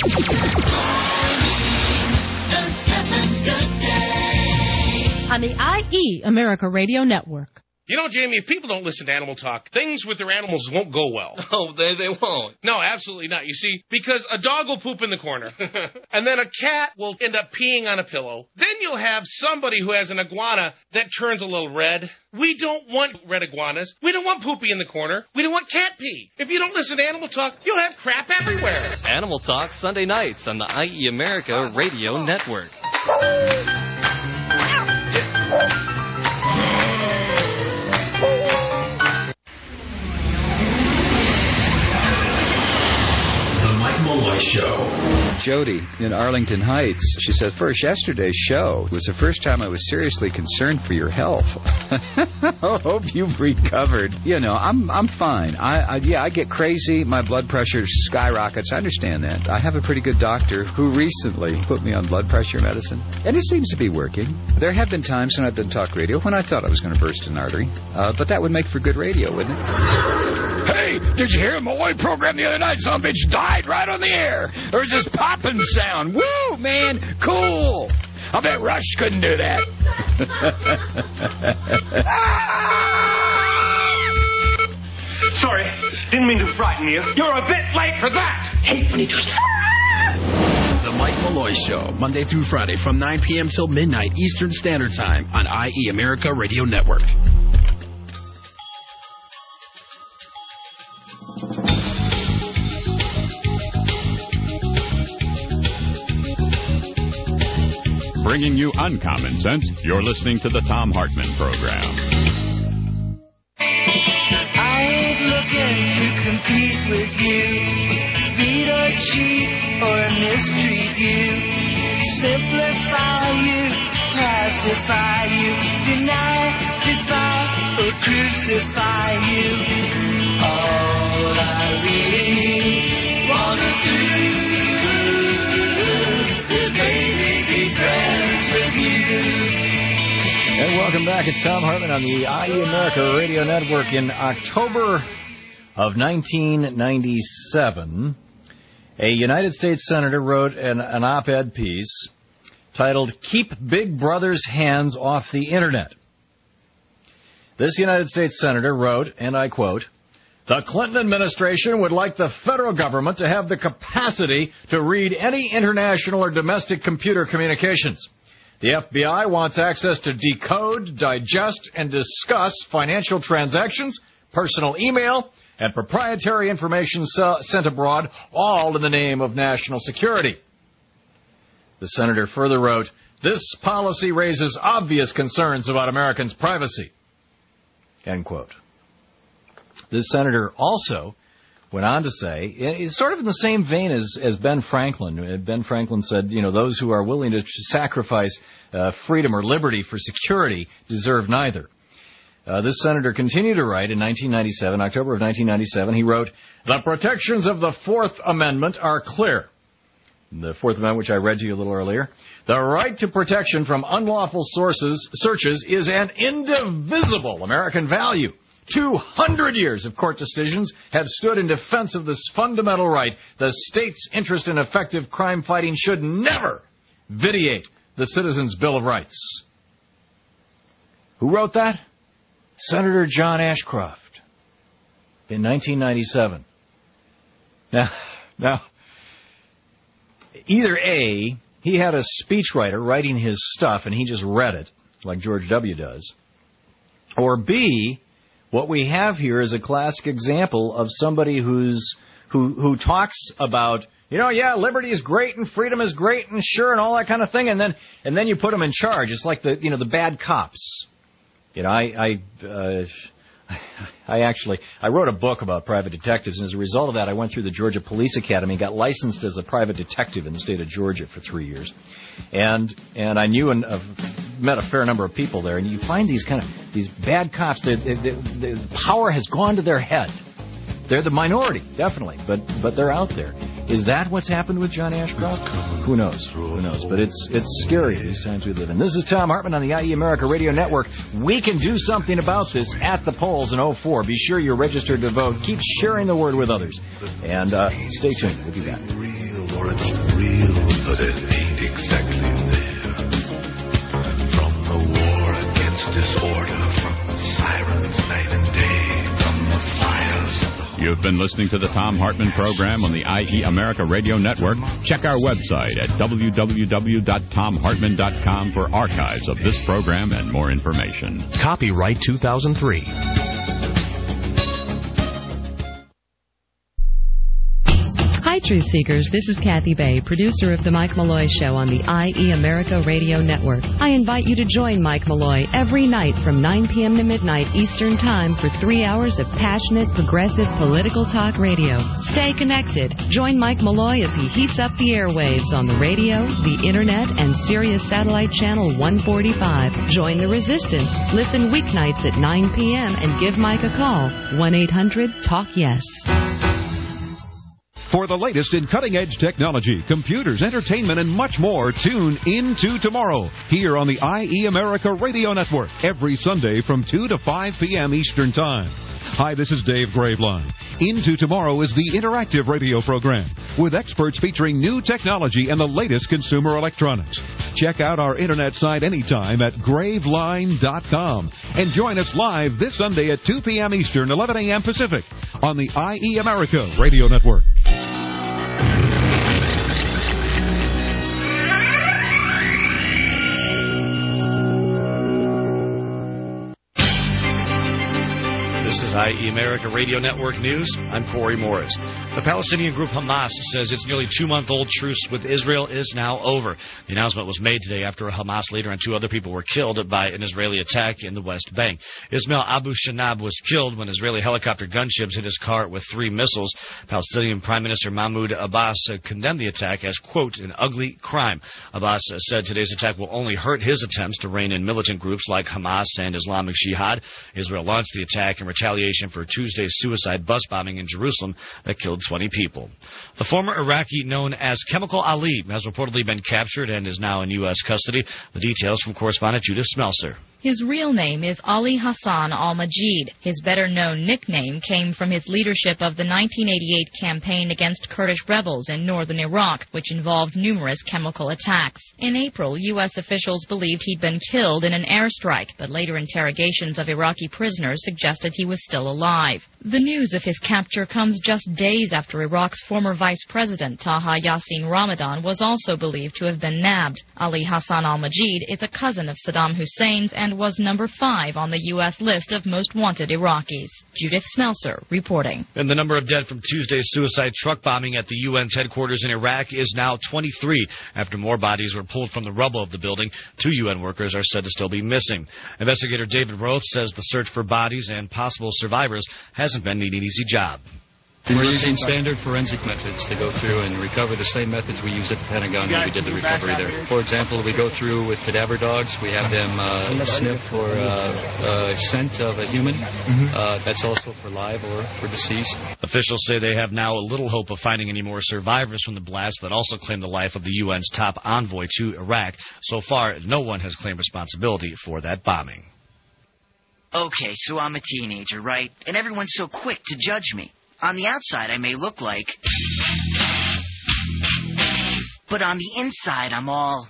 On the IE America Radio Network. You know, Jamie, if people don't listen to Animal Talk, things with their animals won't go well. Oh, they won't. No, absolutely not. You see, because a dog will poop in the corner, and then a cat will end up peeing on a pillow. Then you'll have somebody who has an iguana that turns a little red. We don't want red iguanas. We don't want poopy in the corner. We don't want cat pee. If you don't listen to Animal Talk, you'll have crap everywhere. Animal Talk, Sunday nights on the IE America Radio Network. Malloy Show. Jody in Arlington Heights. She said, first, yesterday's show was the first time I was seriously concerned for your health. I hope you've recovered. You know, I'm fine. I get crazy. My blood pressure skyrockets. I understand that. I have a pretty good doctor who recently put me on blood pressure medicine, and it seems to be working. There have been times when I've done talk radio when I thought I was going to burst an artery, but that would make for good radio, wouldn't it? Hey, did you hear the Malloy program the other night? Some bitch died right on the air. There was this popping sound. Woo, man, cool. I bet Rush couldn't do that. Sorry, didn't mean to frighten you. You're a bit late for that. Hate when he does that. The Mike Malloy Show, Monday through Friday from 9 p.m. till midnight Eastern Standard Time on IE America Radio Network. Bringing you uncommon sense, you're listening to the Thom Hartmann Program. I ain't looking to compete with you, beat or cheat or mistreat you, simplify you, pacify you, deny, defy, or crucify you. All I really wanna do is maybe be friends with you. And welcome back. It's Thom Hartmann on the IE America Radio Network. In October of 1997, a United States senator wrote an op-ed piece titled, "Keep Big Brother's Hands Off the Internet." This United States senator wrote, and I quote, "The Clinton administration would like the federal government to have the capacity to read any international or domestic computer communications. The FBI wants access to decode, digest, and discuss financial transactions, personal email, and proprietary information sent abroad, all in the name of national security." The senator further wrote, "This policy raises obvious concerns about Americans' privacy." End quote. This senator also went on to say, it's sort of in the same vein as Ben Franklin. Ben Franklin said, you know, those who are willing to sacrifice freedom or liberty for security deserve neither. This senator continued to write in 1997, October of 1997, he wrote, "The protections of the Fourth Amendment are clear." The Fourth Amendment, which I read to you a little earlier. "The right to protection from unlawful searches is an indivisible American value. 200 years of court decisions have stood in defense of this fundamental right. The state's interest in effective crime fighting should never vitiate the Citizens' Bill of Rights." Who wrote that? Senator John Ashcroft in 1997. Now, either A, he had a speechwriter writing his stuff and he just read it, like George W. does, or B, what we have here is a classic example of somebody who talks about, you know, yeah, liberty is great and freedom is great and sure and all that kind of thing, and then you put them in charge. It's like the bad cops. You know, I wrote a book about private detectives, and as a result of that, I went through the Georgia Police Academy, got licensed as a private detective in the state of Georgia for 3 years, and I knew met a fair number of people there, and you find these bad cops. The power has gone to their head. They're the minority, definitely, but they're out there. Is that what's happened with John Ashcroft? Who knows? Who knows? But it's scary these times we live in. This is Tom Hartman on the IE America Radio Network. We can do something about this at the polls in 04. Be sure you're registered to vote. Keep sharing the word with others. And stay tuned. We'll be back. Or it's real, but it ain't exactly there. From the war against disorder, from sirens night and day, from the fires of the... You've been listening to the Tom Hartman program on the IE America Radio Network. Check our website at www.tomhartman.com for archives of this program and more information. Copyright 2003. Hi, Truth Seekers. This is Kathy Bay, producer of The Mike Malloy Show on the IE America Radio Network. I invite you to join Mike Malloy every night from 9 p.m. to midnight Eastern Time for 3 hours of passionate, progressive, political talk radio. Stay connected. Join Mike Malloy as he heats up the airwaves on the radio, the internet, and Sirius Satellite Channel 145. Join the resistance. Listen weeknights at 9 p.m. and give Mike a call. 1-800-TALK-YES. For the latest in cutting-edge technology, computers, entertainment, and much more, tune into tomorrow here on the IE America Radio Network every Sunday from 2 to 5 p.m. Eastern Time. Hi, this is Dave Graveline. Into Tomorrow is the interactive radio program with experts featuring new technology and the latest consumer electronics. Check out our internet site anytime at graveline.com and join us live this Sunday at 2 p.m. Eastern, 11 a.m. Pacific on the IE America Radio Network. This is IE America Radio Network News. I'm Corey Morris. The Palestinian group Hamas says its nearly 2-month-old truce with Israel is now over. The announcement was made today after a Hamas leader and 2 other people were killed by an Israeli attack in the West Bank. Ismail Abu Shanab was killed when Israeli helicopter gunships hit his car with 3 missiles. Palestinian Prime Minister Mahmoud Abbas condemned the attack as, quote, an ugly crime. Abbas said today's attack will only hurt his attempts to rein in militant groups like Hamas and Islamic Jihad. Israel launched the attack in retaliation for Tuesday's suicide bus bombing in Jerusalem that killed 20 people. The former Iraqi known as Chemical Ali has reportedly been captured and is now in U.S. custody. The details from correspondent Judith Smelser. His real name is Ali Hassan al-Majid. His better-known nickname came from his leadership of the 1988 campaign against Kurdish rebels in northern Iraq, which involved numerous chemical attacks. In April, U.S. officials believed he'd been killed in an airstrike, but later interrogations of Iraqi prisoners suggested he was still alive. The news of his capture comes just days after Iraq's former vice president, Taha Yassin Ramadan, was also believed to have been nabbed. Ali Hassan al-Majid is a cousin of Saddam Hussein's and was number 5 on the U.S. list of most wanted Iraqis. Judith Smelser reporting. And the number of dead from Tuesday's suicide truck bombing at the UN's headquarters in Iraq is now 23, after more bodies were pulled from the rubble of the building. 2 UN workers are said to still be missing. Investigator David Roth says the search for bodies and possible survivors hasn't been an easy job. We're using standard forensic methods to go through and recover the same methods we used at the Pentagon when we did the recovery there. For example, we go through with cadaver dogs. We have them sniff for scent of a human. That's also for live or for deceased. Officials say they have now little hope of finding any more survivors from the blast that also claimed the life of the UN's top envoy to Iraq. So far, no one has claimed responsibility for that bombing. Okay, so I'm a teenager, right? And everyone's so quick to judge me. On the outside, I may look like... But on the inside, I'm all...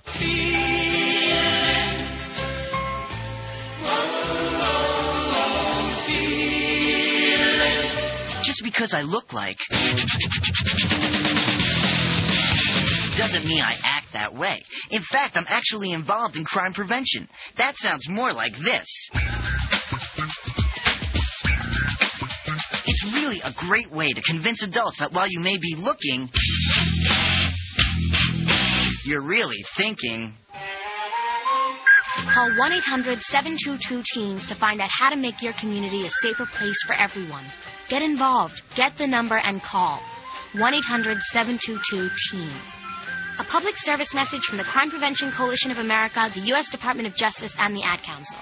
Just because I look like... doesn't mean I act that way. In fact, I'm actually involved in crime prevention. That sounds more like this. It's really a great way to convince adults that while you may be looking, you're really thinking. Call 1-800-722-TEENS to find out how to make your community a safer place for everyone. Get involved. Get the number and call. 1-800-722-TEENS. A public service message from the Crime Prevention Coalition of America, the U.S. Department of Justice, and the Ad Council.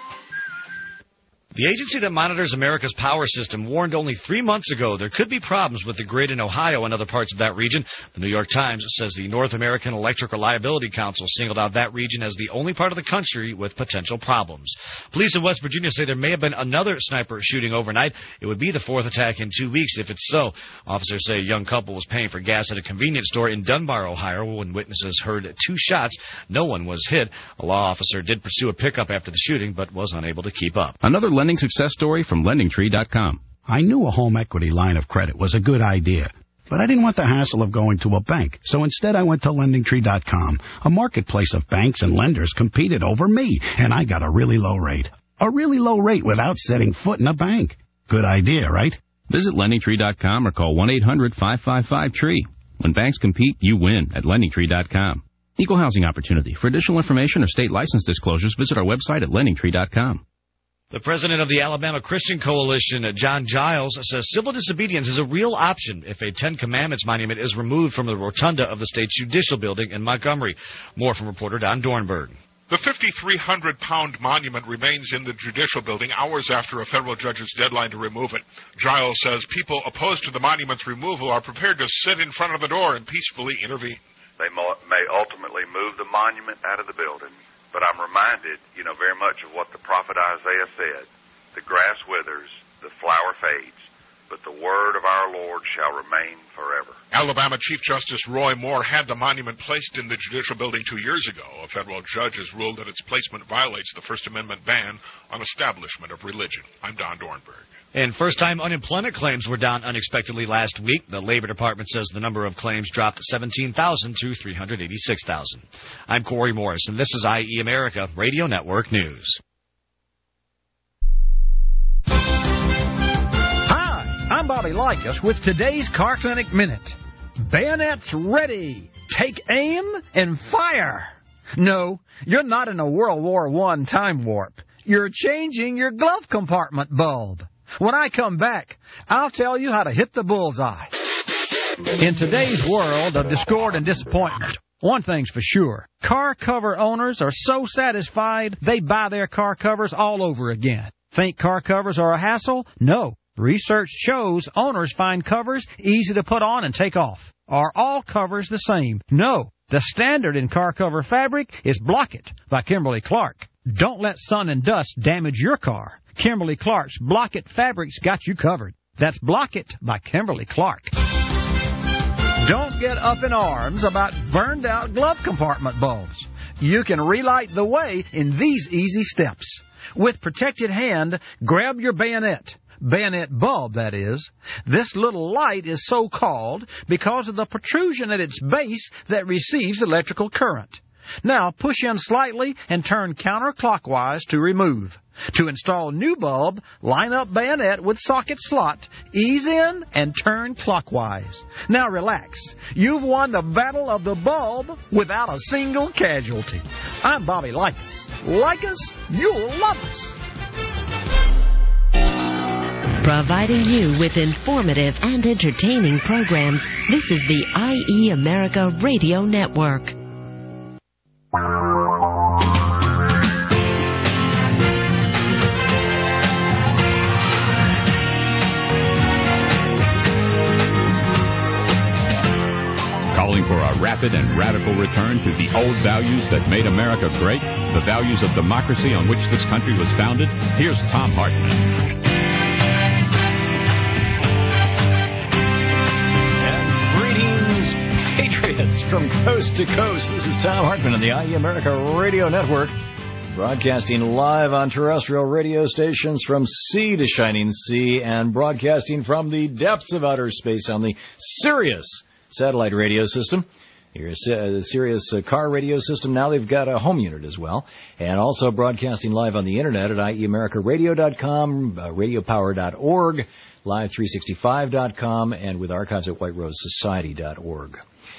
The agency that monitors America's power system warned only 3 months ago there could be problems with the grid in Ohio and other parts of that region. The New York Times says the North American Electric Reliability Council singled out that region as the only part of the country with potential problems. Police in West Virginia say there may have been another sniper shooting overnight. It would be the fourth attack in 2 weeks if it's so. Officers say a young couple was paying for gas at a convenience store in Dunbar, Ohio, when witnesses heard 2 shots. No one was hit. A law officer did pursue a pickup after the shooting, but was unable to keep up. Another lending success story from LendingTree.com. I knew a home equity line of credit was a good idea, but I didn't want the hassle of going to a bank. So instead I went to LendingTree.com. A marketplace of banks and lenders competed over me, and I got a really low rate. A really low rate without setting foot in a bank. Good idea, right? Visit LendingTree.com or call 1-800-555-TREE. When banks compete, you win at LendingTree.com. Equal housing opportunity. For additional information or state license disclosures, visit our website at LendingTree.com. The president of the Alabama Christian Coalition, John Giles, says civil disobedience is a real option if a Ten Commandments monument is removed from the rotunda of the state's judicial building in Montgomery. More from reporter Don Dornberg. The 5,300-pound monument remains in the judicial building hours after a federal judge's deadline to remove it. Giles says people opposed to the monument's removal are prepared to sit in front of the door and peacefully intervene. They may ultimately move the monument out of the building. But I'm reminded, very much of what the prophet Isaiah said. The grass withers, the flower fades, but the word of our Lord shall remain forever. Alabama Chief Justice Roy Moore had the monument placed in the judicial building 2 years ago. A federal judge has ruled that its placement violates the First Amendment ban on establishment of religion. I'm Don Dornberg. And first-time unemployment claims were down unexpectedly last week. The Labor Department says the number of claims dropped 17,000 to 386,000. I'm Corey Morris, and this is IE America Radio Network News. Hi, I'm Bobby Likas with today's Car Clinic Minute. Bayonets ready. Take aim and fire. No, you're not in a World War I time warp. You're changing your glove compartment bulb. When I come back, I'll tell you how to hit the bullseye. In today's world of discord and disappointment, one thing's for sure. Car cover owners are so satisfied they buy their car covers all over again. Think car covers are a hassle? No. Research shows owners find covers easy to put on and take off. Are all covers the same? No. The standard in car cover fabric is Block It by Kimberly-Clark. Don't let sun and dust damage your car. Kimberly-Clark's Block It fabrics got you covered. That's Block It by Kimberly-Clark. Don't get up in arms about burned-out glove compartment bulbs. You can relight the way in these easy steps. With protected hand, grab your bayonet bulb, that is. This little light is so called because of the protrusion at its base that receives electrical current. Now, push in slightly and turn counterclockwise to remove. To install new bulb, line up bayonet with socket slot, ease in, and turn clockwise. Now relax. You've won the battle of the bulb without a single casualty. I'm Bobby Likas. Like us, you'll love us. Providing you with informative and entertaining programs, this is the IE America Radio Network. Calling for a rapid and radical return to the old values that made America great, the values of democracy on which this country was founded. Here's Tom Hartman. Patriots from coast to coast. This is Tom Hartman on the IE America Radio Network, broadcasting live on terrestrial radio stations from sea to shining sea and broadcasting from the depths of outer space on the Sirius satellite radio system. Here's the Sirius car radio system. Now they've got a home unit as well, and also broadcasting live on the internet at IEAmericaRadio.com, radiopower.org, live365.com, and with archives at whiterosesociety.org.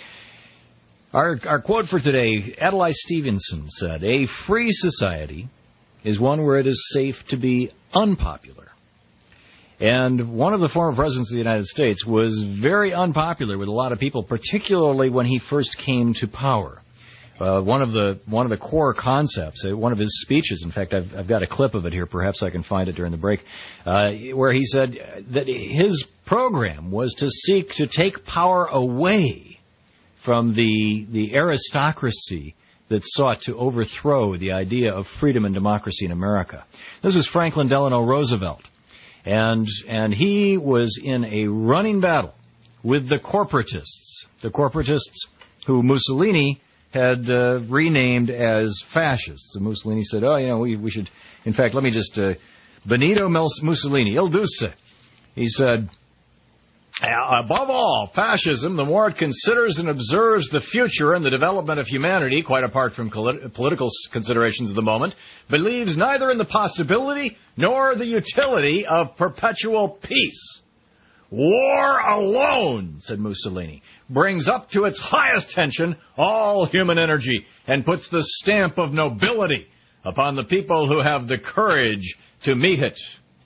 Our quote for today, Adlai Stevenson said, "A free society is one where it is safe to be unpopular. And one of the former presidents of the United States was very unpopular with a lot of people, particularly when he first came to power. One of the core concepts, one of his speeches, in fact, I've got a clip of it here, perhaps I can find it during the break, where he said that his program was to seek to take power away from the aristocracy that sought to overthrow the idea of freedom and democracy in America. This was Franklin Delano Roosevelt. And he was in a running battle with the corporatists who Mussolini had renamed as fascists. And Mussolini said, we should, in fact, let me just, Benito Mussolini, Il Duce, he said, above all, fascism, the more it considers and observes the future and the development of humanity, quite apart from political considerations of the moment, believes neither in the possibility nor the utility of perpetual peace. War alone, said Mussolini, brings up to its highest tension all human energy and puts the stamp of nobility upon the people who have the courage to meet it.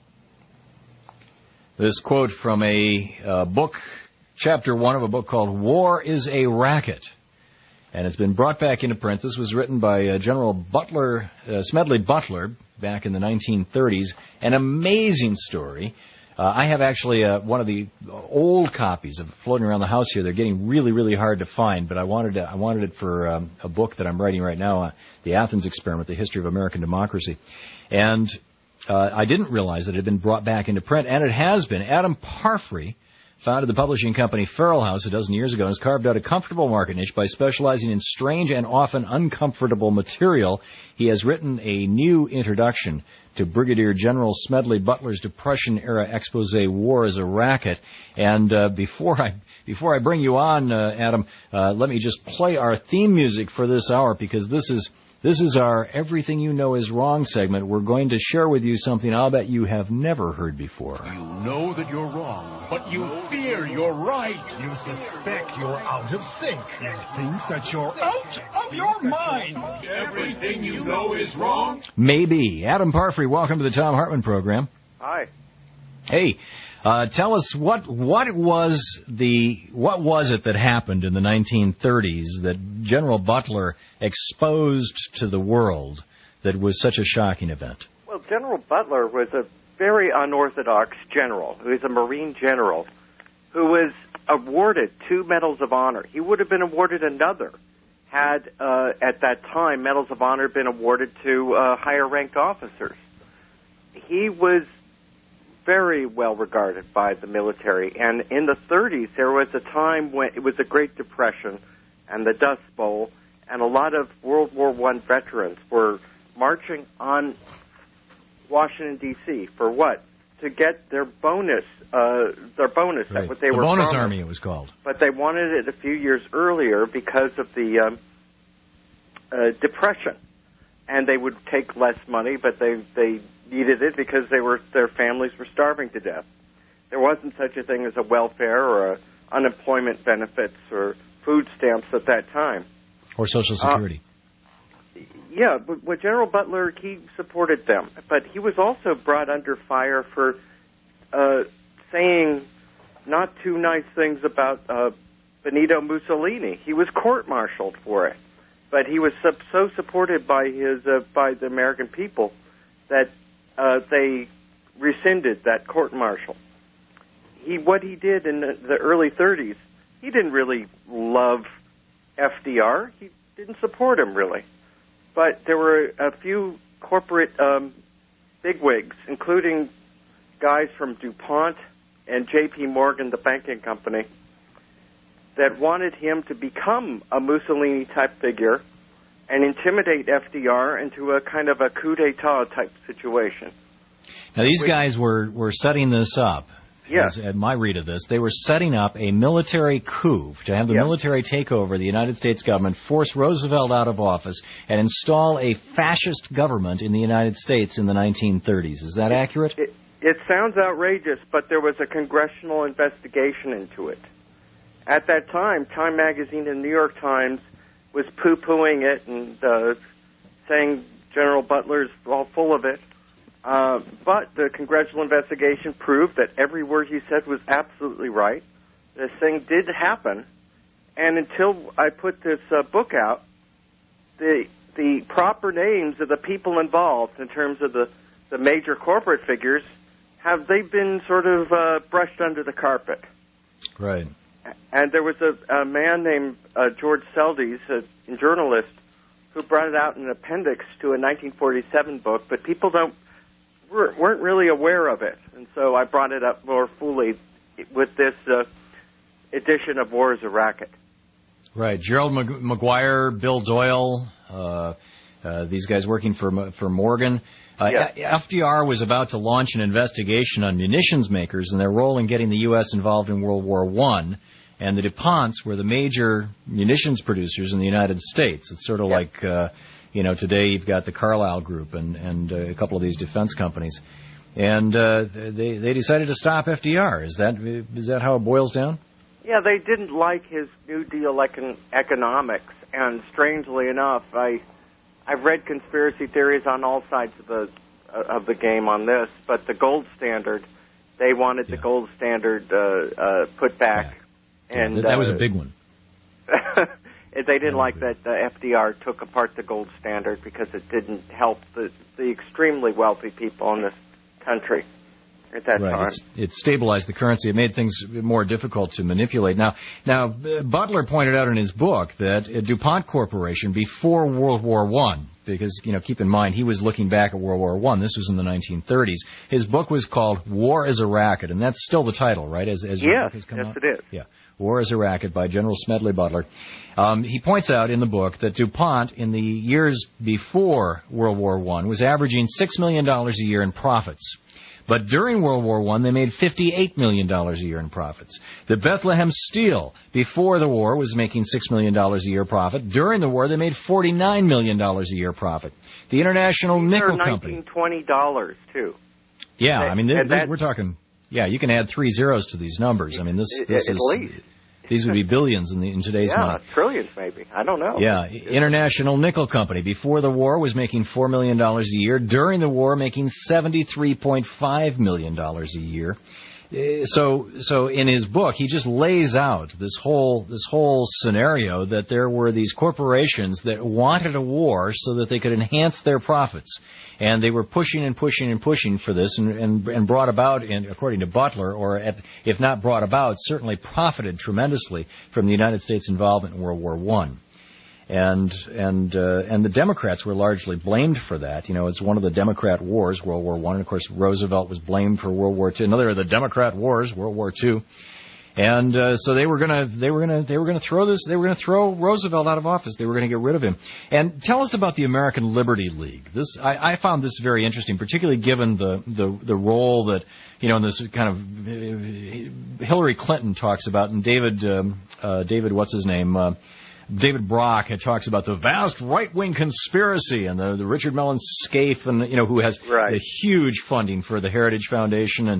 This quote from a book, chapter 1 of a book called War is a Racket. And it's been brought back into print. This was written by General Butler, Smedley Butler, back in the 1930s. An amazing story. I have actually one of the old copies of floating around the house here. They're getting really, really hard to find, but I wanted it for a book that I'm writing right now, The Athens Experiment, The History of American Democracy. And I didn't realize that it had been brought back into print, and it has been. Adam Parfrey founded the publishing company Farrell House a dozen years ago and has carved out a comfortable market niche by specializing in strange and often uncomfortable material. He has written a new introduction to Brigadier General Smedley Butler's Depression-era expose, War is a Racket. And before I bring you on, Adam, let me just play our theme music for this hour, because this is our Everything You Know Is Wrong segment. We're going to share with you something I'll bet you have never heard before. You know that you're wrong, but you fear you're right. You suspect you're out of sync. You think that you're out of your mind. Everything you know is wrong? Maybe. Adam Parfrey, welcome to the Thom Hartmann program. Hi. Hey. Tell us what was it that happened in the 1930s that General Butler exposed to the world that was such a shocking event? Well, General Butler was a very unorthodox general. He was a Marine general who was awarded 2 Medals of Honor. He would have been awarded another had, at that time, Medals of Honor been awarded to higher-ranked officers. He was very well regarded by the military. And in the 30s, there was a time when it was the Great Depression and the Dust Bowl, and a lot of World War I veterans were marching on Washington, D.C. for what? To get their bonus. Right. What they the were bonus promised. army, it was called. But they wanted it a few years earlier because of the Depression. And they would take less money, but they needed it because their families were starving to death. There wasn't such a thing as a welfare or unemployment benefits or food stamps at that time. Or Social Security. Yeah, but General Butler, he supported them. But he was also brought under fire for saying not too nice things about Benito Mussolini. He was court-martialed for it. But he was so supported by the American people that they rescinded that court-martial. What he did in the early 30s, he didn't really love FDR. He didn't support him, really. But there were a few corporate bigwigs, including guys from DuPont and J.P. Morgan, the banking company, that wanted him to become a Mussolini-type figure and intimidate FDR into a kind of a coup d'etat type situation. Now, these guys were setting this up. Yes. At my read of this, they were setting up a military coup to have the military take over the United States government, force Roosevelt out of office, and install a fascist government in the United States in the 1930s. Is that accurate? It sounds outrageous, but there was a congressional investigation into it. At that time, Time Magazine and New York Times was poo-pooing it and saying General Butler's all full of it. But the congressional investigation proved that every word he said was absolutely right. This thing did happen. And until I put this book out, the proper names of the people involved in terms of the major corporate figures, they've been sort of brushed under the carpet. Right. And there was a man named George Seldes, a journalist, who brought it out in an appendix to a 1947 book, but people weren't really aware of it. And so I brought it up more fully with this edition of War is a Racket. Right. Gerald McGuire, Bill Doyle, these guys working for Morgan. FDR was about to launch an investigation on munitions makers and their role in getting the U.S. involved in World War I. And the DuPonts were the major munitions producers in the United States. It's sort of like, today you've got the Carlyle Group and a couple of these defense companies. And they decided to stop FDR. Is that how it boils down? Yeah, they didn't like his New Deal economics. And strangely enough, I've read conspiracy theories on all sides of the game on this, but the gold standard, they wanted the gold standard put back. And that was a big one. They didn't like that FDR took apart the gold standard because it didn't help the extremely wealthy people in this country at that time. It stabilized the currency. It made things more difficult to manipulate. Now, Butler pointed out in his book that DuPont Corporation, before World War I, because, keep in mind, he was looking back at World War I. This was in the 1930s. His book was called War is a Racket, and that's still the title, right? As your book has come out? Yes, it is. Yeah. War is a Racket by General Smedley Butler. He points out in the book that DuPont, in the years before World War I, was averaging $6 million a year in profits. But during World War I, they made $58 million a year in profits. The Bethlehem Steel, before the war, was making $6 million a year profit. During the war, they made $49 million a year profit. The International Nickel Company. $19-20, too. Yeah, I mean, we're talking... Yeah, you can add 3 zeros to these numbers. I mean, this is... least. These would be billions in today's money. Yeah, trillions maybe. I don't know. Yeah, International Nickel Company, before the war, was making $4 million a year. During the war, making $73.5 million a year. So in his book, he just lays out this whole scenario that there were these corporations that wanted a war so that they could enhance their profits. And they were pushing and pushing and pushing for this and brought about, according to Butler, or if not brought about, certainly profited tremendously from the United States involvement in World War I. And the Democrats were largely blamed for that. It's one of the Democrat wars, World War I. And of course, Roosevelt was blamed for World War II. Another of the Democrat wars, World War II. And so they were going to throw Roosevelt out of office. They were going to get rid of him. And tell us about the American Liberty League. I found this very interesting, particularly given the role that in this kind of Hillary Clinton talks about, and David what's his name? David Brock talks about the vast right-wing conspiracy, and the Richard Mellon Scaife, and who has the huge funding for the Heritage Foundation,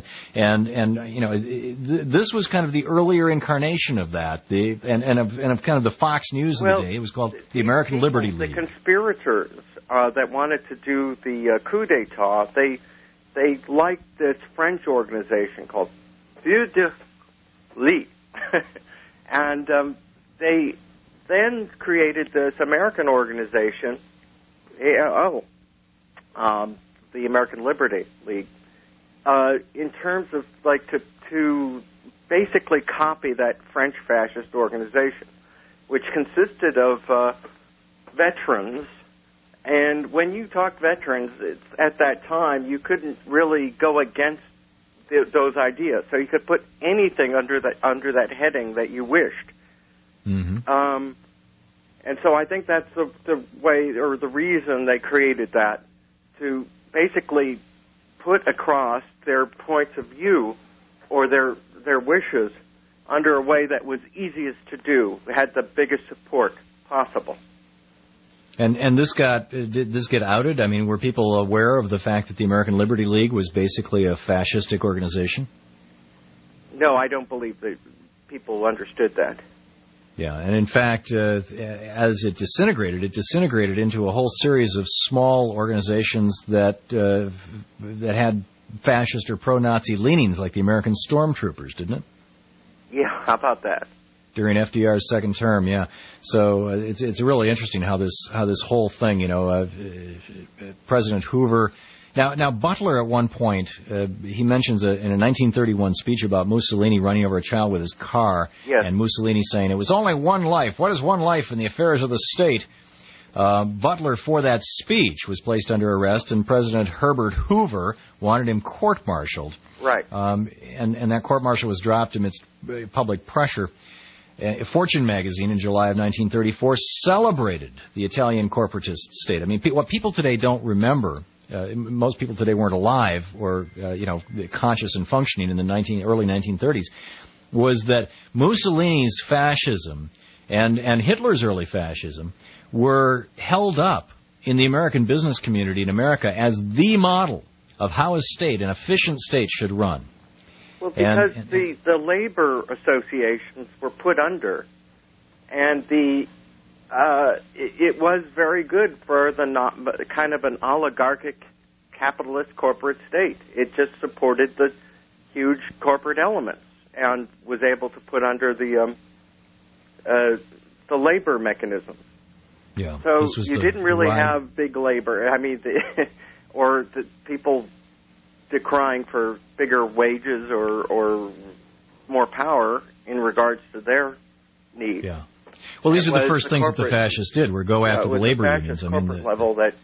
and this was kind of the earlier incarnation of that, of kind of the Fox News of the day. It was called the American Liberty League. The conspirators that wanted to do the coup d'état, they liked this French organization called Feu de Lit, and they then created this American organization, the American Liberty League, in terms of to basically copy that French fascist organization, which consisted of veterans. And when you talked veterans, at that time, you couldn't really go against those ideas. So you could put anything under that heading that you wished. Mm-hmm. And so I think that's the way, or the reason they created that, to basically put across their points of view or their wishes under a way that was easiest to do, had the biggest support possible. And did this get outed? I mean, were people aware of the fact that the American Liberty League was basically a fascistic organization? No, I don't believe that people understood that. Yeah, and in fact, as it disintegrated into a whole series of small organizations that had fascist or pro-Nazi leanings, like the American Stormtroopers, didn't it? Yeah, how about that? During FDR's second term, yeah. So it's really interesting how this whole thing, President Hoover. Now Butler at one point he mentions in a 1931 speech about Mussolini running over a child with his car, and Mussolini saying it was only one life. What is one life in the affairs of the state? Butler, for that speech, was placed under arrest, and President Herbert Hoover wanted him court-martialed. Right. And that court-martial was dropped amidst public pressure. Fortune magazine in July of 1934 celebrated the Italian corporatist state. I mean, what people today don't remember, most people today weren't alive or conscious and functioning in the early 1930s, was that Mussolini's fascism and Hitler's early fascism were held up in the American business community in America as the model of how a state, an efficient state, should run. Well, because the labor associations were put under, and it was very good for the kind of an oligarchic capitalist corporate state. It just supported the huge corporate elements and was able to put under the labor mechanism. Yeah. So you didn't really have big labor. I mean, or the people decrying for bigger wages or more power in regards to their needs. Yeah. Well, these are the first things that the fascists did, were go after the labor unions. I mean, the level that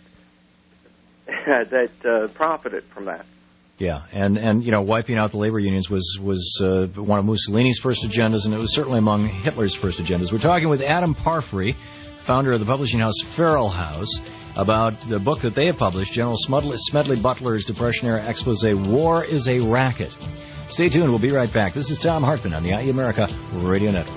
profited from that. Yeah, and wiping out the labor unions was one of Mussolini's first agendas, and it was certainly among Hitler's first agendas. We're talking with Adam Parfrey, founder of the publishing house Feral House, about the book that they have published, General Smedley Butler's Depression-era expose, War is a Racket. Stay tuned. We'll be right back. This is Tom Hartman on the IE America Radio Network.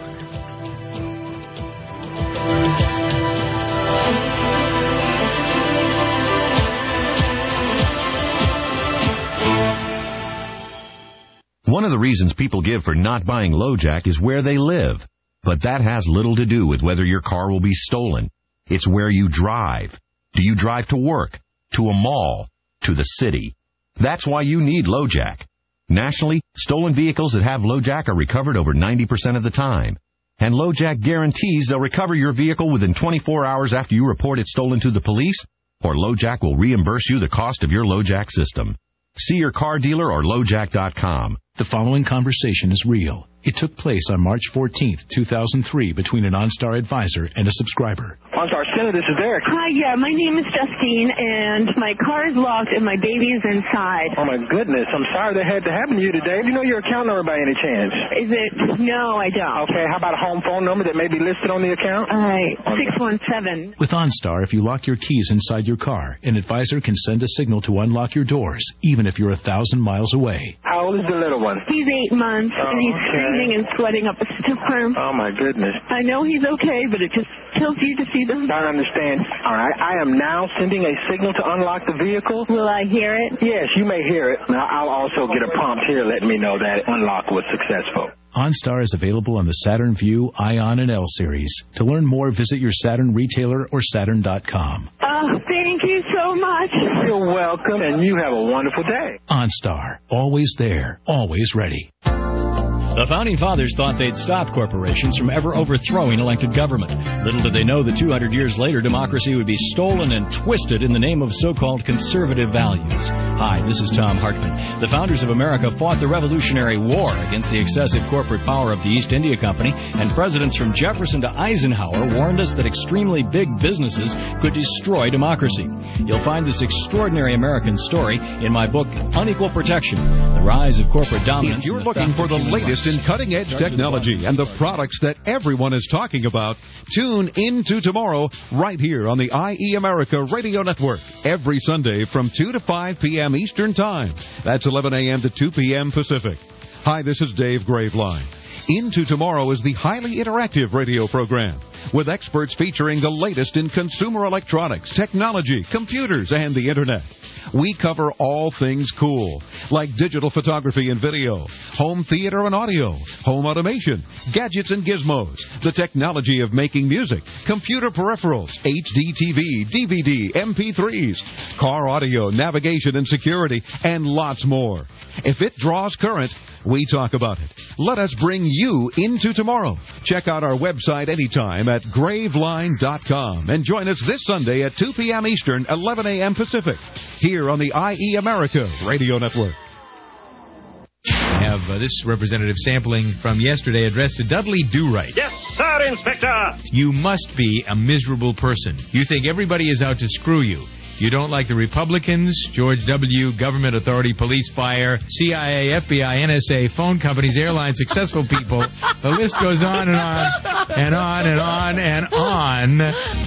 One of the reasons people give for not buying LoJack is where they live. But that has little to do with whether your car will be stolen. It's where you drive. Do you drive to work, to a mall, to the city? That's why you need LoJack. Nationally, stolen vehicles that have LoJack are recovered over 90% of the time. And LoJack guarantees they'll recover your vehicle within 24 hours after you report it stolen to the police, or LoJack will reimburse you the cost of your LoJack system. See your car dealer or LoJack.com. The following conversation is real. It took place on March 14th, 2003, between an OnStar advisor and a subscriber. OnStar Center, this is Eric. Hi, yeah, my name is Justine, and my car is locked and my baby is inside. Oh, my goodness. I'm sorry that had to happen to you today. Do you know your account number by any chance? Is it? No, I don't. Okay, how about a home phone number that may be listed on the account? All right, 617. With OnStar, if you lock your keys inside your car, an advisor can send a signal to unlock your doors, even if you're 1,000 miles away. How old is the little one? He's 8 months, and he's screaming and sweating up a storm. Oh, my goodness. I know he's okay, but it just kills you to see them. I understand. All right, I am now sending a signal to unlock the vehicle. Will I hear it? Yes, you may hear it. Now, I'll also get a prompt here letting me know that unlock was successful. OnStar is available on the Saturn Vue, Ion, and L series. To learn more, visit your Saturn retailer or Saturn.com. Oh, thank you so much. You're welcome, and you have a wonderful day. OnStar, always there, always ready. The Founding Fathers thought they'd stop corporations from ever overthrowing elected government. Little did they know that 200 years later, democracy would be stolen and twisted in the name of so-called conservative values. Hi, this is Tom Hartman. The founders of America fought the Revolutionary War against the excessive corporate power of the East India Company, and presidents from Jefferson to Eisenhower warned us that extremely big businesses could destroy democracy. You'll find this extraordinary American story in my book, Unequal Protection, The Rise of Corporate Dominance. If you're looking for the latest in cutting-edge technology and the products that everyone is talking about, tune into tomorrow right here on the IE America Radio Network every Sunday from 2 to 5 p.m. Eastern Time. That's 11 a.m. to 2 p.m. Pacific. Hi, this is Dave Graveline. Into Tomorrow is the highly interactive radio program with experts featuring the latest in consumer electronics, technology, computers, and the Internet. We cover all things cool, like digital photography and video, home theater and audio, home automation, gadgets and gizmos, the technology of making music, computer peripherals, HD TV, DVD, MP3s, car audio, navigation and security, and lots more. If it draws current, we talk about it. Let us bring you into tomorrow. Check out our website anytime at graveline.com and join us this Sunday at 2 p.m. Eastern, 11 a.m. Pacific, here on the IE America Radio Network. I have this representative sampling from yesterday addressed to Dudley Do-Right. Yes, sir, Inspector. You must be a miserable person. You think everybody is out to screw you. You don't like the Republicans, George W., government authority, police, fire, CIA, FBI, NSA, phone companies, airlines, successful people. The list goes on and on and on and on and on.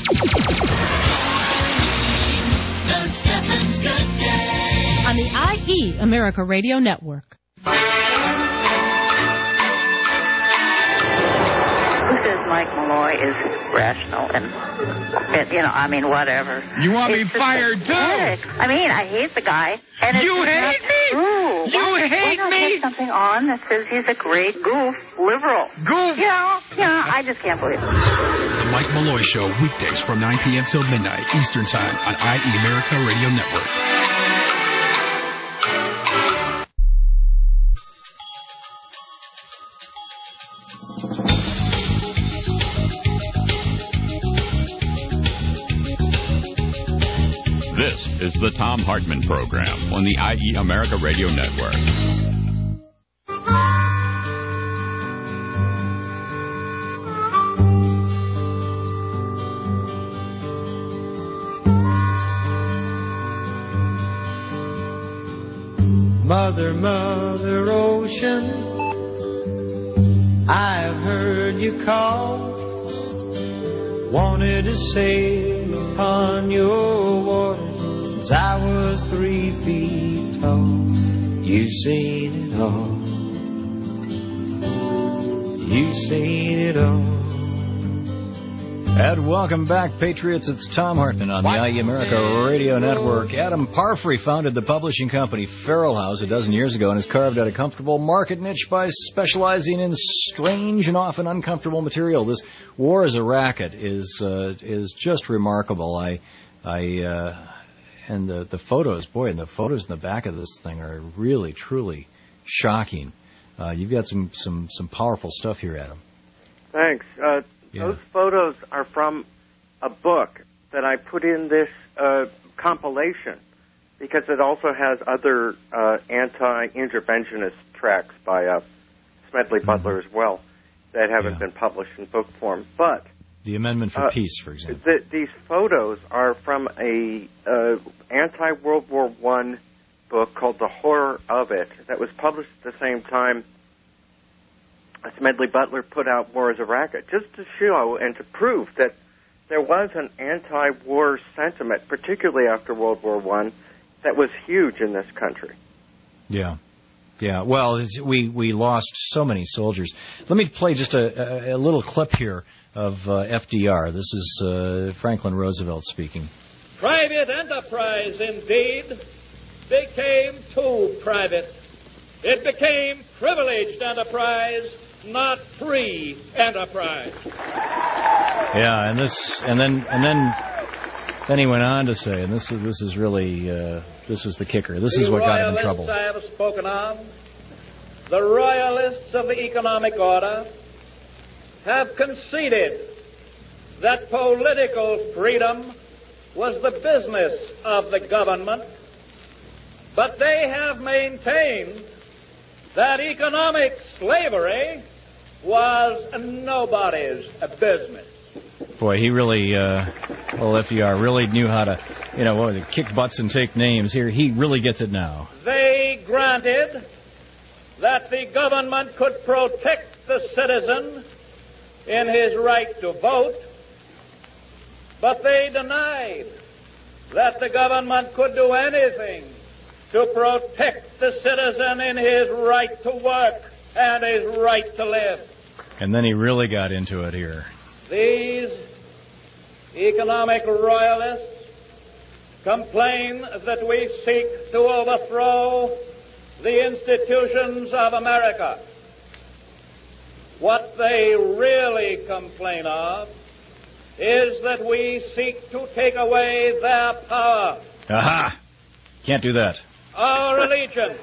On the IE America Radio Network. Mike Malloy is rational and whatever. You want me It's just fired, pathetic. too? I hate the guy. And it's You just not hate me? true. You Why hate not me? Put something on that says he's a great goof, liberal. Goof? I just can't believe it. The Mike Malloy Show, weekdays from 9 p.m. till midnight Eastern Time on IE America Radio Network. This is the Tom Hartman Program on the IE America Radio Network. Mother, Mother Ocean, I've heard you call. Wanted to sail upon your waters since I was 3 feet tall. You've seen it all. You've seen it all. And welcome back, Patriots. It's Tom Hartman on the IE America Radio Network. Adam Parfrey founded the publishing company Feral House a dozen years ago and has carved out a comfortable market niche by specializing in strange and often uncomfortable material. This War is a Racket is just remarkable. And the photos, boy, and the photos in the back of this thing are really, truly shocking. You've got some powerful stuff here, Adam. Thanks. Those photos are from a book that I put in this compilation because it also has other anti-interventionist tracks by Smedley Butler as well that haven't been published in book form. But the Amendment for Peace, for example. These photos are from a anti-World War I book called The Horror of It that was published at the same time Smedley Butler put out War is a Racket, just to show and to prove that there was an anti-war sentiment, particularly after World War I, that was huge in this country. Yeah. Well, we lost so many soldiers. Let me play just a little clip here of FDR. This is Franklin Roosevelt speaking. Private enterprise, indeed, became too private. It became privileged enterprise, not free enterprise. Yeah, and then he went on to say, and this is really this was the kicker. This is what got him in trouble. The Royalists I have spoken of, the Royalists of the economic order, have conceded that political freedom was the business of the government, but they have maintained that economic slavery was nobody's business. Boy, he really, FDR really knew how to, kick butts and take names here. He really gets it now. They granted that the government could protect the citizen in his right to vote, but they denied that the government could do anything to protect the citizen in his right to work and his right to live. And then he really got into it here. These economic royalists complain that we seek to overthrow the institutions of America. What they really complain of is that we seek to take away their power. Aha! Can't do that. Our allegiance.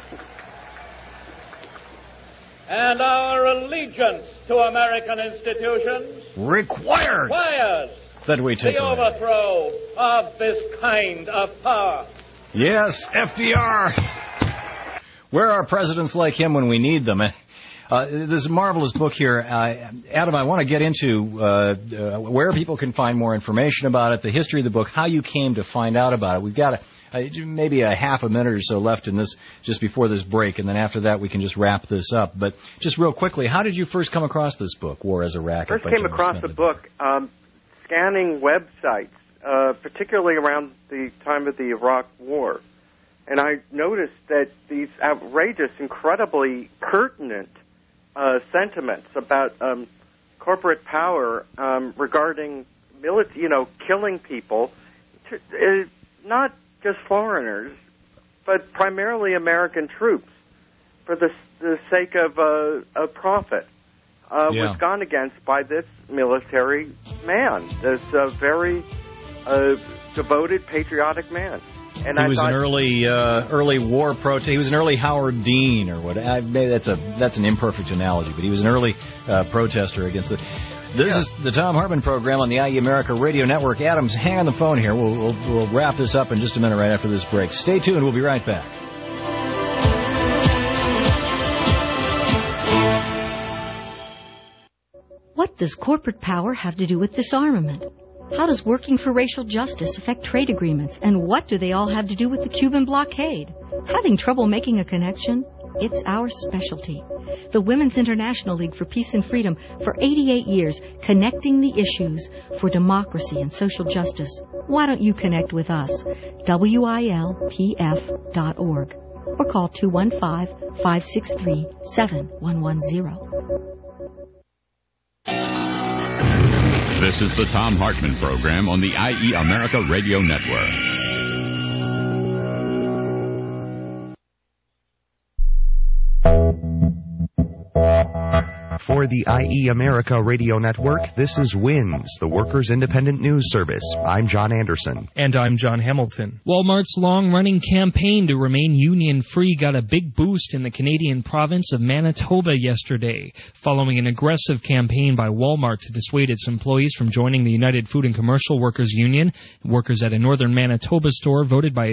And our allegiance to American institutions requires that we take the overthrow of this kind of power. Yes, FDR. Where are presidents like him when we need them? This marvelous book here. Adam, I want to get into where people can find more information about it, the history of the book, how you came to find out about it. We've got maybe a half a minute or so left in this, just before this break, and then after that we can just wrap this up. But just real quickly, how did you first come across this book, War as a Racket? First came across the book scanning websites, particularly around the time of the Iraq War. And I noticed that these outrageous, incredibly pertinent sentiments about corporate power regarding killing people, not just foreigners, but primarily American troops, for the sake of profit, was gone against by this military man, this very devoted, patriotic man. And he was an early war protest. He was an early Howard Dean, or what? Maybe that's an imperfect analogy, but he was an early protester against it. This is the Thom Hartmann program on the IE America Radio Network. Adams, hang on the phone here. We'll wrap this up in just a minute right after this break. Stay tuned. We'll be right back. What does corporate power have to do with disarmament? How does working for racial justice affect trade agreements? And what do they all have to do with the Cuban blockade? Having trouble making a connection? It's our specialty. The Women's International League for Peace and Freedom, for 88 years, connecting the issues for democracy and social justice. Why don't you connect with us? WILPF.org or call 215-563-7110. This is the Thom Hartmann program on the IE America Radio Network. For the IE America Radio Network, this is WINS, the Workers' Independent News Service. I'm John Anderson. And I'm John Hamilton. Walmart's long-running campaign to remain union-free got a big boost in the Canadian province of Manitoba yesterday, following an aggressive campaign by Walmart to dissuade its employees from joining the United Food and Commercial Workers Union. Workers at a northern Manitoba store voted by a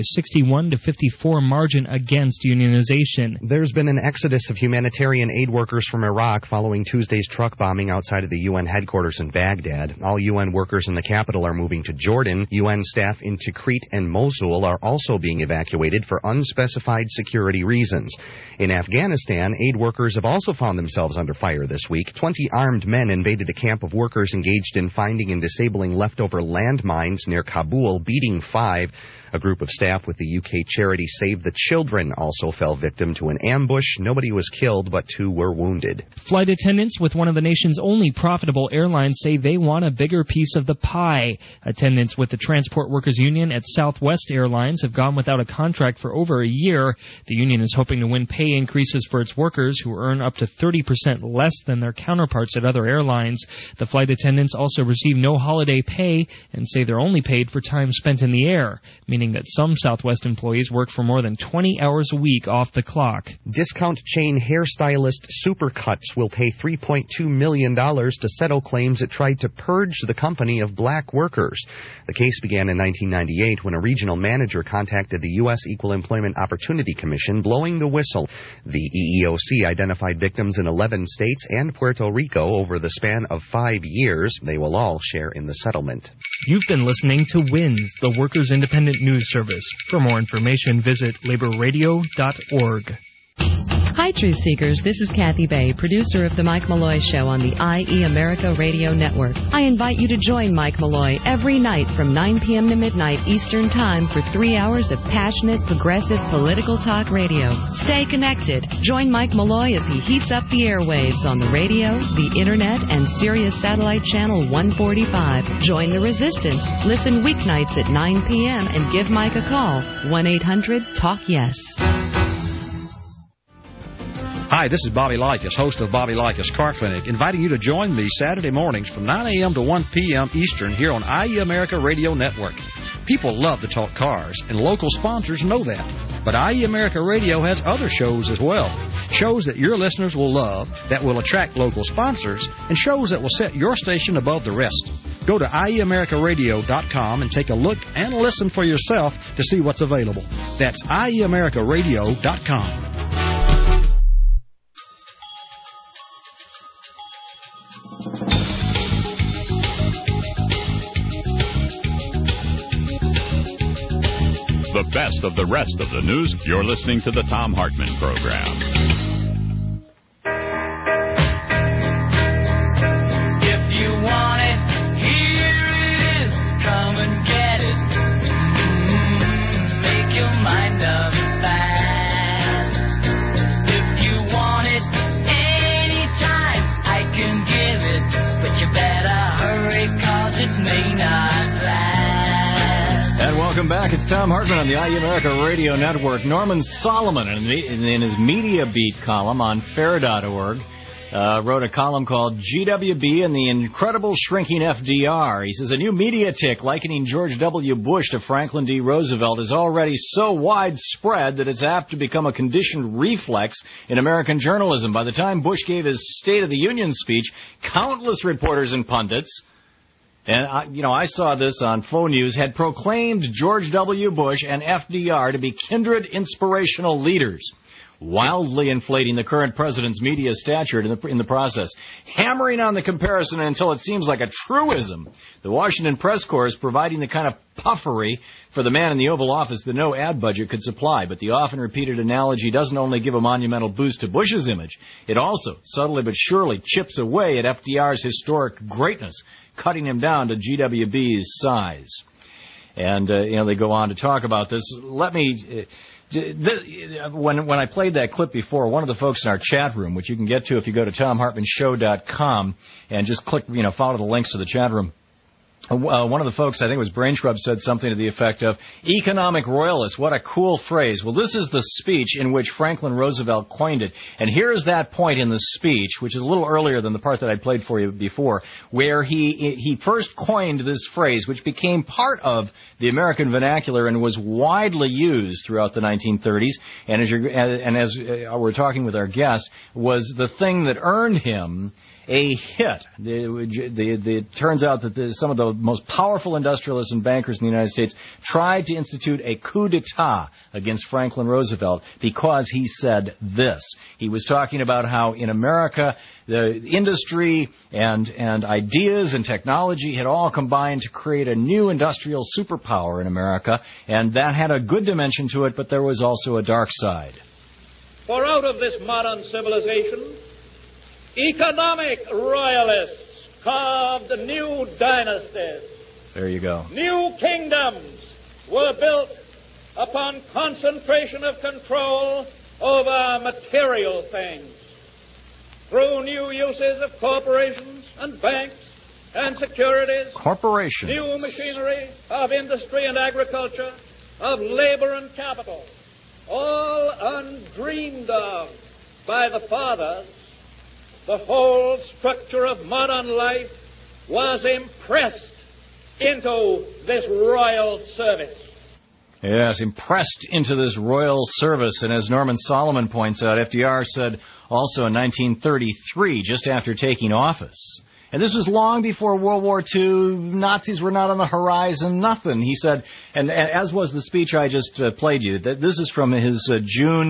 61-54 margin against unionization. There's been an exodus of humanitarian aid workers from Iraq following Tuesday's truck bombing outside of the UN headquarters in Baghdad. All UN workers in the capital are moving to Jordan. UN staff in Tikrit and Mosul are also being evacuated for unspecified security reasons. In Afghanistan, aid workers have also found themselves under fire this week. 20 armed men invaded a camp of workers engaged in finding and disabling leftover landmines near Kabul, beating 5. A group of staff with the UK charity Save the Children also fell victim to an ambush. Nobody was killed, but 2 were wounded. Flight attendants with one of the nation's only profitable airlines say they want a bigger piece of the pie. Attendants with the Transport Workers Union at Southwest Airlines have gone without a contract for over a year. The union is hoping to win pay increases for its workers, who earn up to 30% less than their counterparts at other airlines. The flight attendants also receive no holiday pay and say they're only paid for time spent in the air, meaning that some Southwest employees work for more than 20 hours a week off the clock. Discount chain hairstylist Supercuts will pay $3.2 million to settle claims it tried to purge the company of black workers. The case began in 1998 when a regional manager contacted the U.S. Equal Employment Opportunity Commission, blowing the whistle. The EEOC identified victims in 11 states and Puerto Rico over the span of 5 years. They will all share in the settlement. You've been listening to WINS, the Workers' Independent News Service. For more information, visit laborradio.org. Hi, Truth Seekers. This is Kathy Bay, producer of The Mike Malloy Show on the IE America Radio Network. I invite you to join Mike Malloy every night from 9 p.m. to midnight Eastern Time for 3 hours of passionate, progressive, political talk radio. Stay connected. Join Mike Malloy as he heats up the airwaves on the radio, the Internet, and Sirius Satellite Channel 145. Join the resistance. Listen weeknights at 9 p.m. and give Mike a call. 1-800-TALK-YES. Hi, this is Bobby Likas, host of Bobby Likas Car Clinic, inviting you to join me Saturday mornings from 9 a.m. to 1 p.m. Eastern here on IE America Radio Network. People love to talk cars, and local sponsors know that. But IE America Radio has other shows as well. Shows that your listeners will love, that will attract local sponsors, and shows that will set your station above the rest. Go to IEAmericaRadio.com and take a look and listen for yourself to see what's available. That's IEAmericaRadio.com. The best of the rest of the news. You're listening to the Thom Hartmann Program. If you want it, here it is. Come and get it. Make your mind up fast. If you want it anytime, I can give it. But you better hurry, 'cause it may not last. And welcome back. It's Thom Hartmann on the IE America Radio Network. Norman Solomon, in his Media Beat column on fair.org, wrote a column called GWB and the Incredible Shrinking FDR. He says a new media tick likening George W. Bush to Franklin D. Roosevelt is already so widespread that it's apt to become a conditioned reflex in American journalism. By the time Bush gave his State of the Union speech, countless reporters and pundits, and I saw this on Faux News, had proclaimed George W. Bush and FDR to be kindred inspirational leaders, wildly inflating the current president's media stature in the process, hammering on the comparison until it seems like a truism. The Washington Press Corps is providing the kind of puffery for the man in the Oval Office that no ad budget could supply. But the often repeated analogy doesn't only give a monumental boost to Bush's image, it also, subtly but surely, chips away at FDR's historic greatness, cutting him down to GWB's size. And, they go on to talk about this. Let me... When I played that clip before, one of the folks in our chat room, which you can get to if you go to TomHartmanShow.com and just click, follow the links to the chat room. One of the folks, I think it was Brain Shrub, said something to the effect of, economic royalists, what a cool phrase. Well, this is the speech in which Franklin Roosevelt coined it. And here's that point in the speech, which is a little earlier than the part that I played for you before, where he first coined this phrase, which became part of the American vernacular and was widely used throughout the 1930s. And as we're talking with our guest, was the thing that earned him a hit. It turns out that some of the most powerful industrialists and bankers in the United States tried to institute a coup d'etat against Franklin Roosevelt because he said this. He was talking about how in America the industry and ideas and technology had all combined to create a new industrial superpower in America, and that had a good dimension to it, but there was also a dark side. For out of this modern civilization, economic royalists carved new dynasties. There you go. New kingdoms were built upon concentration of control over material things. Through new uses of corporations and banks and securities, corporations, new machinery of industry and agriculture, of labor and capital, all undreamed of by the fathers, the whole structure of modern life was impressed into this royal service. Yes, impressed into this royal service. And as Norman Solomon points out, FDR said also in 1933, just after taking office, and this was long before World War II, Nazis were not on the horizon, nothing. He said, and as was the speech I just played you, that this is from his June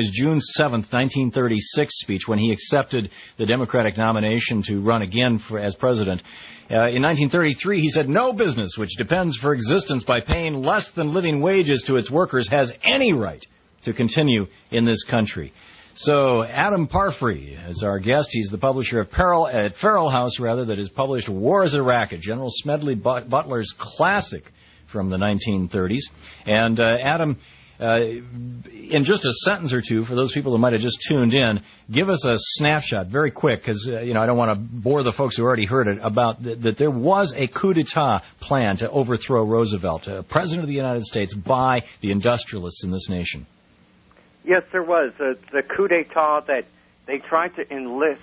7th, 1936 speech, when he accepted the Democratic nomination to run again as president. In 1933, he said, no business which depends for existence by paying less than living wages to its workers has any right to continue in this country. So Adam Parfrey is our guest. He's the publisher of Feral House, that has published War is a Racket, General Smedley Butler's classic from the 1930s. And Adam, in just a sentence or two, for those people who might have just tuned in, give us a snapshot, very quick, because I don't want to bore the folks who already heard it, about that there was a coup d'etat plan to overthrow Roosevelt, President of the United States, by the industrialists in this nation. Yes, there was. The coup d'etat that they tried to enlist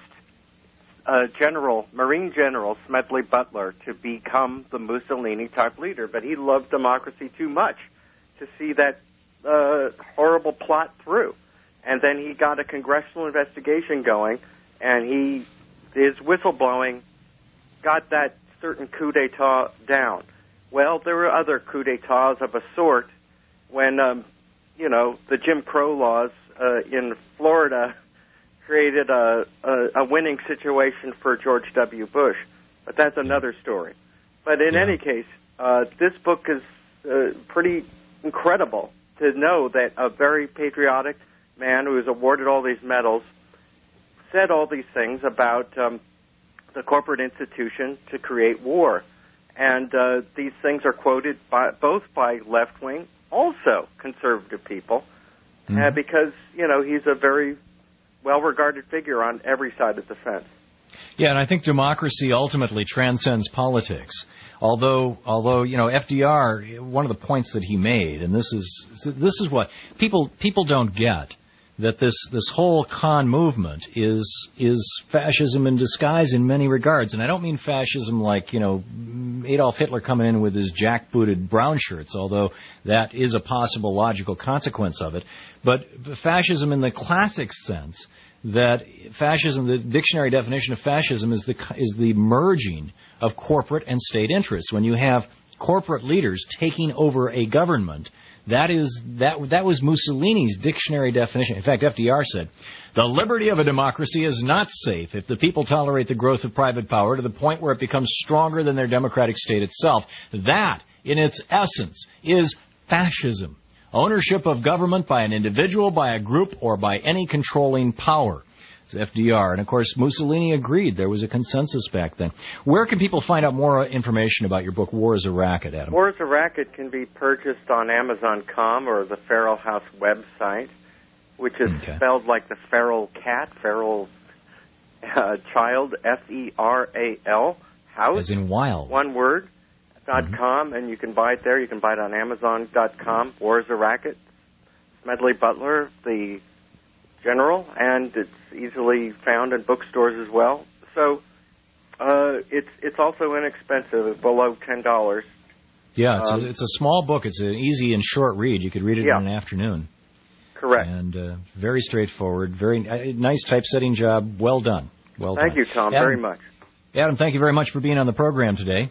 Marine General Smedley Butler to become the Mussolini-type leader, but he loved democracy too much to see that horrible plot through. And then he got a congressional investigation going, and his whistleblowing got that certain coup d'etat down. Well, there were other coup d'etats of a sort when, the Jim Crow laws in Florida created a winning situation for George W. Bush. But that's another story. But in any case, this book is pretty incredible to know that a very patriotic man who was awarded all these medals said all these things about the corporate institution to create war. And these things are quoted both by left-wing, also conservative people, because, he's a very well-regarded figure on every side of the fence. Yeah, and I think democracy ultimately transcends politics. Although FDR, one of the points that he made, and this is what people don't get, that this whole con movement is fascism in disguise in many regards. And I don't mean fascism like, Adolf Hitler coming in with his jackbooted brown shirts, although that is a possible logical consequence of it. But fascism in the classic sense, that fascism, the dictionary definition of fascism is the merging of corporate and state interests. When you have corporate leaders taking over a government, that was Mussolini's dictionary definition. In fact, FDR said, "The liberty of a democracy is not safe if the people tolerate the growth of private power to the point where it becomes stronger than their democratic state itself. That, in its essence, is fascism. Ownership of government by an individual, by a group, or by any controlling power." It's FDR. And, of course, Mussolini agreed. There was a consensus back then. Where can people find out more information about your book, War is a Racket, Adam? War is a Racket can be purchased on Amazon.com or the Feral House website, which is spelled like the feral cat, feral child, F-E-R-A-L, house. As in wild. One word, .com, and you can buy it there. You can buy it on Amazon.com. War is a Racket. Smedley Butler, the general, and it's easily found in bookstores as well. So it's also inexpensive, below $10. Yeah, it's a small book. It's an easy and short read. You could read it in an afternoon. Correct. And very straightforward. Very nice typesetting job. Well done. Well done. Thank you, Tom, very much. Adam, thank you very much for being on the program today.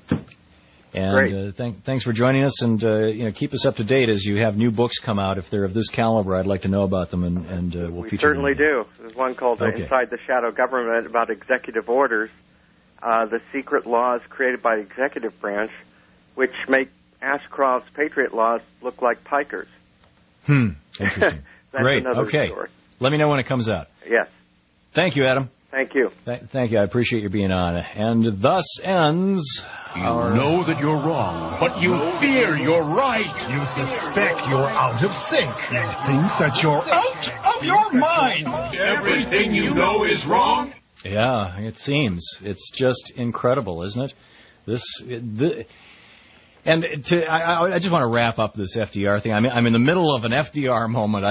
And thanks for joining us, and keep us up to date as you have new books come out. If they're of this caliber, I'd like to know about them, and we'll feature them. We certainly do. There's one called Inside the Shadow Government about executive orders, the secret laws created by the executive branch, which make Ashcroft's Patriot laws look like pikers. Interesting. Great. Okay. Story. Let me know when it comes out. Yes. Thank you, Adam. Thank you. Thank you. I appreciate your being on. And thus ends our... You know that you're wrong, but you fear you're right. You suspect you're out of sync. You think that you're out of your mind. Everything you know is wrong. Yeah, it seems. It's just incredible, isn't it? I just want to wrap up this FDR thing. I'm in the middle of an FDR moment.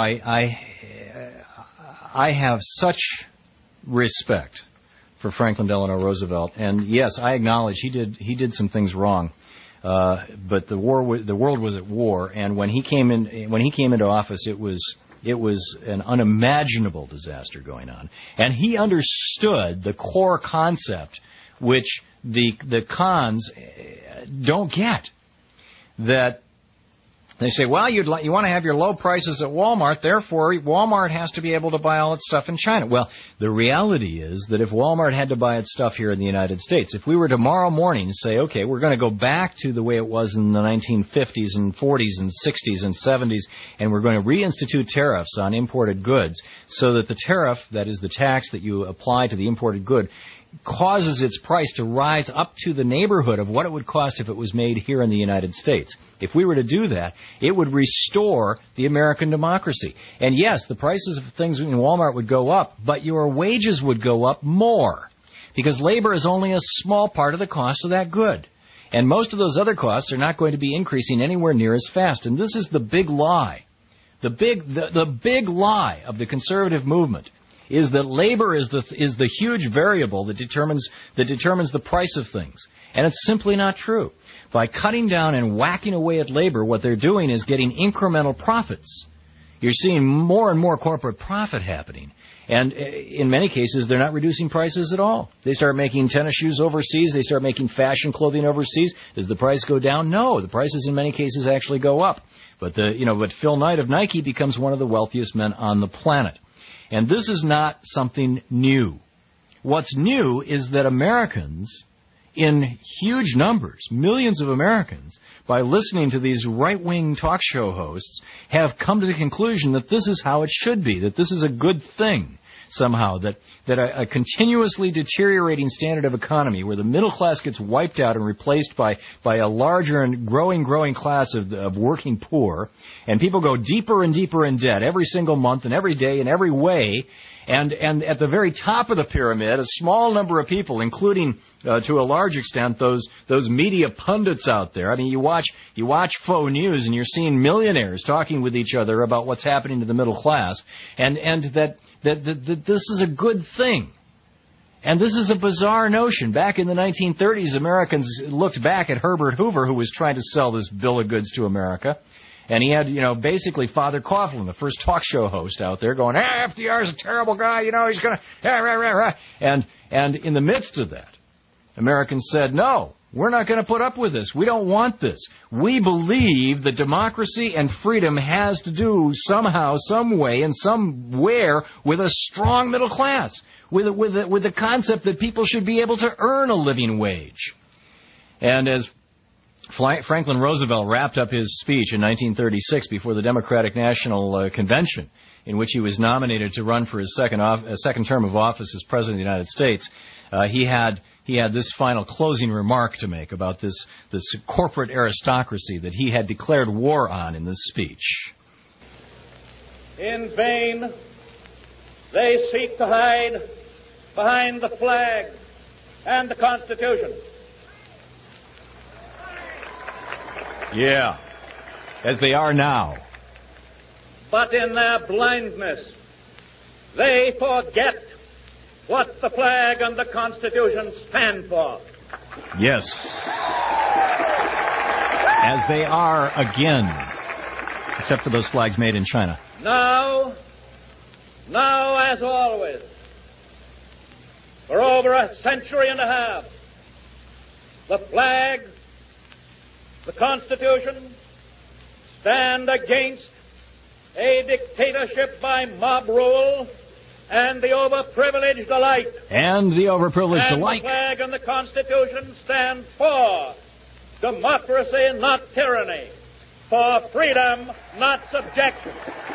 I have such respect for Franklin Delano Roosevelt, and yes, I acknowledge he did some things wrong, but the world was at war, and when he came into office, it was an unimaginable disaster going on, and he understood the core concept, which the cons don't get, that They say, well, you want to have your low prices at Walmart, therefore Walmart has to be able to buy all its stuff in China. Well, the reality is that if Walmart had to buy its stuff here in the United States, if we were tomorrow morning to say, okay, we're going to go back to the way it was in the 1950s and 40s and 60s and 70s, and we're going to reinstitute tariffs on imported goods so that the tariff, that is the tax that you apply to the imported good, causes its price to rise up to the neighborhood of what it would cost if it was made here in the United States. If we were to do that, it would restore the American democracy. And yes, the prices of things in Walmart would go up, but your wages would go up more, because labor is only a small part of the cost of that good. And most of those other costs are not going to be increasing anywhere near as fast. And this is the big lie. The big lie of the conservative movement is that labor is the huge variable that determines the price of things. And it's simply not true. By cutting down and whacking away at labor, what they're doing is getting incremental profits. You're seeing more and more corporate profit happening. And in many cases, they're not reducing prices at all. They start making tennis shoes overseas. They start making fashion clothing overseas. Does the price go down? No. The prices in many cases actually go up. But Phil Knight of Nike becomes one of the wealthiest men on the planet. And this is not something new. What's new is that Americans, in huge numbers, millions of Americans, by listening to these right-wing talk show hosts, have come to the conclusion that this is how it should be, that this is a good thing somehow, that a continuously deteriorating standard of economy where the middle class gets wiped out and replaced by a larger and growing class of working poor, and people go deeper and deeper in debt every single month and every day in every way. And at the very top of the pyramid, a small number of people, including to a large extent those media pundits out there. I mean, you watch faux news and you're seeing millionaires talking with each other about what's happening to the middle class, and that this is a good thing. And this is a bizarre notion. Back in the 1930s, Americans looked back at Herbert Hoover, who was trying to sell this bill of goods to America. And he had, basically Father Coughlin, the first talk show host out there, going, FDR's a terrible guy, he's going to... And in the midst of that, Americans said, no, we're not going to put up with this. We don't want this. We believe that democracy and freedom has to do somehow, some way, and somewhere with a strong middle class, with the concept that people should be able to earn a living wage. And as Franklin Roosevelt wrapped up his speech in 1936 before the Democratic National Convention, in which he was nominated to run for his second term of office as President of the United States. He had this final closing remark to make about this corporate aristocracy that he had declared war on in this speech. In vain, they seek to hide behind the flag and the Constitution. Yeah, as they are now. But in their blindness, they forget what the flag and the Constitution stand for. Yes. As they are again. Except for those flags made in China. Now, as always, for over a century and a half, the flag, the Constitution, stand against a dictatorship by mob rule and the overprivileged alike. And the overprivileged alike. The flag and the Constitution stand for democracy, not tyranny, for freedom, not subjection.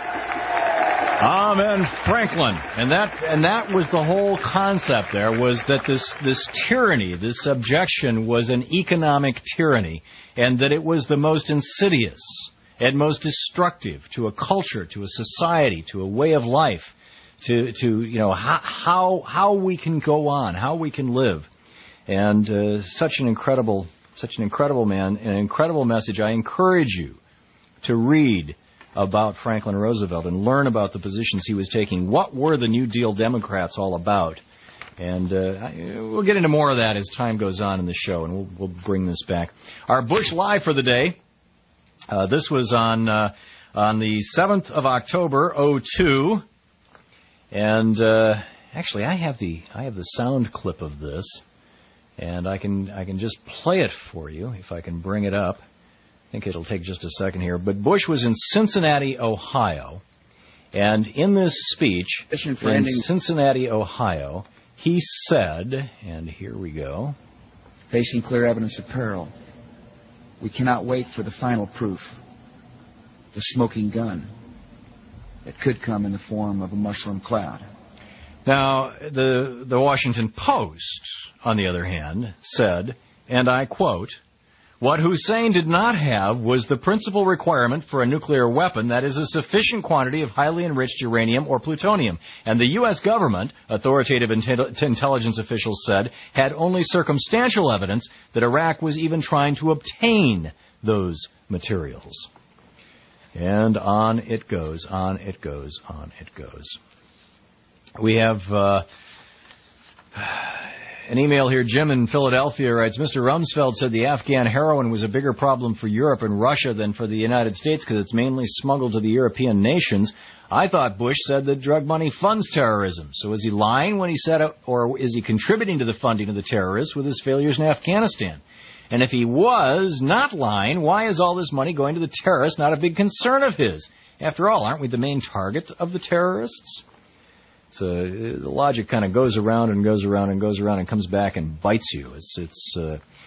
Amen, Franklin. And that was the whole concept there, was that this tyranny, this subjection was an economic tyranny, and that it was the most insidious and most destructive to a culture, to a society, to a way of life, to how we can go on, how we can live. And such an incredible man, an incredible message. I encourage you to read about Franklin Roosevelt and learn about the positions he was taking. What were the New Deal Democrats all about? And we'll get into more of that as time goes on in the show, and we'll bring this back. Our Bush Live for the day. This was on the 7th of October, 2002. And actually, I have the sound clip of this, and I can just play it for you if I can bring it up. I think it'll take just a second here. But Bush was in Cincinnati, Ohio. And in this speech in Cincinnati, Ohio, he said, and here we go. Facing clear evidence of peril, we cannot wait for the final proof, the smoking gun that could come in the form of a mushroom cloud. Now, the Washington Post, on the other hand, said, and I quote, "What Hussein did not have was the principal requirement for a nuclear weapon, that is, a sufficient quantity of highly enriched uranium or plutonium. And the U.S. government," authoritative intelligence officials said, "had only circumstantial evidence that Iraq was even trying to obtain those materials." And on it goes, on it goes, on it goes. We have an email here. Jim in Philadelphia writes, Mr. Rumsfeld said the Afghan heroin was a bigger problem for Europe and Russia than for the United States because it's mainly smuggled to the European nations. I thought Bush said that drug money funds terrorism. So is he lying when he said it, or is he contributing to the funding of the terrorists with his failures in Afghanistan? And if he was not lying, why is all this money going to the terrorists not a big concern of his? After all, aren't we the main target of the terrorists? So the logic kind of goes around and goes around and goes around and comes back and bites you. It's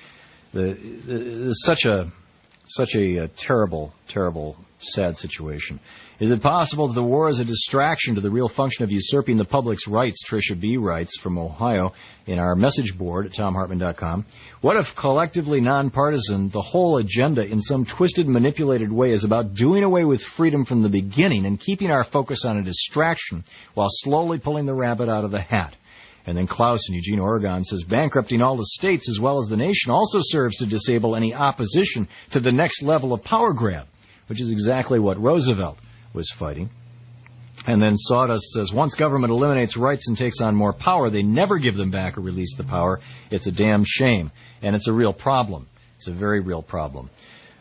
such a terrible, terrible, sad situation. Is it possible that the war is a distraction to the real function of usurping the public's rights? Tricia B. writes from Ohio in our message board at TomHartman.com. What if collectively nonpartisan, the whole agenda in some twisted, manipulated way is about doing away with freedom from the beginning and keeping our focus on a distraction while slowly pulling the rabbit out of the hat? And then Klaus in Eugene, Oregon says, bankrupting all the states as well as the nation also serves to disable any opposition to the next level of power grab, which is exactly what Roosevelt was fighting. And then Sawdust says, once government eliminates rights and takes on more power, they never give them back or release the power. It's a damn shame. And it's a real problem. It's a very real problem.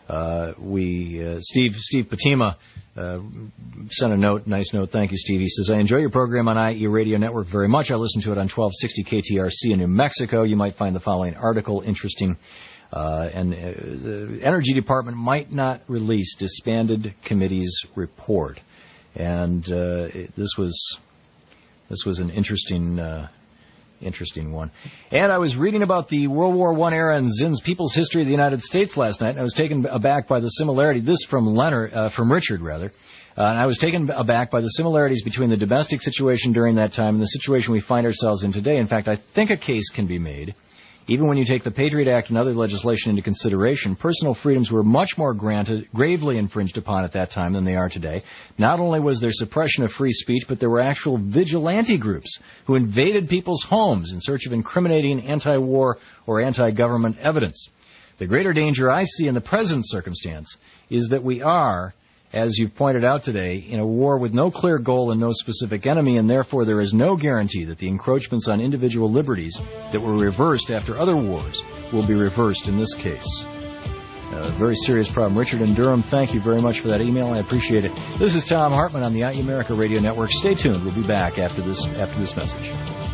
Steve Patima sent a note, nice note. Thank you, Steve. He says, I enjoy your program on IE Radio Network very much. I listen to it on 1260 KTRC in New Mexico. You might find the following article interesting. The Energy Department might not release disbanded committee's report. And this was an interesting one. And I was reading about the World War I era and Zinn's People's History of the United States last night, and I was taken aback by the similarity. This from Richard, rather. And I was taken aback by the similarities between the domestic situation during that time and the situation we find ourselves in today. In fact, I think a case can be made. Even when you take the Patriot Act and other legislation into consideration, personal freedoms were much more gravely infringed upon at that time than they are today. Not only was there suppression of free speech, but there were actual vigilante groups who invaded people's homes in search of incriminating anti-war or anti-government evidence. The greater danger I see in the present circumstance is that we are, as you've pointed out today, in a war with no clear goal and no specific enemy, and therefore there is no guarantee that the encroachments on individual liberties that were reversed after other wars will be reversed in this case. A very serious problem. Richard in Durham, thank you very much for that email. I appreciate it. This is Tom Hartman on the IE America Radio Network. Stay tuned. We'll be back after this message.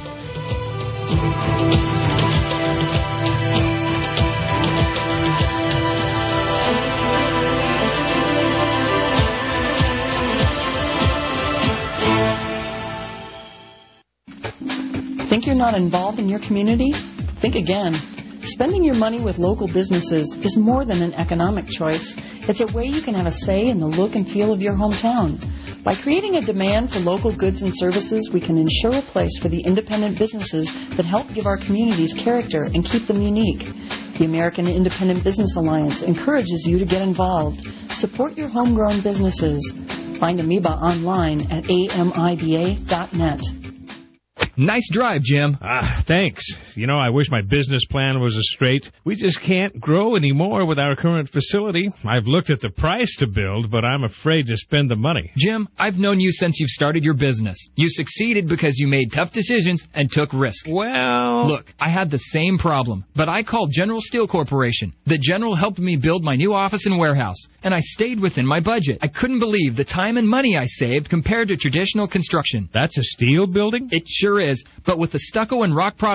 Think you're not involved in your community? Think again. Spending your money with local businesses is more than an economic choice. It's a way you can have a say in the look and feel of your hometown. By creating a demand for local goods and services, we can ensure a place for the independent businesses that help give our communities character and keep them unique. The American Independent Business Alliance encourages you to get involved. Support your homegrown businesses. Find Amoeba online at amiba.net. Nice drive, Jim. Thanks. You know, I wish my business plan was as straight. We just can't grow anymore with our current facility. I've looked at the price to build, but I'm afraid to spend the money. Jim, I've known you since you've started your business. You succeeded because you made tough decisions and took risk. Well... Look, I had the same problem, but I called General Steel Corporation. The General helped me build my new office and warehouse, and I stayed within my budget. I couldn't believe the time and money I saved compared to traditional construction. That's a steel building? It sure is, but with the stucco and rock products provided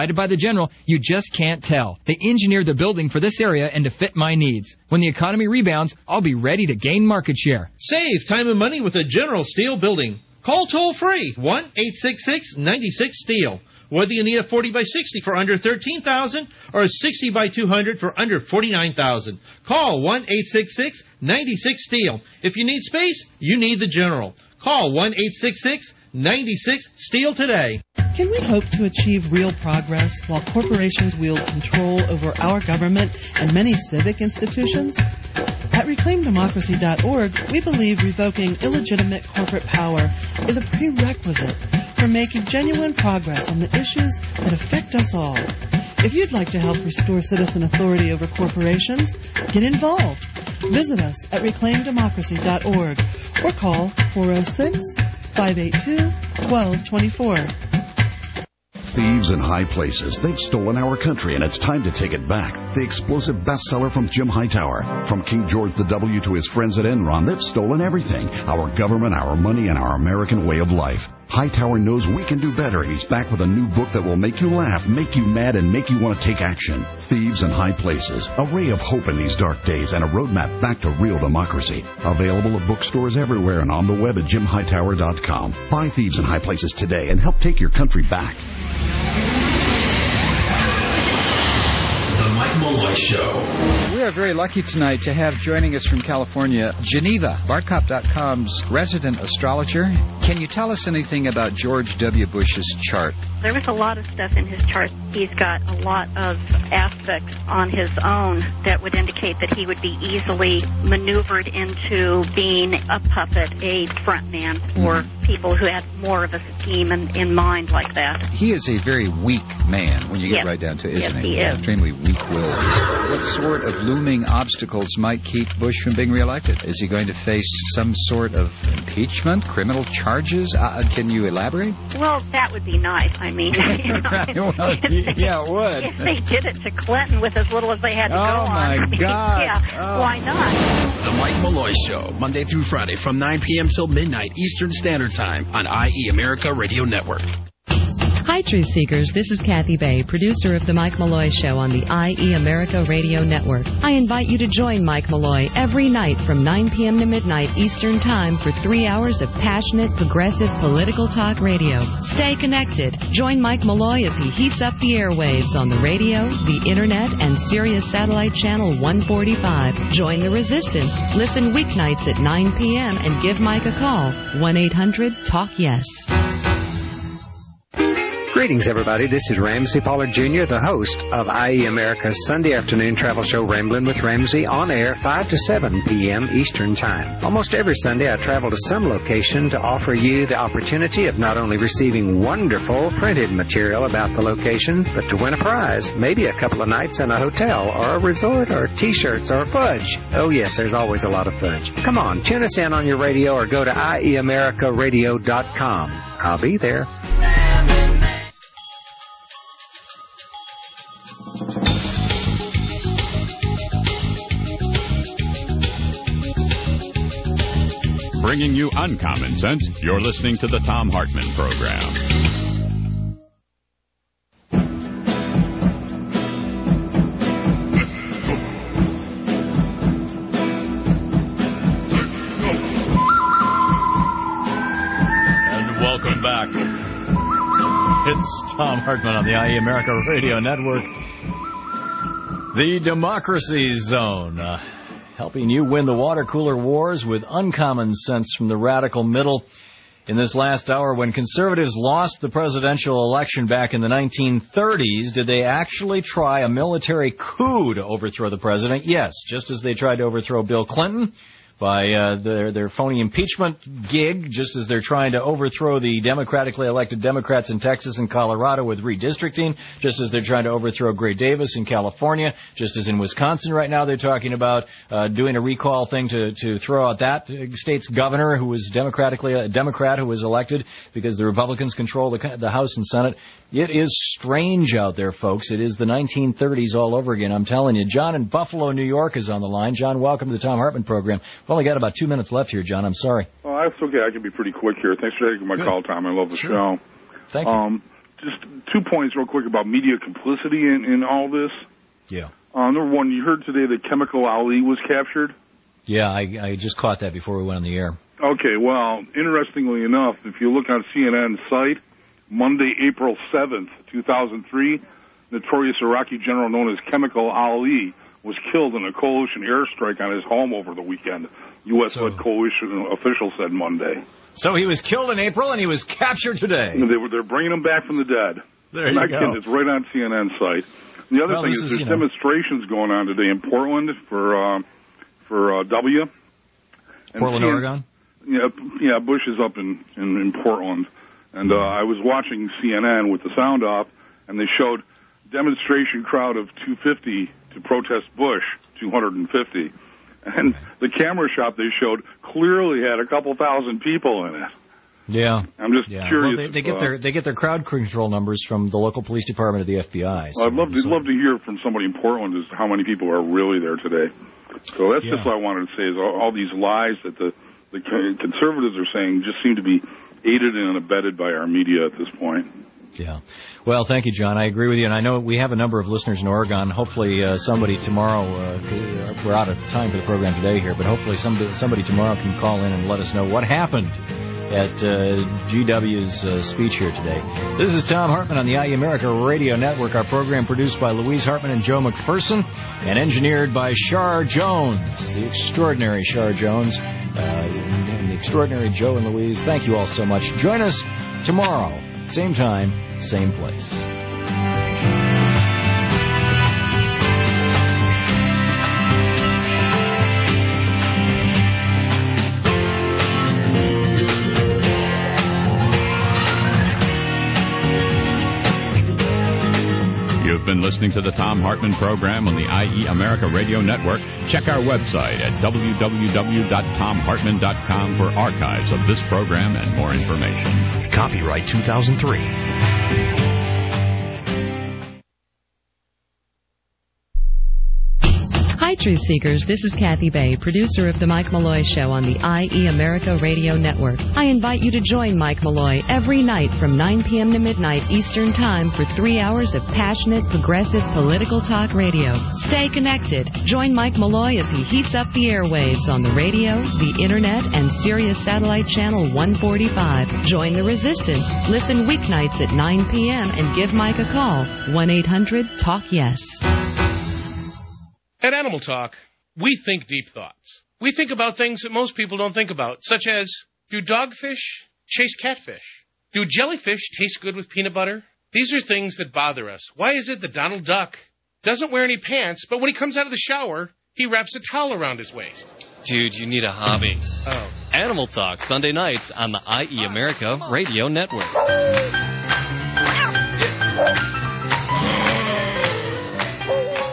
provided by the General, you just can't tell. They engineered the building for this area and to fit my needs. When the economy rebounds, I'll be ready to gain market share. Save time and money with a General Steel building. Call toll-free, 1-866-96-STEEL. Whether you need a 40 by 60 for under $13,000 or a 60 by 200 for under $49,000. Call 1-866-96-STEEL. If you need space, you need the General. Call 1-866-96-STEEL today. Can we hope to achieve real progress while corporations wield control over our government and many civic institutions? At ReclaimDemocracy.org, we believe revoking illegitimate corporate power is a prerequisite for making genuine progress on the issues that affect us all. If you'd like to help restore citizen authority over corporations, get involved. Visit us at ReclaimDemocracy.org or call 406-582-1224. Thieves in high places. They've stolen our country, and it's time to take it back. The explosive bestseller from Jim Hightower. From King George W. to his friends at Enron, they've stolen everything. Our government, our money, and our American way of life. Hightower knows we can do better, and he's back with a new book that will make you laugh, make you mad, and make you want to take action. Thieves in High Places. A ray of hope in these dark days and a roadmap back to real democracy. Available at bookstores everywhere and on the web at JimHightower.com. Buy Thieves in High Places today and help take your country back. The Mike Malloy Show. We are very lucky tonight to have joining us from California, Geneva, BartCop.com's resident astrologer. Can you tell us anything about George W. Bush's chart? There was a lot of stuff in his chart. He's got a lot of aspects on his own that would indicate that he would be easily maneuvered into being a puppet, a front man for people who had more of a scheme in mind like that. He is a very weak man when you get right down to it, isn't he? Yes, he is. Extremely weak-willed. What sort of looming obstacles might keep Bush from being reelected? Is he going to face some sort of impeachment, criminal charges? Can you elaborate? Well, that would be nice. I mean, yeah, it would. If they did it to Clinton with as little as they had to go on. Oh, my God. Yeah, why not? The Mike Malloy Show, Monday through Friday from 9 p.m. till midnight Eastern Standard Time on IE America Radio Network. Hi, Truth Seekers. This is Kathy Bay, producer of The Mike Malloy Show on the IE America Radio Network. I invite you to join Mike Malloy every night from 9 p.m. to midnight Eastern Time for 3 hours of passionate, progressive political talk radio. Stay connected. Join Mike Malloy as he heats up the airwaves on the radio, the internet, and Sirius Satellite Channel 145. Join the resistance. Listen weeknights at 9 p.m. and give Mike a call. 1-800-TALK-YES. Greetings, everybody. This is Ramsey Pollard Jr., the host of IE America's Sunday afternoon travel show, Ramblin' with Ramsey, on air 5 to 7 p.m. Eastern Time. Almost every Sunday, I travel to some location to offer you the opportunity of not only receiving wonderful printed material about the location, but to win a prize, maybe a couple of nights in a hotel or a resort or T-shirts or fudge. Oh, yes, there's always a lot of fudge. Come on, tune us in on your radio or go to IEAmericaradio.com. I'll be there. Bringing you uncommon sense, you're listening to the Thom Hartmann Program. And welcome back. It's Thom Hartmann on the IE America Radio Network. The Democracy Zone. Helping you win the water cooler wars with uncommon sense from the radical middle. In this last hour, when conservatives lost the presidential election back in the 1930s, did they actually try a military coup to overthrow the president? Yes, just as they tried to overthrow Bill Clinton by their phony impeachment gig, just as they're trying to overthrow the democratically elected Democrats in Texas and Colorado with redistricting, just as they're trying to overthrow Gray Davis in California, just as in Wisconsin right now they're talking about doing a recall thing to throw out that state's governor who was a Democrat who was elected because the Republicans control the House and Senate. It is strange out there, folks. It is the 1930s all over again, I'm telling you. John in Buffalo, New York is on the line. John, welcome to the Thom Hartmann Program. We've only got about 2 minutes left here, John. I'm sorry. Well, that's okay. I can be pretty quick here. Thanks for taking my call, Tom. I love the show. Thank you. just 2 points real quick about media complicity in all this. Yeah. Number one, you heard today that Chemical Ali was captured? Yeah, I just caught that before we went on the air. Okay, well, interestingly enough, if you look on CNN's site, Monday, April 7th, 2003, notorious Iraqi general known as Chemical Ali was killed in a coalition airstrike on his home over the weekend. U.S.-led coalition officials said Monday. So he was killed in April and he was captured today. They're bringing him back from the dead. There you go. It's right on CNN's site. The other thing is there's demonstrations going on today in Portland for W. Portland, Oregon? Yeah, Bush is up in Portland. And I was watching CNN with the sound off, and they showed demonstration crowd of 250 to protest Bush, 250. And the camera shot they showed clearly had a couple thousand people in it. Yeah. I'm just curious. Well, they get their crowd control numbers from the local police department of the FBI. So I'd love to hear from somebody in Portland as how many people are really there today. So that's just what I wanted to say is all these lies that the conservatives are saying just seem to be aided and abetted by our media at this point. Yeah. Well, thank you, John. I agree with you, and I know we have a number of listeners in Oregon. Hopefully somebody tomorrow, we're out of time for the program today here, but hopefully somebody tomorrow can call in and let us know what happened at GW's speech here today. This is Tom Hartman on the IE America Radio Network. Our program produced by Louise Hartman and Joe McPherson and engineered by Shar Jones, the extraordinary Shar Jones, and the extraordinary Joe and Louise. Thank you all so much. Join us tomorrow, same time, same place. You've been listening to the Tom Hartman program on the IE America Radio Network. Check our website at www.tomhartman.com for archives of this program and more information. Copyright 2003. Hi, Truth Seekers. This is Kathy Bay, producer of The Mike Malloy Show on the IE America Radio Network. I invite you to join Mike Malloy every night from 9 p.m. to midnight Eastern Time for 3 hours of passionate, progressive, political talk radio. Stay connected. Join Mike Malloy as he heats up the airwaves on the radio, the Internet, and Sirius Satellite Channel 145. Join the resistance. Listen weeknights at 9 p.m. and give Mike a call. 1-800-TALK-YES. At Animal Talk, we think deep thoughts. We think about things that most people don't think about, such as, do dogfish chase catfish? Do jellyfish taste good with peanut butter? These are things that bother us. Why is it that Donald Duck doesn't wear any pants, but when he comes out of the shower, he wraps a towel around his waist? Dude, you need a hobby. Oh. Animal Talk, Sunday nights on the IE America Radio Network.